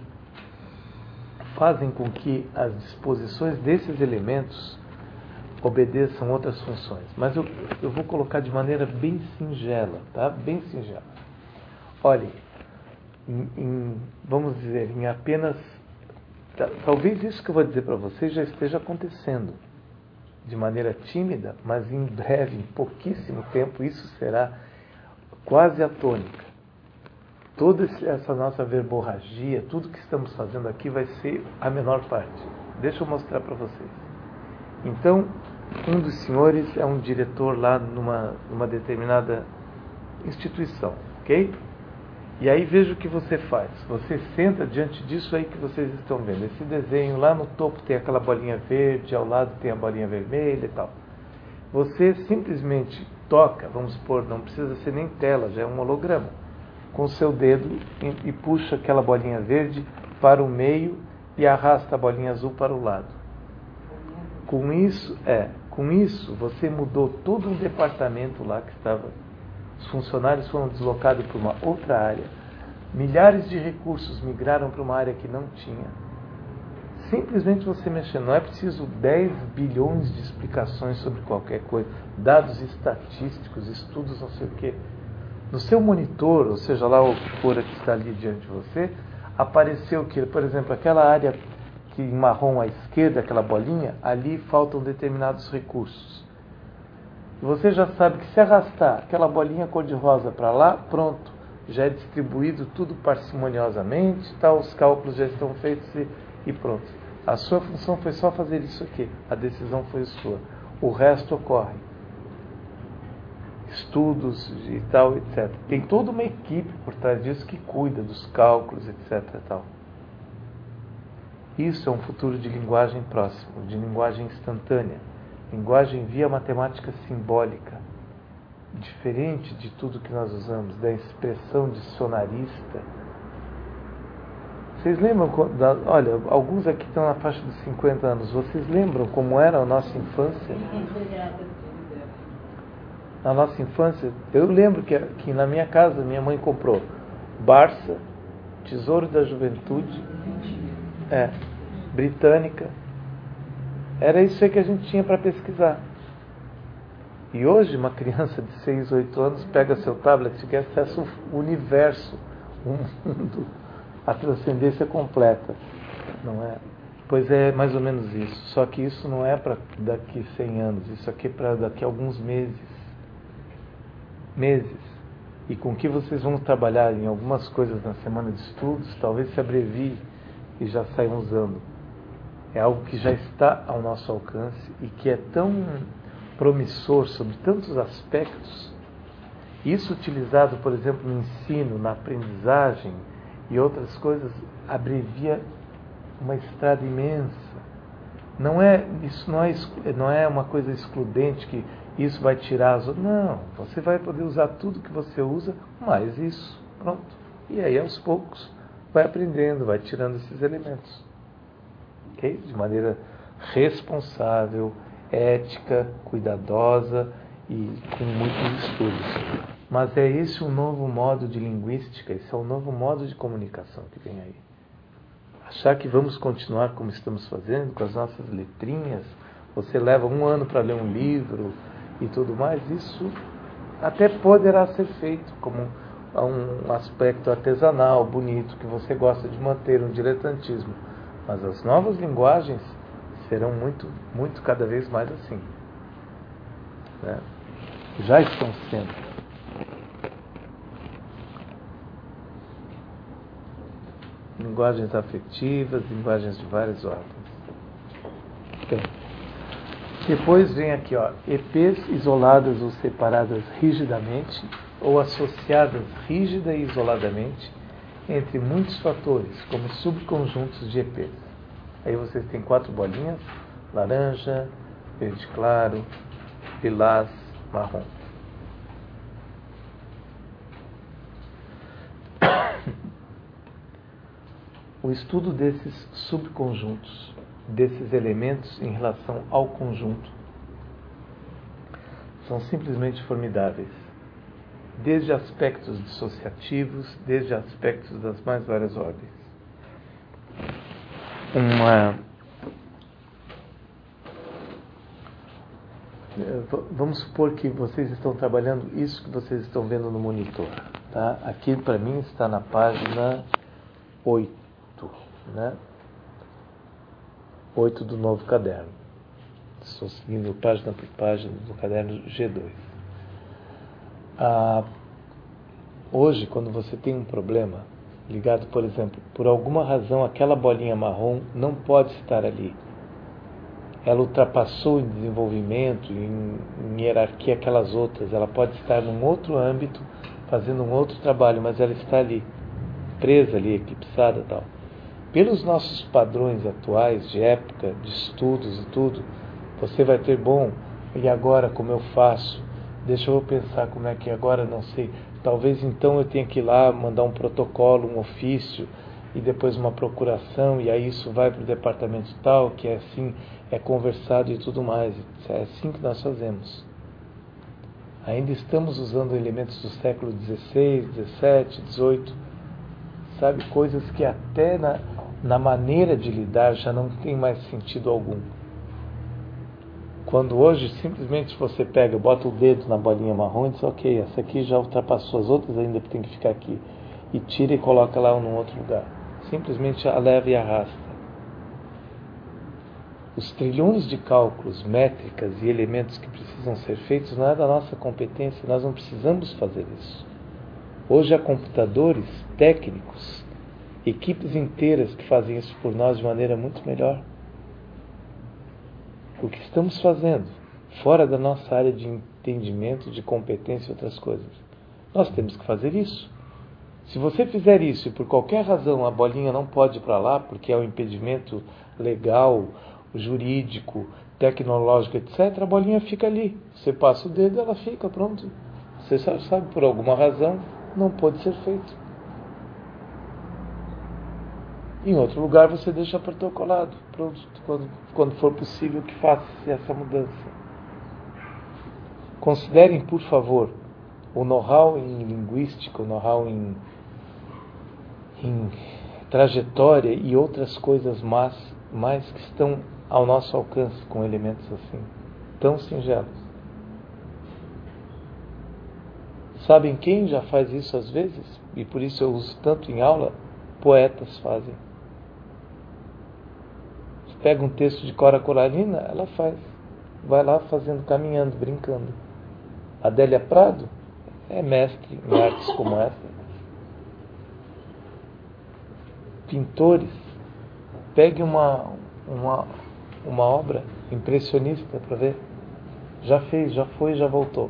fazem com que as disposições desses elementos obedeçam outras funções. Mas eu, eu vou colocar de maneira bem singela, tá? Bem singela. Olhem, em, em, vamos dizer, em apenas... Talvez isso que eu vou dizer para vocês já esteja acontecendo de maneira tímida, mas em breve, em pouquíssimo tempo, isso será quase a tônica. Toda essa nossa verborragia, tudo que estamos fazendo aqui vai ser a menor parte. Deixa eu mostrar para vocês. Então, um dos senhores é um diretor lá numa, numa determinada instituição, ok? E aí veja o que você faz. Você senta diante disso aí que vocês estão vendo. Esse desenho lá no topo tem aquela bolinha verde, ao lado tem a bolinha vermelha e tal. Você simplesmente toca, vamos supor, não precisa ser nem tela, já é um holograma, com o seu dedo e, e puxa aquela bolinha verde para o meio e arrasta a bolinha azul para o lado. Com isso, é, com isso você mudou todo um departamento lá que estava... Os funcionários foram deslocados para uma outra área. Milhares de recursos migraram para uma área que não tinha. Simplesmente você mexendo. Não é preciso dez bilhões de explicações sobre qualquer coisa. Dados estatísticos, estudos, não sei o quê. No seu monitor, ou seja lá o que for que está ali diante de você, apareceu que, por exemplo, aquela área que em marrom à esquerda, aquela bolinha, ali faltam determinados recursos. Você já sabe que se arrastar aquela bolinha cor-de-rosa para lá, pronto, já é distribuído tudo parcimoniosamente, tá, os cálculos já estão feitos e, e pronto. A sua função foi só fazer isso aqui, a decisão foi sua. O resto ocorre. Estudos e tal, etcétera. Tem toda uma equipe por trás disso que cuida dos cálculos, etcétera. Tal. Isso é um futuro de linguagem próximo, de linguagem instantânea. Linguagem via matemática simbólica, diferente de tudo que nós usamos, da expressão dicionarista. Vocês lembram, da, olha, alguns aqui estão na faixa dos cinquenta anos, vocês lembram como era a nossa infância? Na nossa infância, eu lembro que, que na minha casa minha mãe comprou Barça, Tesouro da Juventude, é, Britânica. Era isso aí que a gente tinha para pesquisar. E hoje, uma criança de seis, oito anos pega seu tablet e quer acesso ao universo, o mundo, a transcendência completa, não é? Pois é mais ou menos isso. Só que isso não é para daqui cem anos, isso aqui é para daqui a alguns meses. Meses. E com que vocês vão trabalhar em algumas coisas na semana de estudos, talvez se abrevie e já saiam usando. É algo que já está ao nosso alcance e que é tão promissor sobre tantos aspectos. Isso utilizado, por exemplo, no ensino, na aprendizagem e outras coisas, abrevia uma estrada imensa. Não é, isso não é, não é uma coisa excludente que isso vai tirar as outras. Não, você vai poder usar tudo que você usa, mais isso. Pronto. E aí, aos poucos, vai aprendendo, vai tirando esses elementos. Okay? De maneira responsável, ética, cuidadosa e com muitos estudos. Mas é esse um novo modo de linguística, esse é um novo modo de comunicação que vem aí. Achar que vamos continuar como estamos fazendo, com as nossas letrinhas, você leva um ano para ler um livro e tudo mais, isso até poderá ser feito como um aspecto artesanal, bonito, que você gosta de manter, um diletantismo. Mas as novas linguagens serão muito, muito cada vez mais assim. Né? Já estão sendo. Linguagens afetivas, linguagens de várias ordens. Bem, depois vem aqui, ó, E Pês isoladas ou separadas rigidamente, ou associadas rígida e isoladamente, entre muitos fatores, como subconjuntos de E Pês. Aí vocês têm quatro bolinhas, laranja, verde claro, lilás, marrom. O estudo desses subconjuntos, desses elementos em relação ao conjunto, são simplesmente formidáveis. Desde aspectos dissociativos, desde aspectos das mais várias ordens. Uma... Vamos supor que vocês estão trabalhando isso que vocês estão vendo no monitor. Tá? Aqui, para mim, está na página oito. Né? oito do novo caderno. Estou seguindo página por página do caderno G dois. Ah, hoje, quando você tem um problema ligado, por exemplo, por alguma razão aquela bolinha marrom não pode estar ali. Ela ultrapassou em desenvolvimento, em, em hierarquia aquelas outras. Ela pode estar num outro âmbito, fazendo um outro trabalho, mas ela está ali, presa ali, eclipsada e tal. Pelos nossos padrões atuais, de época, de estudos e tudo, você vai ter, bom, e agora como eu faço? Deixa eu pensar como é que agora, não sei. Talvez então eu tenha que ir lá mandar um protocolo, um ofício, e depois uma procuração, e aí isso vai para o departamento tal, que é assim, é conversado e tudo mais. É assim que nós fazemos. Ainda estamos usando elementos do século dezesseis, dezessete, dezoito, sabe, coisas que até na, na maneira de lidar já não tem mais sentido algum. Quando hoje simplesmente você pega, bota o dedo na bolinha marrom e diz, ok, essa aqui já ultrapassou as outras, ainda tem que ficar aqui. E tira e coloca lá num outro lugar. Simplesmente a leva e arrasta. Os trilhões de cálculos, métricas e elementos que precisam ser feitos não é da nossa competência, nós não precisamos fazer isso. Hoje há computadores técnicos, equipes inteiras que fazem isso por nós de maneira muito melhor. O que estamos fazendo, fora da nossa área de entendimento, de competência e outras coisas, nós temos que fazer isso. Se você fizer isso e por qualquer razão a bolinha não pode ir para lá, porque é um impedimento legal, jurídico, tecnológico, etcétera, a bolinha fica ali. Você passa o dedo, ela fica, pronto. Você sabe, por alguma razão, não pode ser feito. Em outro lugar você deixa protocolado, pronto, quando, quando for possível que faça essa mudança. Considerem, por favor, o know-how em linguística, o know-how em, em trajetória e outras coisas mais, mais que estão ao nosso alcance com elementos assim, tão singelos. Sabem quem já faz isso às vezes? E por isso eu uso tanto em aula? poetas fazem. Você pega um texto de Cora Coralina, ela faz. Vai lá fazendo, caminhando, brincando. Adélia Prado é mestre em artes como essa. Pintores, pegue uma, uma, uma obra impressionista para ver. Já fez, já foi, já voltou.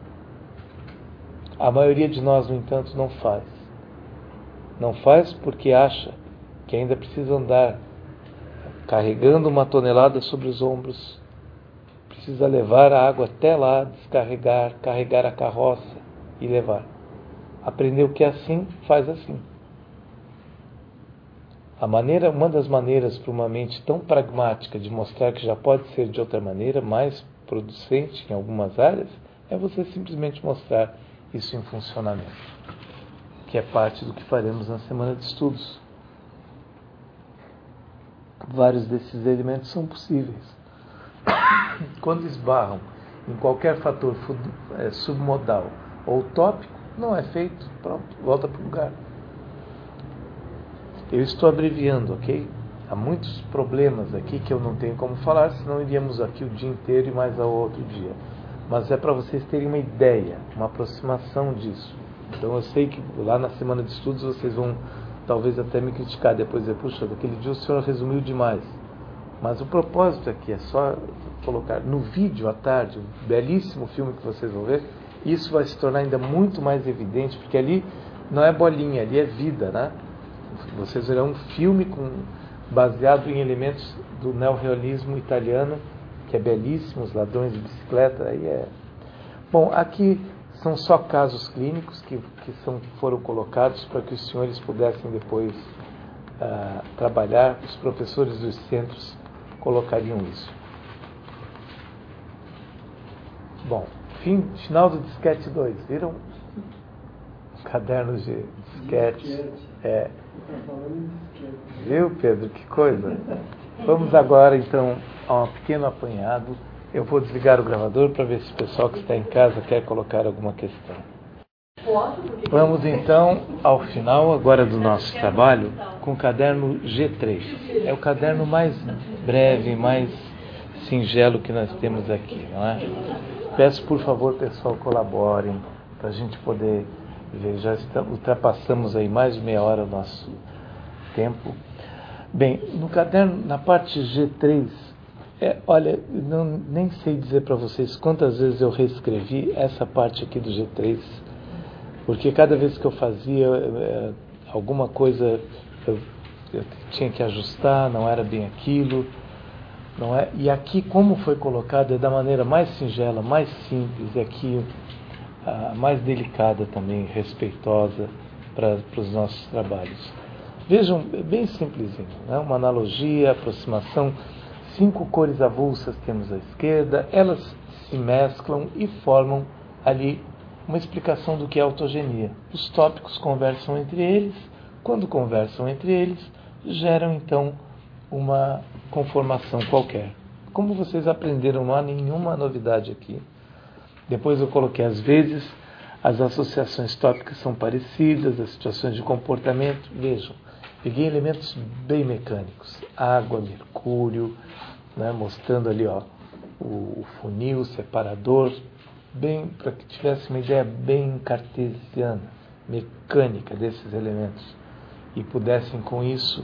A maioria de nós, no entanto, não faz. Não faz porque acha que ainda precisa andar carregando uma tonelada sobre os ombros. Precisa levar a água até lá, descarregar, carregar a carroça e levar. Aprendeu que é assim, faz assim. A maneira, uma das maneiras para uma mente tão pragmática de mostrar que já pode ser de outra maneira, mais producente em algumas áreas, é você simplesmente mostrar isso em funcionamento, que é parte do que faremos na semana de estudos. Vários desses elementos são possíveis. Quando esbarram em qualquer fator submodal ou tópico, não é feito, pronto, volta para o lugar. Eu estou abreviando, ok? Há muitos problemas aqui que eu não tenho como falar, senão iríamos aqui o dia inteiro e mais ao outro dia. Mas é para vocês terem uma ideia, uma aproximação disso. Então eu sei que lá na semana de estudos vocês vão talvez até me criticar depois, dizer, puxa, daquele dia o senhor resumiu demais. Mas o propósito aqui é só colocar no vídeo à tarde, um belíssimo filme que vocês vão ver, isso vai se tornar ainda muito mais evidente, porque ali não é bolinha, ali é vida, né? Vocês verão um filme com, baseado em elementos do neorrealismo italiano, que é belíssimo, os ladrões de bicicleta. Aí é... Bom, aqui são só casos clínicos que, que são, foram colocados para que os senhores pudessem depois uh, trabalhar, os professores dos centros colocariam isso. Bom, fim, final do disquete dois, viram? Cadernos de disquete. É. Viu, Pedro? Que coisa. Vamos agora, então, a um pequeno apanhado. Eu vou desligar o gravador para ver se o pessoal que está em casa quer colocar alguma questão. Vamos, então, ao final agora do nosso trabalho com o caderno G três. É o caderno mais breve, mais singelo que nós temos aqui, não é? Peço, por favor, pessoal, colaborem para a gente poder ver. Já estamos, ultrapassamos aí mais de meia hora o nosso tempo. Bem, no caderno, na parte G três, é, olha, não, nem sei dizer para vocês quantas vezes eu reescrevi essa parte aqui do G três, porque cada vez que eu fazia é, alguma coisa, eu, eu tinha que ajustar, não era bem aquilo. Não é? E aqui, como foi colocado, é da maneira mais singela, mais simples, e aqui a mais delicada também, respeitosa para, para os nossos trabalhos. Vejam, é bem simplesinho, né? Uma analogia, aproximação, cinco cores avulsas temos à esquerda, elas se mesclam e formam ali uma explicação do que é autogenia. Os tópicos conversam entre eles, quando conversam entre eles, geram então uma conformação qualquer. Como vocês aprenderam, não há nenhuma novidade aqui. Depois eu coloquei às vezes, as associações tópicas são parecidas, as situações de comportamento. Vejam, peguei elementos bem mecânicos, água, mercúrio, né, mostrando ali ó, o, o funil, o separador, bem, para que tivesse uma ideia bem cartesiana, mecânica desses elementos, e pudessem com isso.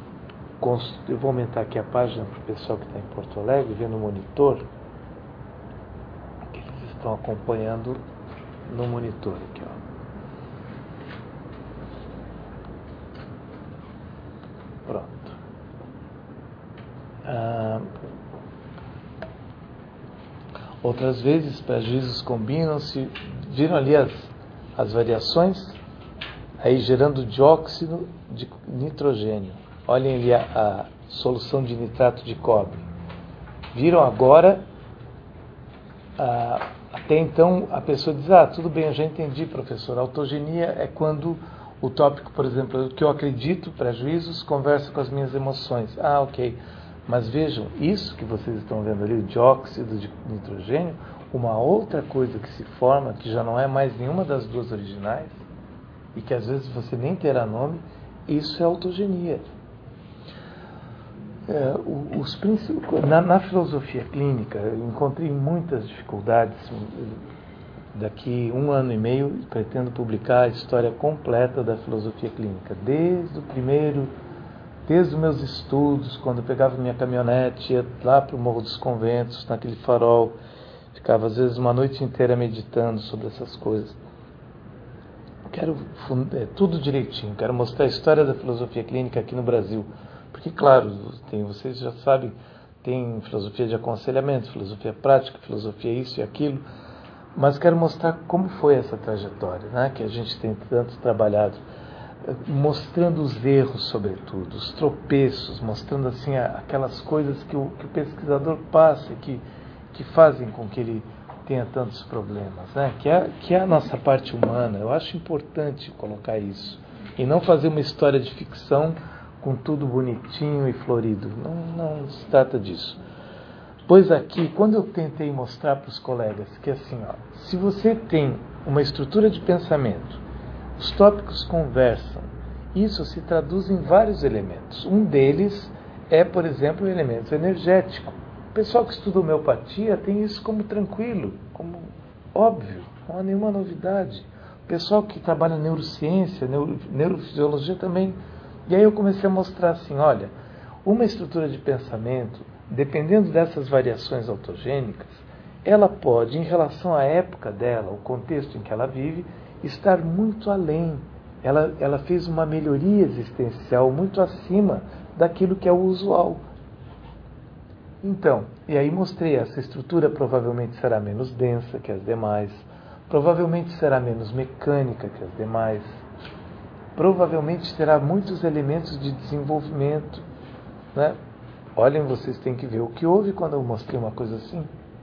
Eu vou aumentar aqui a página para o pessoal que está em Porto Alegre, ver no monitor, que eles estão acompanhando no monitor aqui, ó. Pronto. Ah, outras vezes, prejuízos combinam-se, viram ali as, as variações, aí gerando dióxido de nitrogênio. Olhem ali a, a solução de nitrato de cobre. Viram agora? Ah, até então a pessoa diz, ah, tudo bem, eu já entendi, professor. A autogenia é quando o tópico, por exemplo, que eu acredito, prejuízos, conversa com as minhas emoções. Ah, ok. Mas vejam, isso que vocês estão vendo ali, o dióxido de nitrogênio, uma outra coisa que se forma, que já não é mais nenhuma das duas originais, e que às vezes você nem terá nome, Isso é autogenia. É, os princípios, na, na filosofia clínica, eu encontrei muitas dificuldades. Daqui um ano e meio, pretendo publicar a história completa da filosofia clínica, desde o primeiro, desde os meus estudos, quando eu pegava minha caminhonete, ia lá para o Morro dos Conventos, naquele farol, ficava às vezes uma noite inteira meditando sobre essas coisas. Quero é, tudo direitinho, quero mostrar a história da filosofia clínica aqui no Brasil. Porque, claro, tem, vocês já sabem, tem filosofia de aconselhamento, filosofia prática, filosofia isso e aquilo, mas quero mostrar como foi essa trajetória, né, que a gente tem tanto trabalhado, mostrando os erros, sobretudo, os tropeços, mostrando assim aquelas coisas que o, que o pesquisador passa e que, que fazem com que ele tenha tantos problemas, né, que é, que é a nossa parte humana. Eu acho importante colocar isso, e não fazer uma história de ficção com tudo bonitinho e florido. Não, não se trata disso. Pois aqui, quando eu tentei mostrar para os colegas que assim, ó, se você tem uma estrutura de pensamento, os tópicos conversam, isso se traduz em vários elementos. Um deles é, por exemplo, o elemento energético. O pessoal que estuda homeopatia tem isso como tranquilo, como óbvio, não há nenhuma novidade. O pessoal que trabalha neurociência, neuro, neurofisiologia também. E aí eu comecei a mostrar assim, olha, uma estrutura de pensamento, dependendo dessas variações autogênicas, ela pode, em relação à época dela, o contexto em que ela vive, estar muito além. Ela, ela fez uma melhoria existencial muito acima daquilo que é o usual. Então, e aí mostrei, essa estrutura provavelmente será menos densa que as demais, provavelmente será menos mecânica que as demais, provavelmente terá muitos elementos de desenvolvimento, né? Olhem, vocês têm que ver o que houve quando eu mostrei uma coisa assim.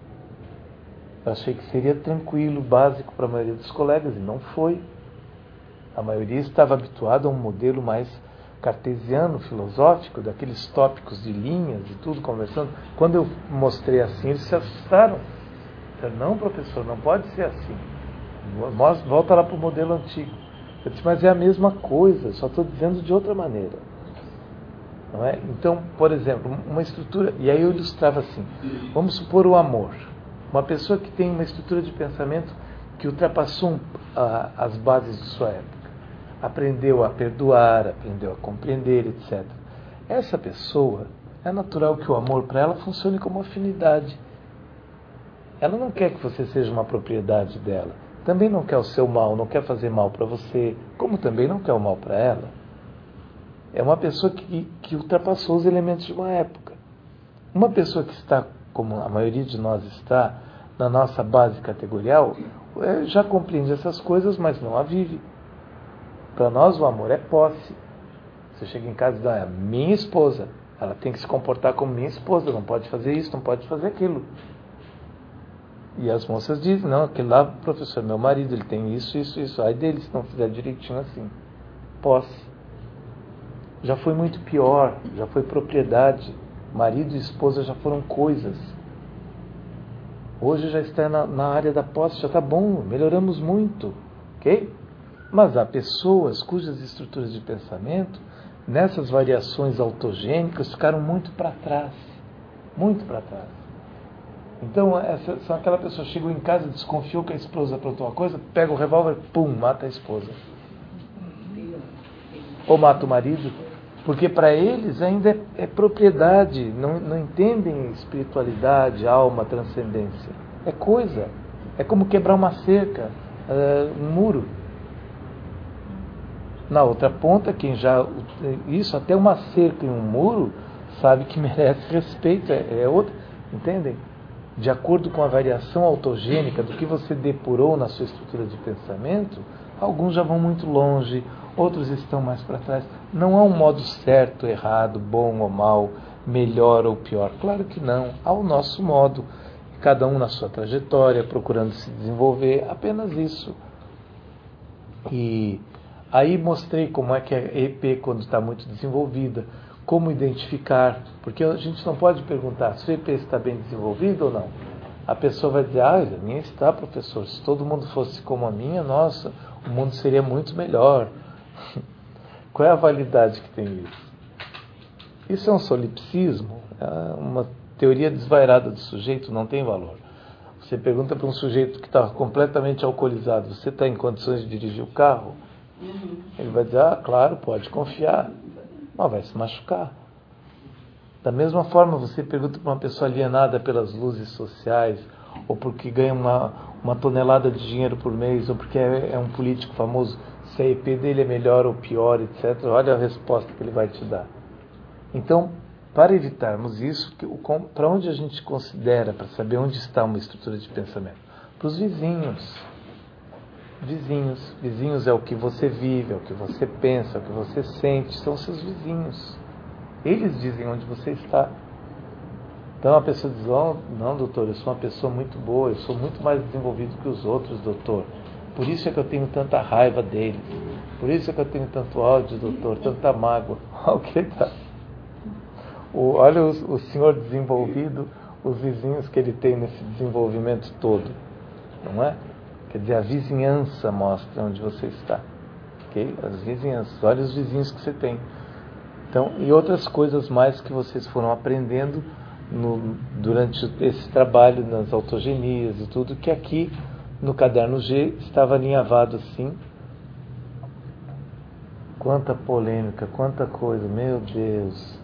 Eu achei que seria tranquilo, básico para a maioria dos colegas, e não foi. A maioria estava habituada a um modelo mais cartesiano, filosófico, daqueles tópicos de linhas e tudo, conversando. Quando eu mostrei assim, eles se assustaram. Disseram, não, professor, não pode ser assim. Volta lá para o modelo antigo. Eu disse, mas é a mesma coisa, só estou dizendo de outra maneira. Não é? Então, por exemplo, uma estrutura, e aí eu ilustrava assim, vamos supor o amor. Uma pessoa que tem uma estrutura de pensamento que ultrapassou a, as bases de sua época. Aprendeu a perdoar, aprendeu a compreender, etcétera. Essa pessoa, é natural que o amor para ela funcione como afinidade. Ela não quer que você seja uma propriedade dela. Também não quer o seu mal, não quer fazer mal para você, como também não quer o mal para ela. É uma pessoa que, que ultrapassou os elementos de uma época. Uma pessoa que está, como a maioria de nós está, na nossa base categorial, é, já compreende essas coisas, mas não a vive. Para nós o amor é posse. Você chega em casa e diz, ah, é minha esposa, ela tem que se comportar como minha esposa, não pode fazer isso, não pode fazer aquilo. E as moças dizem, não, aquele lá, professor, meu marido, ele tem isso, isso, isso. Aí dele, se não fizer direitinho assim. Posse. Já foi muito pior, já foi propriedade. Marido e esposa já foram coisas. Hoje já está na, na área da posse, já está bom, melhoramos muito. Ok? Mas há pessoas cujas estruturas de pensamento, nessas variações autogênicas, ficaram muito para trás. Muito para trás. Então, essa, são aquela pessoa que chegou em casa, desconfiou que a esposa aprontou uma coisa, pega o revólver, pum, mata a esposa. Ou mata o marido, porque para eles ainda é, é propriedade, não, não entendem espiritualidade, alma, transcendência. É coisa, é como quebrar uma cerca, uh, um muro. Na outra ponta, quem já, isso, até uma cerca e um muro, sabe que merece respeito, é, é outra, entendem? De acordo com a variação autogênica do que você depurou na sua estrutura de pensamento, alguns já vão muito longe, outros estão mais para trás. Não há um modo certo, errado, bom ou mal, melhor ou pior. Claro que não. Há o nosso modo, cada um na sua trajetória, procurando se desenvolver, apenas isso. E aí mostrei como é que a E P, quando está muito desenvolvida, como identificar, porque a gente não pode perguntar se o E P está bem desenvolvido ou não. A pessoa vai dizer, ah, a minha está, professor, se todo mundo fosse como a minha, nossa, o mundo seria muito melhor. Qual é a validade que tem isso? Isso é um solipsismo, é uma teoria desvairada do sujeito, não tem valor. Você pergunta para um sujeito que está completamente alcoolizado, você está em condições de dirigir o carro? Uhum. Ele vai dizer, ah, claro, pode confiar, mas vai se machucar. Da mesma forma, você pergunta para uma pessoa alienada pelas luzes sociais, ou porque ganha uma, uma tonelada de dinheiro por mês, ou porque é, é um político famoso, se a E P dele é melhor ou pior, etcétera. Olha a resposta que ele vai te dar. Então, para evitarmos isso, para onde a gente considera, para saber onde está uma estrutura de pensamento? Para os vizinhos. Vizinhos. Vizinhos é o que você vive, é o que você pensa, é o que você sente, são seus vizinhos. Eles dizem onde você está. Então a pessoa diz, oh, não, doutor, eu sou uma pessoa muito boa, eu sou muito mais desenvolvido que os outros, doutor. Por isso é que eu tenho tanta raiva deles. Por isso é que eu tenho tanto ódio, doutor, tanta mágoa. Ok, tá. O, olha o, o senhor desenvolvido, os vizinhos que ele tem nesse desenvolvimento todo. Não é? Quer dizer, a vizinhança mostra onde você está. Ok? As vizinhanças. Olha os vizinhos que você tem. Então, e outras coisas mais que vocês foram aprendendo no, durante esse trabalho nas autogenias e tudo, que aqui no caderno G estava alinhavado assim. Quanta polêmica, quanta coisa, meu Deus.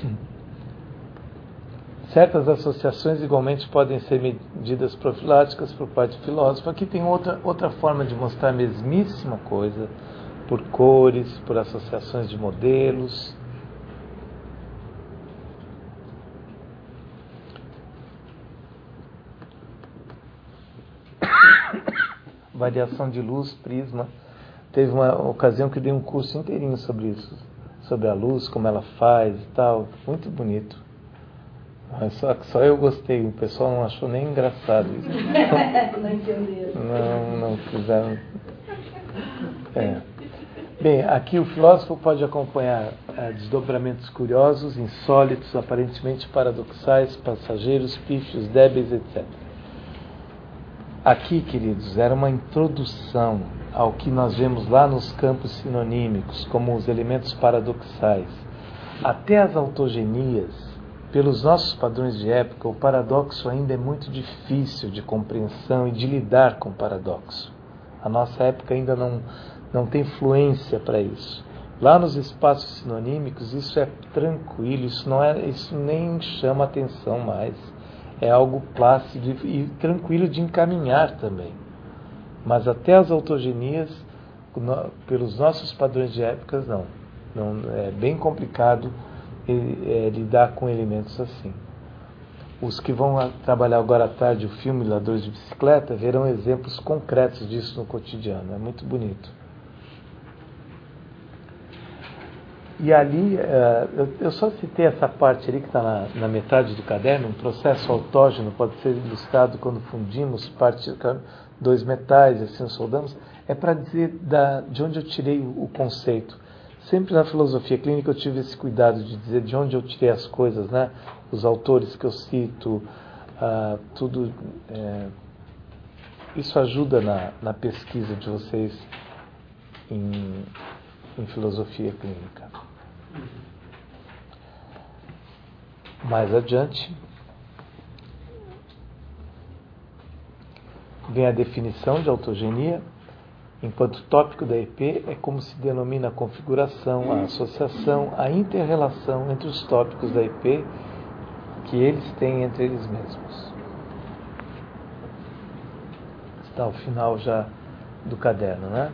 Certas associações igualmente podem ser medidas profiláticas por parte do filósofo. Aqui tem outra, outra forma de mostrar a mesmíssima coisa, por cores, por associações de modelos. Variação de luz, prisma. Teve uma ocasião que dei um curso inteirinho sobre isso, sobre a luz, como ela faz e tal. Muito bonito. Mas só, só eu gostei, o pessoal não achou nem engraçado isso. Não entenderam. Não, não fizeram. É. Bem, aqui o filósofo pode acompanhar é, desdobramentos curiosos, insólitos, aparentemente paradoxais, passageiros, pífios, débeis, etcétera. Aqui, queridos, era uma introdução ao que nós vemos lá nos campos sinonímicos, como os elementos paradoxais. Até as autogenias, pelos nossos padrões de época, o paradoxo ainda é muito difícil de compreensão e de lidar com o paradoxo. A nossa época ainda não, não tem fluência para isso. Lá nos espaços sinonímicos, isso é tranquilo, isso, não é, isso nem chama atenção mais. É algo plácido e, e tranquilo de encaminhar também. Mas até as autogenias, no, pelos nossos padrões de épocas, não. não é bem complicado é, é, lidar com elementos assim. Os que vão a, trabalhar agora à tarde o filme Ladrões de Bicicleta verão exemplos concretos disso no cotidiano. É muito bonito. E ali, eu só citei essa parte ali que está na, na metade do caderno, um processo autógeno pode ser ilustrado quando fundimos parte, dois metais, assim os soldamos, é para dizer da, de onde eu tirei o, o conceito. Sempre na filosofia clínica eu tive esse cuidado de dizer de onde eu tirei as coisas, né? Os autores que eu cito, ah, tudo. É, isso ajuda na, na pesquisa de vocês em, em filosofia clínica. Mais adiante, vem a definição de autogenia. Enquanto tópico da E P é como se denomina a configuração, a associação, a inter-relação entre os tópicos da E P que eles têm entre eles mesmos. Está ao final já do caderno, né?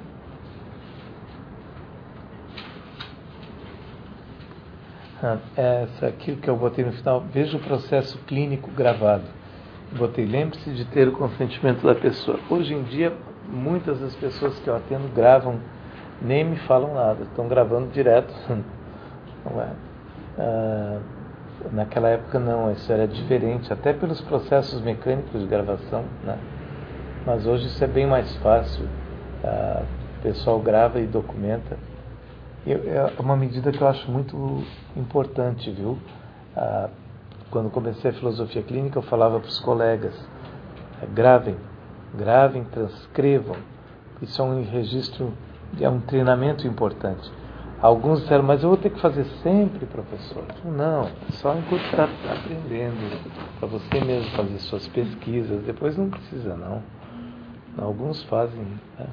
Essa aqui que eu botei no final, veja o processo clínico gravado. Botei, lembre-se de ter o consentimento da pessoa. Hoje em dia, muitas das pessoas que eu atendo gravam, nem me falam nada, estão gravando direto. Não é? Ah, naquela época não, isso era diferente, até pelos processos mecânicos de gravação, né? Mas hoje isso é bem mais fácil. Ah, o pessoal grava e documenta. É uma medida que eu acho muito importante, viu? Ah, quando comecei a filosofia clínica, eu falava para os colegas, gravem, gravem, transcrevam. Isso é um registro, é um treinamento importante. Alguns disseram, mas eu vou ter que fazer sempre, professor. Não, só enquanto está aprendendo, para você mesmo fazer suas pesquisas, depois não precisa não. Alguns fazem. Né?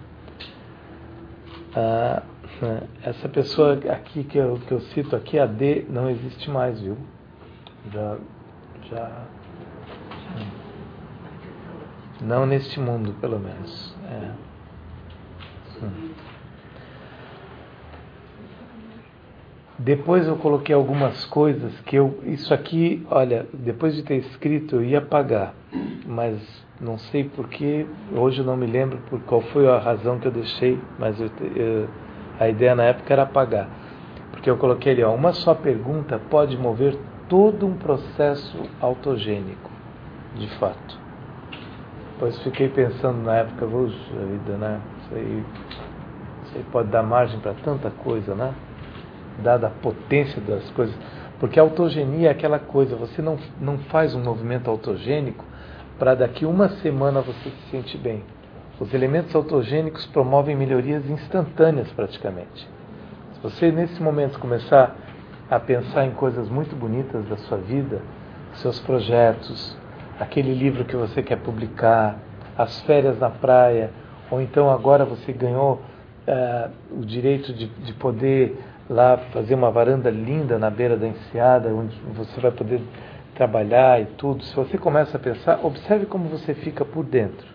Ah, essa pessoa aqui que eu, que eu cito aqui, a D, não existe mais, viu? Já, já... Não neste mundo, pelo menos. É. Hum. Depois eu coloquei algumas coisas que eu... Isso aqui, olha, depois de ter escrito eu ia apagar, mas não sei porquê, hoje eu não me lembro por qual foi a razão que eu deixei, mas eu, eu, a ideia na época era apagar. Porque eu coloquei ali, ó, uma só pergunta pode mover todo um processo autogênico, de fato. Depois fiquei pensando na época, puxa vida, né? Isso aí, isso aí pode dar margem para tanta coisa, né? Dada a potência das coisas. Porque a autogenia é aquela coisa, você não, não faz um movimento autogênico para daqui uma semana você se sentir bem. Os elementos autogênicos promovem melhorias instantâneas praticamente. Se você nesse momento começar a pensar em coisas muito bonitas da sua vida, seus projetos, aquele livro que você quer publicar, as férias na praia, ou então agora você ganhou uh, o direito de, de poder lá fazer uma varanda linda na beira da enseada, onde você vai poder trabalhar e tudo. Se você começa a pensar, observe como você fica por dentro.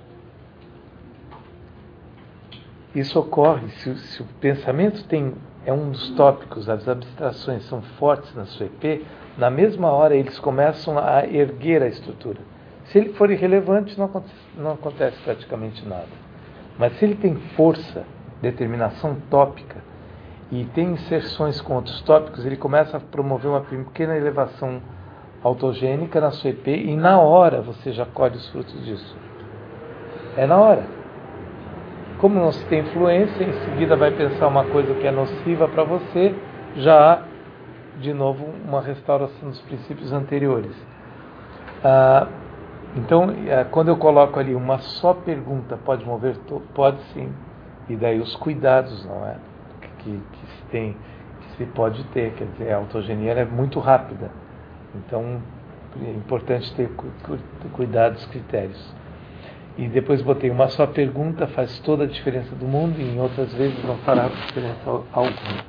Isso ocorre se, se o pensamento tem, é um dos tópicos, as abstrações são fortes na sua E P, na mesma hora eles começam a erguer a estrutura. Se ele for irrelevante, não acontece, não acontece praticamente nada. Mas se ele tem força, determinação tópica, e tem inserções com outros tópicos, ele começa a promover uma pequena elevação autogênica na sua E P, e na hora você já colhe os frutos disso. É na hora. Como não se tem influência, em seguida vai pensar uma coisa que é nociva para você, já há, de novo, uma restauração dos princípios anteriores. Ah, então, quando eu coloco ali uma só pergunta, pode mover? Pode sim. E daí os cuidados, não é? Que, que, se tem, que se pode ter. Quer dizer, a autogenia é muito rápida. Então, é importante ter cu, cu, cuidados, critérios. E depois botei uma só pergunta, faz toda a diferença do mundo, e em outras vezes não fará diferença alguma.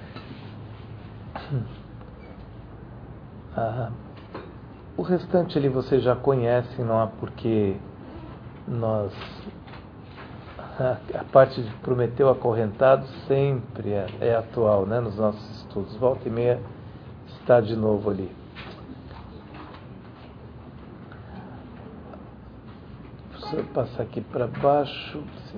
Ah, o restante ali você já conhece, não há porque nós... A, a parte de Prometeu acorrentado sempre é, é atual, né, nos nossos estudos. Volta e meia está de novo ali. Se eu passar aqui para baixo... Sim.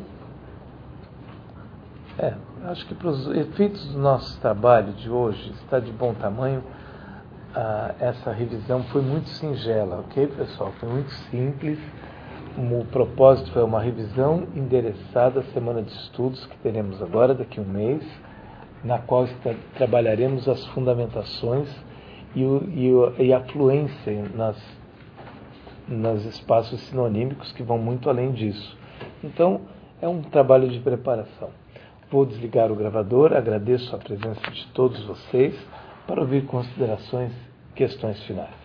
É, acho que para os efeitos do nosso trabalho de hoje está de bom tamanho. Ah, essa revisão foi muito singela, ok, pessoal? Foi muito simples. O propósito foi uma revisão endereçada à semana de estudos que teremos agora, daqui a um mês, na qual está, trabalharemos as fundamentações e, o, e, o, e a fluência nas, nos espaços sinonímicos que vão muito além disso. Então, é um trabalho de preparação. Vou desligar o gravador, agradeço a presença de todos vocês para ouvir considerações, questões finais.